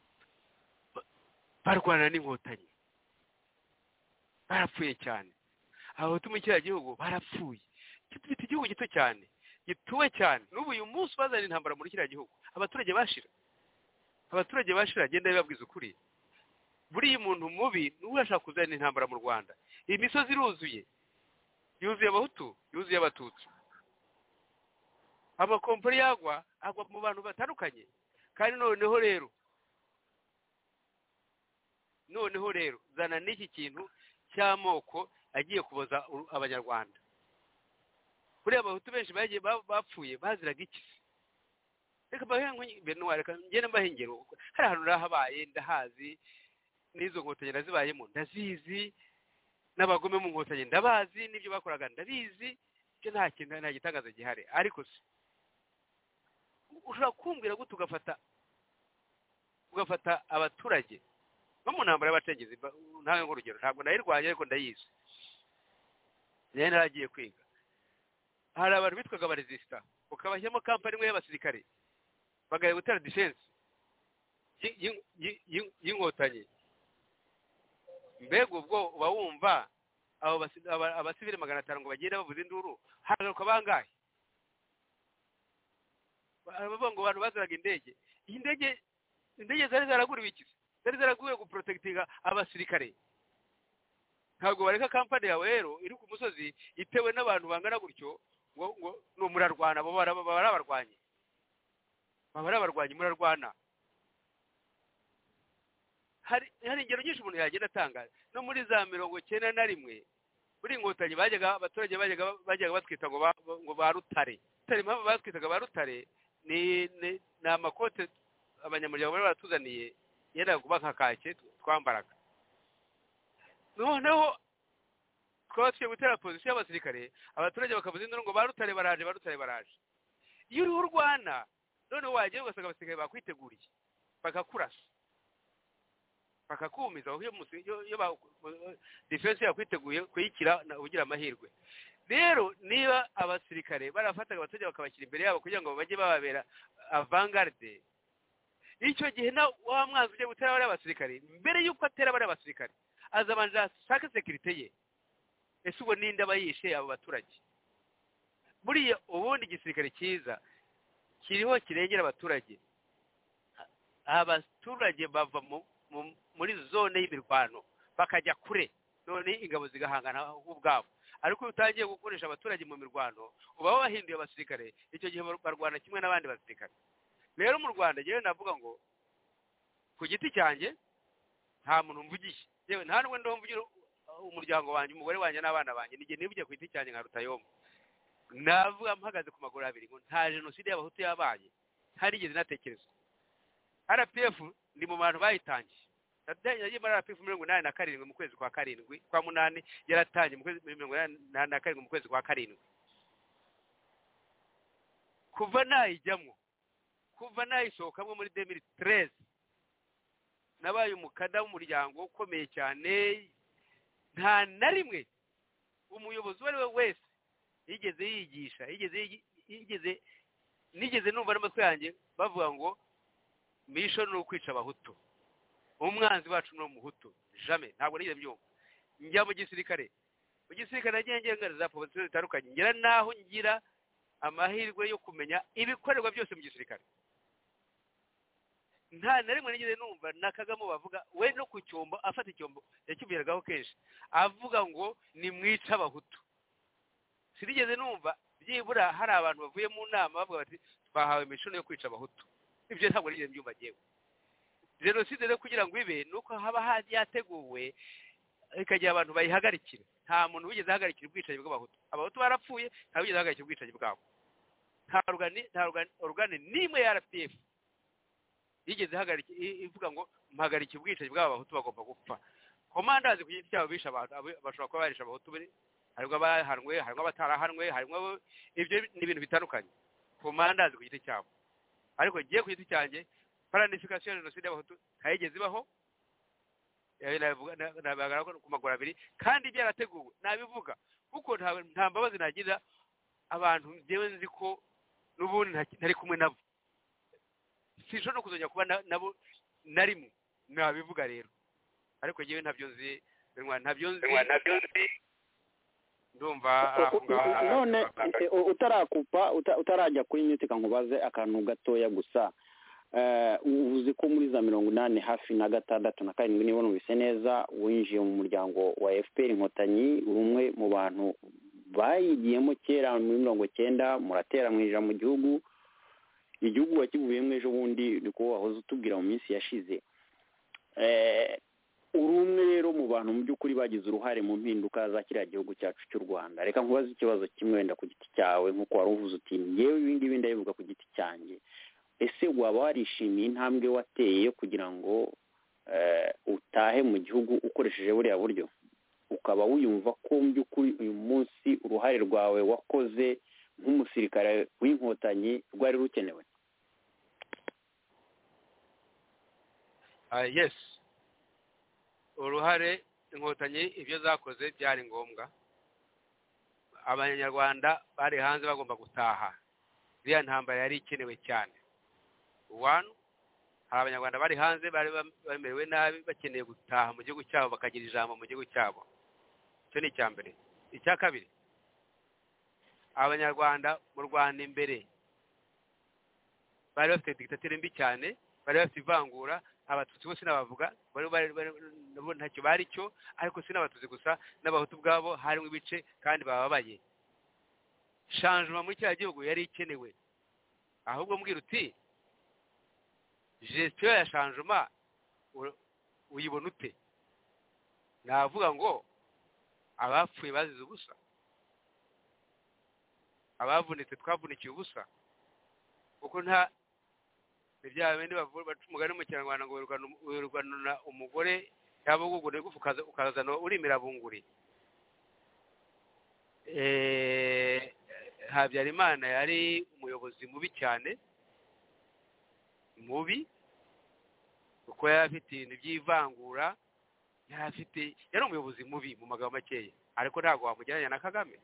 barwana n'inkotanyi, barapfuye cyane. Abahutu mu kiriya gihugu barapfuye. Gifite igihugu gito cyane, gituwe cyane. N'ubu uyu munsi bazana intambara muri kiriya gihugu, abaturage bashira agenda bibabwiza ukuri. Buriya umuntu mubi n'uwo ashaka kuzana intambara mu Rwanda. Iyi misozi yuzuye abahutu, yuzuye abatutsi. Amakompori agwa mu bantu batandukanye. Kandi noneho rero zana n'iki kintu cy'amoko agiye kuboza abanyarwanda. Buriya abahutu benshi bagiye bapfuye baziraga iki? Reka ngende mbahengero, hari ahantu rahabaye ndahazi, n'izo nkotanyi zibayemo ndazizi, n'abagome mu nkotanyi ndabazi, n'ibyo bakoraga ndabizi. Cyo nta gitangaza gihari. Ariko se ushobora kumbwira gute ugafata abaturage no mu ntambara y'abategezi? Ntawe nk'urugero, ntabwo nayirwanya ariko ndayizi, nayo naragiye kwiga. Hari abantu bitwaga abaresista, ukabashyiramo kampani imwe y'abasirikare bagaye gutera defense, y'inkotanyi mbega ubwo uba wumva abo abasivile 500 ngo bagenda bavuza induru hagaruka bangahe bavuga ngo abantu baziraga indege zari zaraguriwe iki zari zaraguye guprotectinga abasirikare ntabwo bareka kampani yawe rero iri ku musozi itewe n'abantu bangana gutyo ngo no murarwana barabarwanye murarwana hari ingero nyinshi umuntu yagenda atanga no muri za 91 muri inkotanyi abaturage bajyaga batwita ngo barutare impamvu batwitaga barutare ni amakote abanyamuryango bari baratuzaniye yenda kuba nka kake twambaraga noneho twatwiye gutera position y'abasirikare abaturage bakavuza induru ngo barutare baraje iyo uri urwana noneho wagiye ugasanga abasirikare bakwiteguriye bakakurasa bakakumiza iyo defense yakwiteguye kuyikira ugira amahirwe rero niba abasirikare barafataga abaturage bakabashyira imbere yabo kugira ngo bajye bababera avant-garde icyo gihe na wa mwanzi uje gutera bari abasirikare mbere yuko atera bari abasirikare azabanja saka security ye ese ubwo ninde abayishe abo baturage buriya ubundi gisirikare cyiza kiriho kirengera abaturage bava muri zone y'imirwano bakajya kure none ingabo zigahangana ubwabo ariko utangiye gukoresha abaturage mu mirwano uba wahinduye abasirikare icyo gihe barwana kimwe n'abandi basirikare rero mu Rwanda jewe navuga ngo ku giti cyanjye nta muntu mvugisha yewe nta nubwo ndumvugira umuryango wanjye umugore wanjye n'abana banjye nige nibugiye ku giti cyanjye nka Rutayomba navuga mpagaze ku maguru abiri ngo nta jenoside y'abahutu yabaye ntarigeze natekereza RPF ndi mu bantu bayitangiye yagiye muri RPF 87 mu kwezi kwa karindwi kwa munani yaratangiye mu kwezi 87 mu kwezi kwa karindwi kuva nayisohokamwe muri 2013 nabaye umukada w'umuryango ukomeye cyane nta na rimwe umuyobozi wari we wese yigeze yigisha nigeze numva n'amatwi yanjye bavuga ngo mission no kwica abahutu umwanzi wacu no muhutu jamais ntabwo nigeze byumva njya mu gisirikare agenge za province zitandukanye ngira naho ngira amahirwe yo kumenya ibikorerwa byose mu gisirikare nta na rimwe nigeze numva nakagamo bavuga we no ku cyombo afata icyombo yakibwiragaho kenshi avuga ngo ni mwica abahutu sinigeze numva byibura hari abantu bavuye mu nama bavuga bati twahawe mission yo kwica abahutu ibyo ntabwo nigeze byumva jewe jenoside rero kugira ngo ibe nuko haba yateguwe ikagira abantu bayihagarikira nta muntu wigeze ahagarikira ubwicanyi bw'abahutu abahutu barapfuye nta wigeze ahagarikira ubwicanyi bwabo nta organi nimwe ya RPF yigeze ahagarikira ivuga ngo mpagarikira ubwicanyi bw'abahutu bagomba gupfa komandazi ku giti cyabo bisha abantu bashobora kuba barisha abahutu harimo abahanwe harimo abatarahanwe harimo ibyo ni ibintu bitandukanye komandazi ku giti cyabo ariko giye ku giti cyanjye planification jenoside y'abahutu ntayigeze ibaho nabaga ku maguru abiri kandi byarateguwe nabivuga kuko nta mbabazi nagira abantu jewe nzi ko n'ubundi ntari kumwe nabo sinshobora no kuzongera kuba nabo narimwe nabivuga rero ariko jewe ntabyo nzi ndumva none utarajya kuri nyutika nkubaze akantu gatoya gusa uvuze ko muri za 80 hafi na 6 na 7 niba numvise neza winjiye mu muryango wa FPR inkotanyi urumwe mu bantu bayigiyemo kera muri 90 muratera mwinjira mu gihugu wakivuyemo ejo bundi niko wahoze utubwira mu minsi yashize urumwe rero mu bantu mu by'ukuri bagize uruhare mu mpinduka za kiriya gihugu cyacu cy'u Rwanda reka nkubaze ikibazo kimwe wenda ku giti cyawe nkuko wari uvuze uti ngewe ibindi ndabivuga ku giti cyanjye ese waba warishimiye intambwe wateye kugira ngo utahe mu gihugu ukoresheje buriya buryo ukaba wiyumva ko mu by'ukuri uyu munsi uruhare rwawe wakoze nk'umusirikare w'inkotanyi rwari rukenewe? Yes, uruhare inkotanyi ibyo zakoze byari ngombwa. Abanyarwanda bari hanze bagomba gutaha. Iriya ntambara yari ikenewe cyane. One, hari abanyarwanda bari hanze bari bamerewe nabi bakeneye gutaha mu gihugu cyabo bakagira ijambo mu gihugu cyabo. Icyo ni icya mbere. Icya kabiri, abanyarwanda mu Rwanda imbere bari bafite dictature mbi cyane, bari bafite ivangura, abatutsi bose nabavuga bari ntacyo bari cyo, ariko sinabatutsi gusa n'abahutu bwabo harimo ibice kandi bababaye. Changement muri cya gihugu yari ikenewe. Ahubwo mbwira uti gestion ya changement uyibona ute? Navuga ngo abapfuye bazize ubusa, abavunitse twavunikiye ubusa, kuko nta ibyaha bindi bavuga umugani mu Kinyarwanda ngo wirwanuna umugore yaba ugugure ukazana urimira bunguri. Habyarimana yari umuyobozi mubi cyane, mubi, kuko yari afite ibintu by'ivangura, yari umuyobozi mubi mu magambo makeya, ariko ntabwo wamugereranya na Kagame.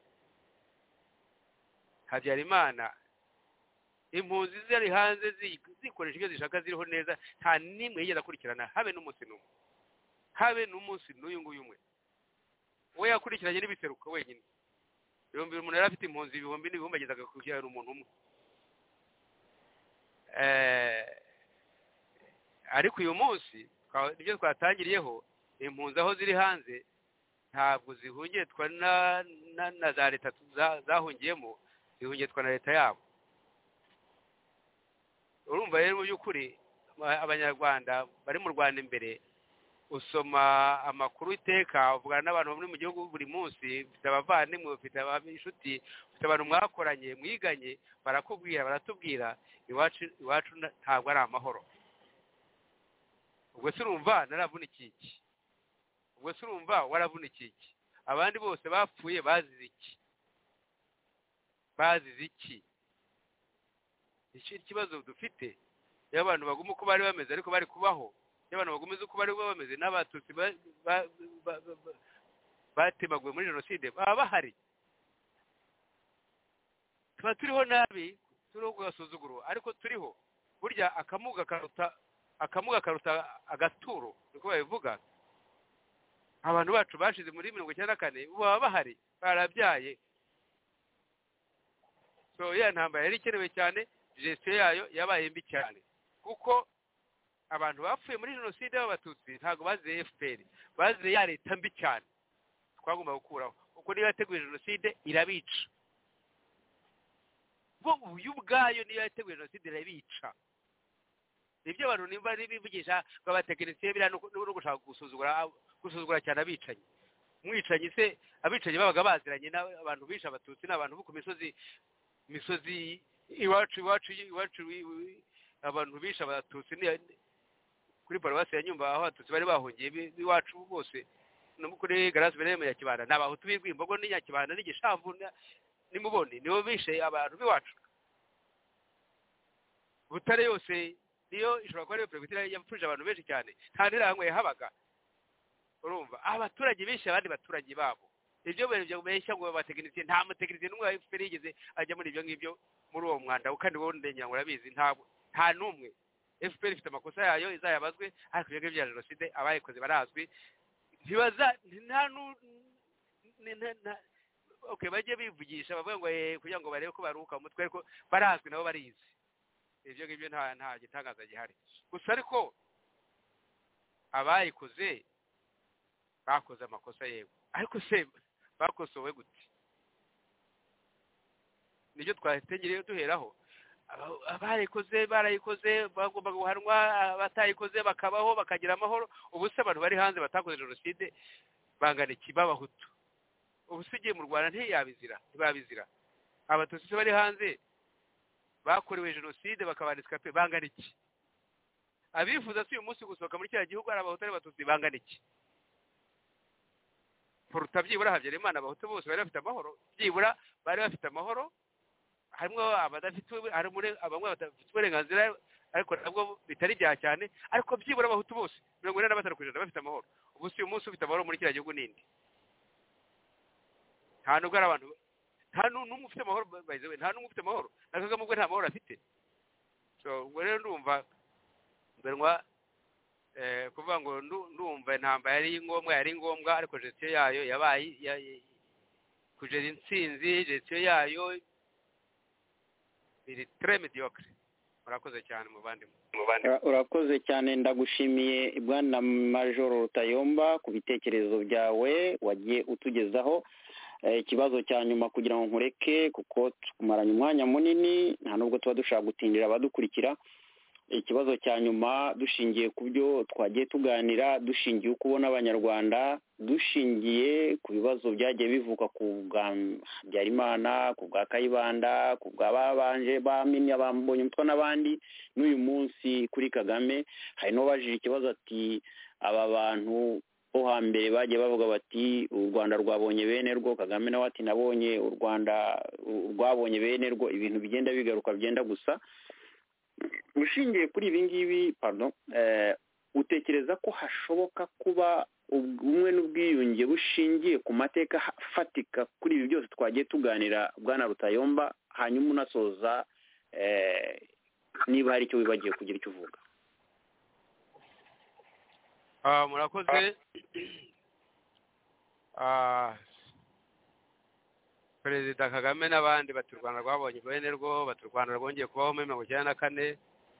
Habyarimana impunzi ziri hanze zikoresha ibyo zishaka ziriho neza, nta nimwe yigeze akurikirana habe n'umunsi n'umwe, habe n'umunsi n'uyu nguyu umwe. We yakurikiranye n'ibiseruka wenyine. Ibihumbi umuntu yari afite impunzi ibihumbi n'ibihumbi agezaga kujyana umuntu umwe. Ariko uyu munsi nibyo twatangiriyeho, impunzi aho ziri hanze ntabwo zihungitwa na za leta zahungiyemo, zihungitwa na leta yabo. Urumva rero mu by'ukuri abanyarwanda bari mu Rwanda imbere, usoma amakuru iteka, uvugana n'abantu bari mu gihugu buri munsi, ufite abavandimwe, ufite inshuti, ufite abantu mwakoranye mwiganye, barakubwira baratubwira iwacu ntabwo ari amahoro. Ubwo se urumva naravunikiye iki? Ubwo se urumva waravunikiye iki? Abandi bose bapfuye bazize iki? Bazize iki? Iki kibazo dufite y'abantu baguma uko bari bameze ariko bari kubaho, y'abantu bagumeze uko bari bameze, n'abatutsi batemaguye muri jenoside baba bahari. Tuba turiho nabi, turiho kugasuzuguro, ariko turiho. Burya akamuga karuta agaturo, niko babivuga. Abantu bacu bashize muri 1994 baba bahari, barabyaye. So ya ntambara yari ikenewe cyane, gestion yayo yabaye mbi cyane, kuko abantu bapfuye muri jenoside y'abatutsi ntago baziye FPR, baziye ya leta mbi cyane twagomba gukuraho, kuko niyo yateguye jenoside irabica. Bo uyu bwayo niyo yateguye jenoside irabica. Ibyo abantu nimba bivugisha babatekinisiye bira no gushaka gusuzugura cyane abicanyi. Mwicanyi se abicanyi babaga baziranye n'abantu bisha abatutsi n'abantu bo ku misozi iwacu abantu bisha abatutsi kuri paruwasi ya Nyumba, aho abatutsi bari bahungiye iwacu bose no kuri Grace Bereme ya Kibanda, n'abahutu b'Irwimbogo n'inyakibanda n'igishavu nimubone nibo bishe abantu biwacu. Butare yose niyo ishobora kuba ari perefegitura yapfuje abantu benshi cyane, nta nirangwe yahabaga. Urumva abaturage bishe abandi baturage babo. Ibyo byo beshya ngo batekinisiye, nta mutekinisiye n'umwe wa FPR yigeze ajya muri ibyo ngibyo muri uwo mwanda, kandi wowe ndenya ngo urabizi nta numwe. FPR ifite amakosa yayo izayabazwe, ariko ibyo bya jenoside abayikoze barazwi, ntibaza okay bajye bivugisha bavuga ngo kugira ngo barebe ko baruka umutwe, ariko barazwi nabo barizi. Ibyo ngibyo nta gitangaza gihari. Gusa ariko abayikoze bakoze amakosa yego, ariko se bakosowe gute? Nibyo twategereje duheraho. Barayikoze bagomba guhanwa, batayikoze bakabaho bakagira amahoro. Ubu se abantu bari hanze batakoze jenoside bangana iki b'abahutu? Ubu se igiye mu Rwanda ntibabizira. Abatutsi bari hanze bakorewe jenoside bakabanditswe pe bangana iki? Abifuza si uyu munsi gusohoka muri cya gihugu ari abahutu ari abatutsi bangana iki? Poruta byibura Habyarimana abahutu bose bari bafite amahoro, byibura bari bafite amahoro. Harimo abadafite abamwe badafite uburenganzira, ariko nabwo bitari bya cyane, ariko byibura abahutu bose 45% bafite amahoro. Ubu si uyu munsi ufite amahoro muri cya gihugu nindi? Nta nubwo ari abantu, nta n'umwe ufite amahoro, nta n'umwe ufite amahoro, na Kagame ubwo nta mahoro afite. So rero ndumva benwa kuvuga ngo ndumva intambara yari ngombwa ariko gestion yayo yabaye kugera intsinzi gestion yayo iri très médiocre. Murakoze cyane muvandimwe. Urakoze cyane, ndagushimiye Bwana Major Rutayomba ku bitekerezo byawe wagiye utugezaho. Ikibazo cya nyuma kugira ngo nkureke kuko tumaranye umwanya munini nta nubwo tuba dushaka gutindira abadukurikira. Ikibazo cya nyuma dushingiye ku byo twagiye tuganira, dushingiye uko ubona abanyarwanda, dushingiye ku bibazo byagiye bivuka ku bwa Habyarimana, ku bwa Kayibanda, ku bwa babanje bamenya bambonye umutwe n'abandi, n'uyu munsi kuri Kagame. Hari n'ubajije ikibazo ati aba bantu bo hambere bagiye bavuga bati u Rwanda rwabonye bene rwo, Kagame nawe ati nabonye u Rwanda rwabonye bene rwo. Ibintu bigenda bigaruka byenda gusa. Ushingiye kuri ibi ngibi utekereza ko hashoboka kuba ubumwe n'ubwiyunge bushingiye ku mateka afatika kuri ibi byose twagiye tuganira Bwana Rutayomba, hanyuma unasoza niba hari icyo wibagiye kugira icyo uvuga? Murakoze. Perezida Kagame n'abandi bati u Rwanda rwabonye bene rwo, bati u Rwanda rwongeye kubaho muri 1994.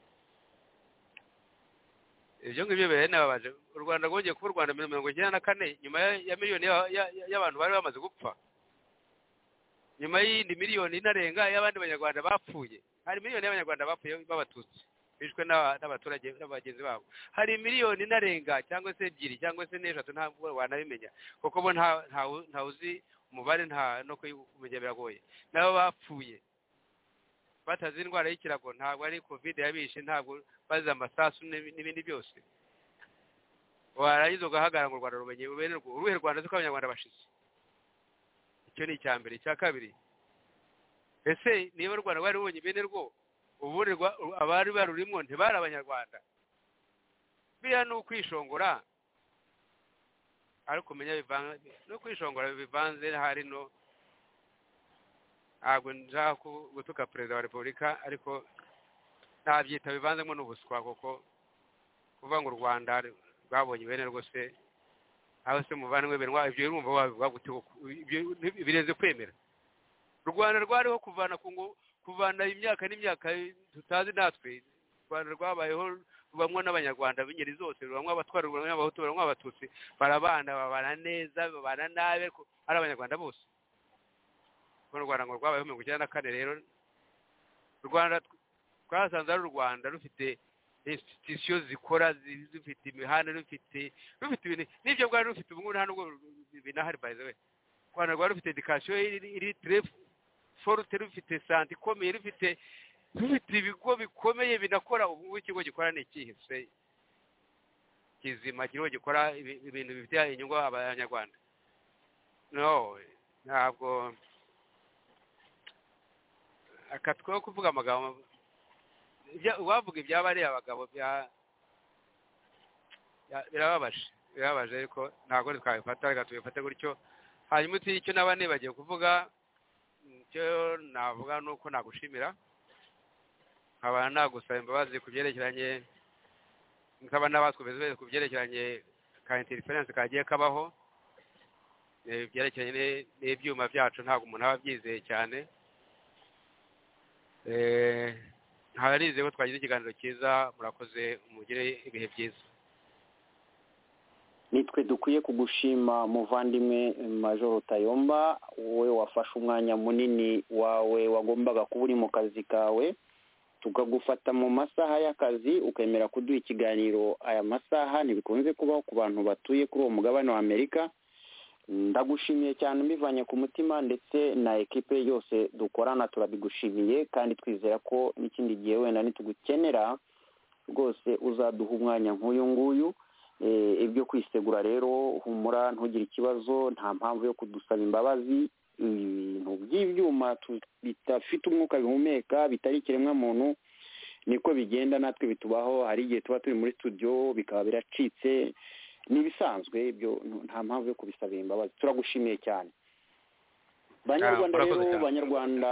Ibyo ngibyo bene babaje u Rwanda rwongeye kuba u Rwanda muri 1994 nyuma ya miliyoni y'abantu bari bamaze gupfa, nyuma y'indi miliyoni inarenga y'abandi banyarwanda bapfuye. Hari miliyoni y'abanyarwanda bapfuye b'abatutsi bishwe n'abaturage n'abagenzi babo. Hari miliyoni inarenga cyangwa se ebyiri cyangwa se n'eshatu ntabwo wanabimenya kuko bo nta uzi umubare, nta no kumenya biragoye. Nabo bapfuye batazi indwara y'ikirago, ntabwo ari covid yabishe, ntabwo bazi amasasu n'ibindi byose. Warangiza ugahagarara ngo u Rwanda rumenye bene rwo. Uruhe Rwanda ziko abanyarwanda bashize? Icyo ni icya mbere. Icya kabiri, ese niba u Rwanda rwari rubonye bene rwo, ubundi abari barurimo ntibari abanyarwanda? Biriya ni ukwishongora, ariko kumenya no kwishongora bivanze. Hari no ntabwo nshaka gutuka perezida wa repubulika, ariko nabyita bivanzemo n'ubuswa, kuko kuvuga ngo u Rwanda rwabonye bene rwose aho se muvandimwe benwa, ibyo urumva wabivuga gute? Birenze kwemera. U Rwanda rwariho kuvana imyaka n'imyaka tutazi natwe. U Rwanda rwabayeho rubamwe n'abanyarwanda b'ingeri zose, rubamwe abatwara, rubamwe abahutu, rubamwe abatutsi, barabana, babana neza, babana nabi, ari abanyarwanda bose. U Rwanda ngo rwabayeho 1994. Rero u Rwanda twasanze ari u Rwanda rufite institution zikora, zifite imihanda, rufite ibintu n'ibyo rwari rufite ubu nta nubwo binahari. By the way, u Rwanda rwari rufite education iri très forte, rufite santé ikomeye, rufite ibigo bikomeye binakora. Ubu ikigo gikora ni ikihe se kizima kiriho gikora ibintu bifitiye inyungu abanyarwanda? No, ntabwo akatweho kuvuga amagambo wavuga ibyabari abagabo birababaje, ariko ntabwo twabifata, reka tubifate gutyo. Hanyuma icyo n'abandi bagiye kuvuga, icyo navuga nuko nagushimira, nkaba nagusaba imbabazi ku byerekeranye, nkaba nabasubeze ku byerekeranye ka interference kagiye kabaho, byerekeranye n'ibyuma byacu. Ntabwo umuntu aba abyizeye cyane. Ntabarize ko twagize ikiganiro cyiza. Murakoze, umugire ibihe byiza. Nitwe dukwiye kugushima muvandimwe Major Rutayomba, wowe wafashe umwanya munini wawe wagombaga kuba uri mu kazi kawe, tukagufata mu masaha y'akazi ukemera kuduha ikiganiro. Aya masaha ntibikunze kubaho ku bantu batuye kuri uwo mugabane wa Amerika. Ndagushimiye cyane mbivanye ku mutima, ndetse na ekipe yose dukorana turabigushimiye, kandi twizera ko n'ikindi gihe wenda nitugukenera rwose uzaduha umwanya nk'uyu nguyu. Ibyo kwisegura rero humura, ntugire ikibazo, nta mpamvu yo kudusaba imbabazi. Ibintu by'ibyuma bitafite umwuka bihumeka, bitari ikiremwa muntu, niko bigenda, natwe bitubaho. Hari igihe tuba turi muri studio bikaba biracitse, nibisanzwe. Ibyo nta mpamvu yo kubisabira imbabazi. Turagushimiye cyane banyarwanda. Rero banyarwanda,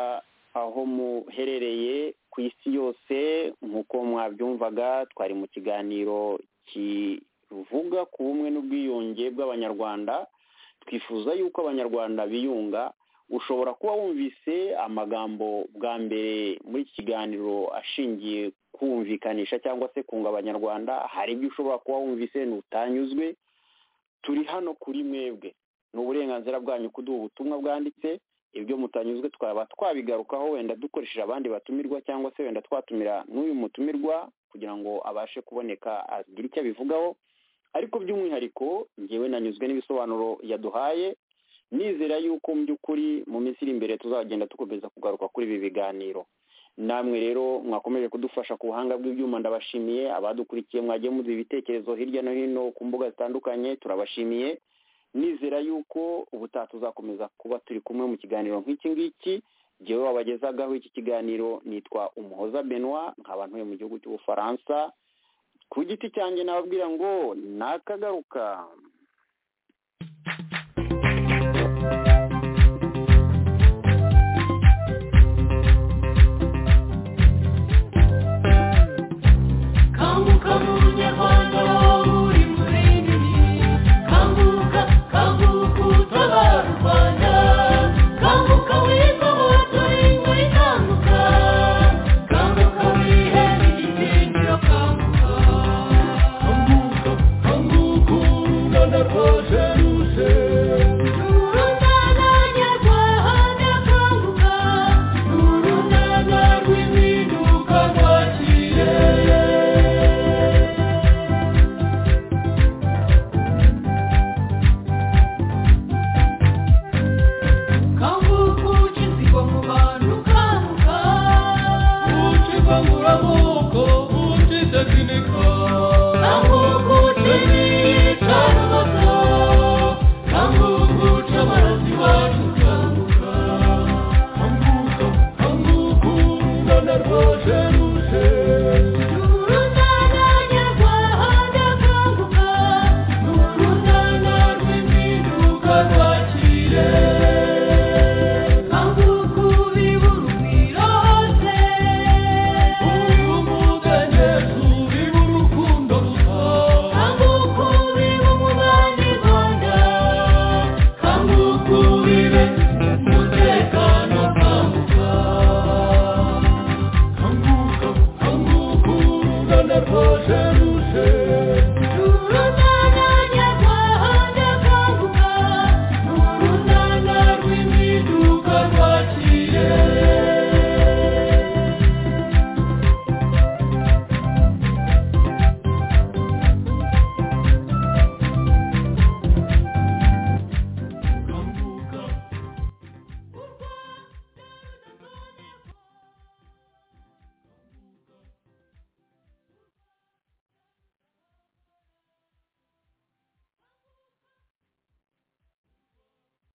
aho muherereye ku isi yose. Nk'uko mwabyumvaga, twari mu kiganiro kivuga ku bumwe n'ubwiyunge bw'abanyarwanda. Twifuza yuko abanyarwanda biyunga. Ushobora kuba wumvise amagambo bwa mbere muri iki kiganiro ashingiye kumvikanisha cyangwa se kunga abanyarwanda. Hari ibyo ushobora kuba wumvise n'utanyuzwe. Turi hano kuri mwebwe, ni uburenganzira bwanyu kuduha ubutumwa bwanditse. Ibyo mutanyuzwe twaba twabigarukaho, wenda dukoresheje abandi batumirwa cyangwa se wenda twatumira n'uyu mutumirwa kugira ngo abashe kuboneka agire icyo abivugaho. Ariko by'umwihariko ngewe nanyuzwe n'ibisobanuro yaduhaye. Nizera yuko mu by'ukuri mu minsi iri imbere tuzagenda tukomeza kugaruka kuri ibi biganiro. Namwe rero mwakomeje kudufasha ku buhanga bw'ibyuma, ndabashimiye. Abadukurikiye mwagiye muduha ibitekerezo hirya no hino ku mbuga zitandukanye, turabashimiye. Nizera yuko ubutaha tuzakomeza kuba turi kumwe mu kiganiro nk'iki ngiki. Jyewe wabagezagaho iki kiganiro nitwa Umuhoza Benoit, nkaba ntuye mu gihugu cy'Ubufaransa. Ku giti cyanjye nababwira ngo nakagaruka.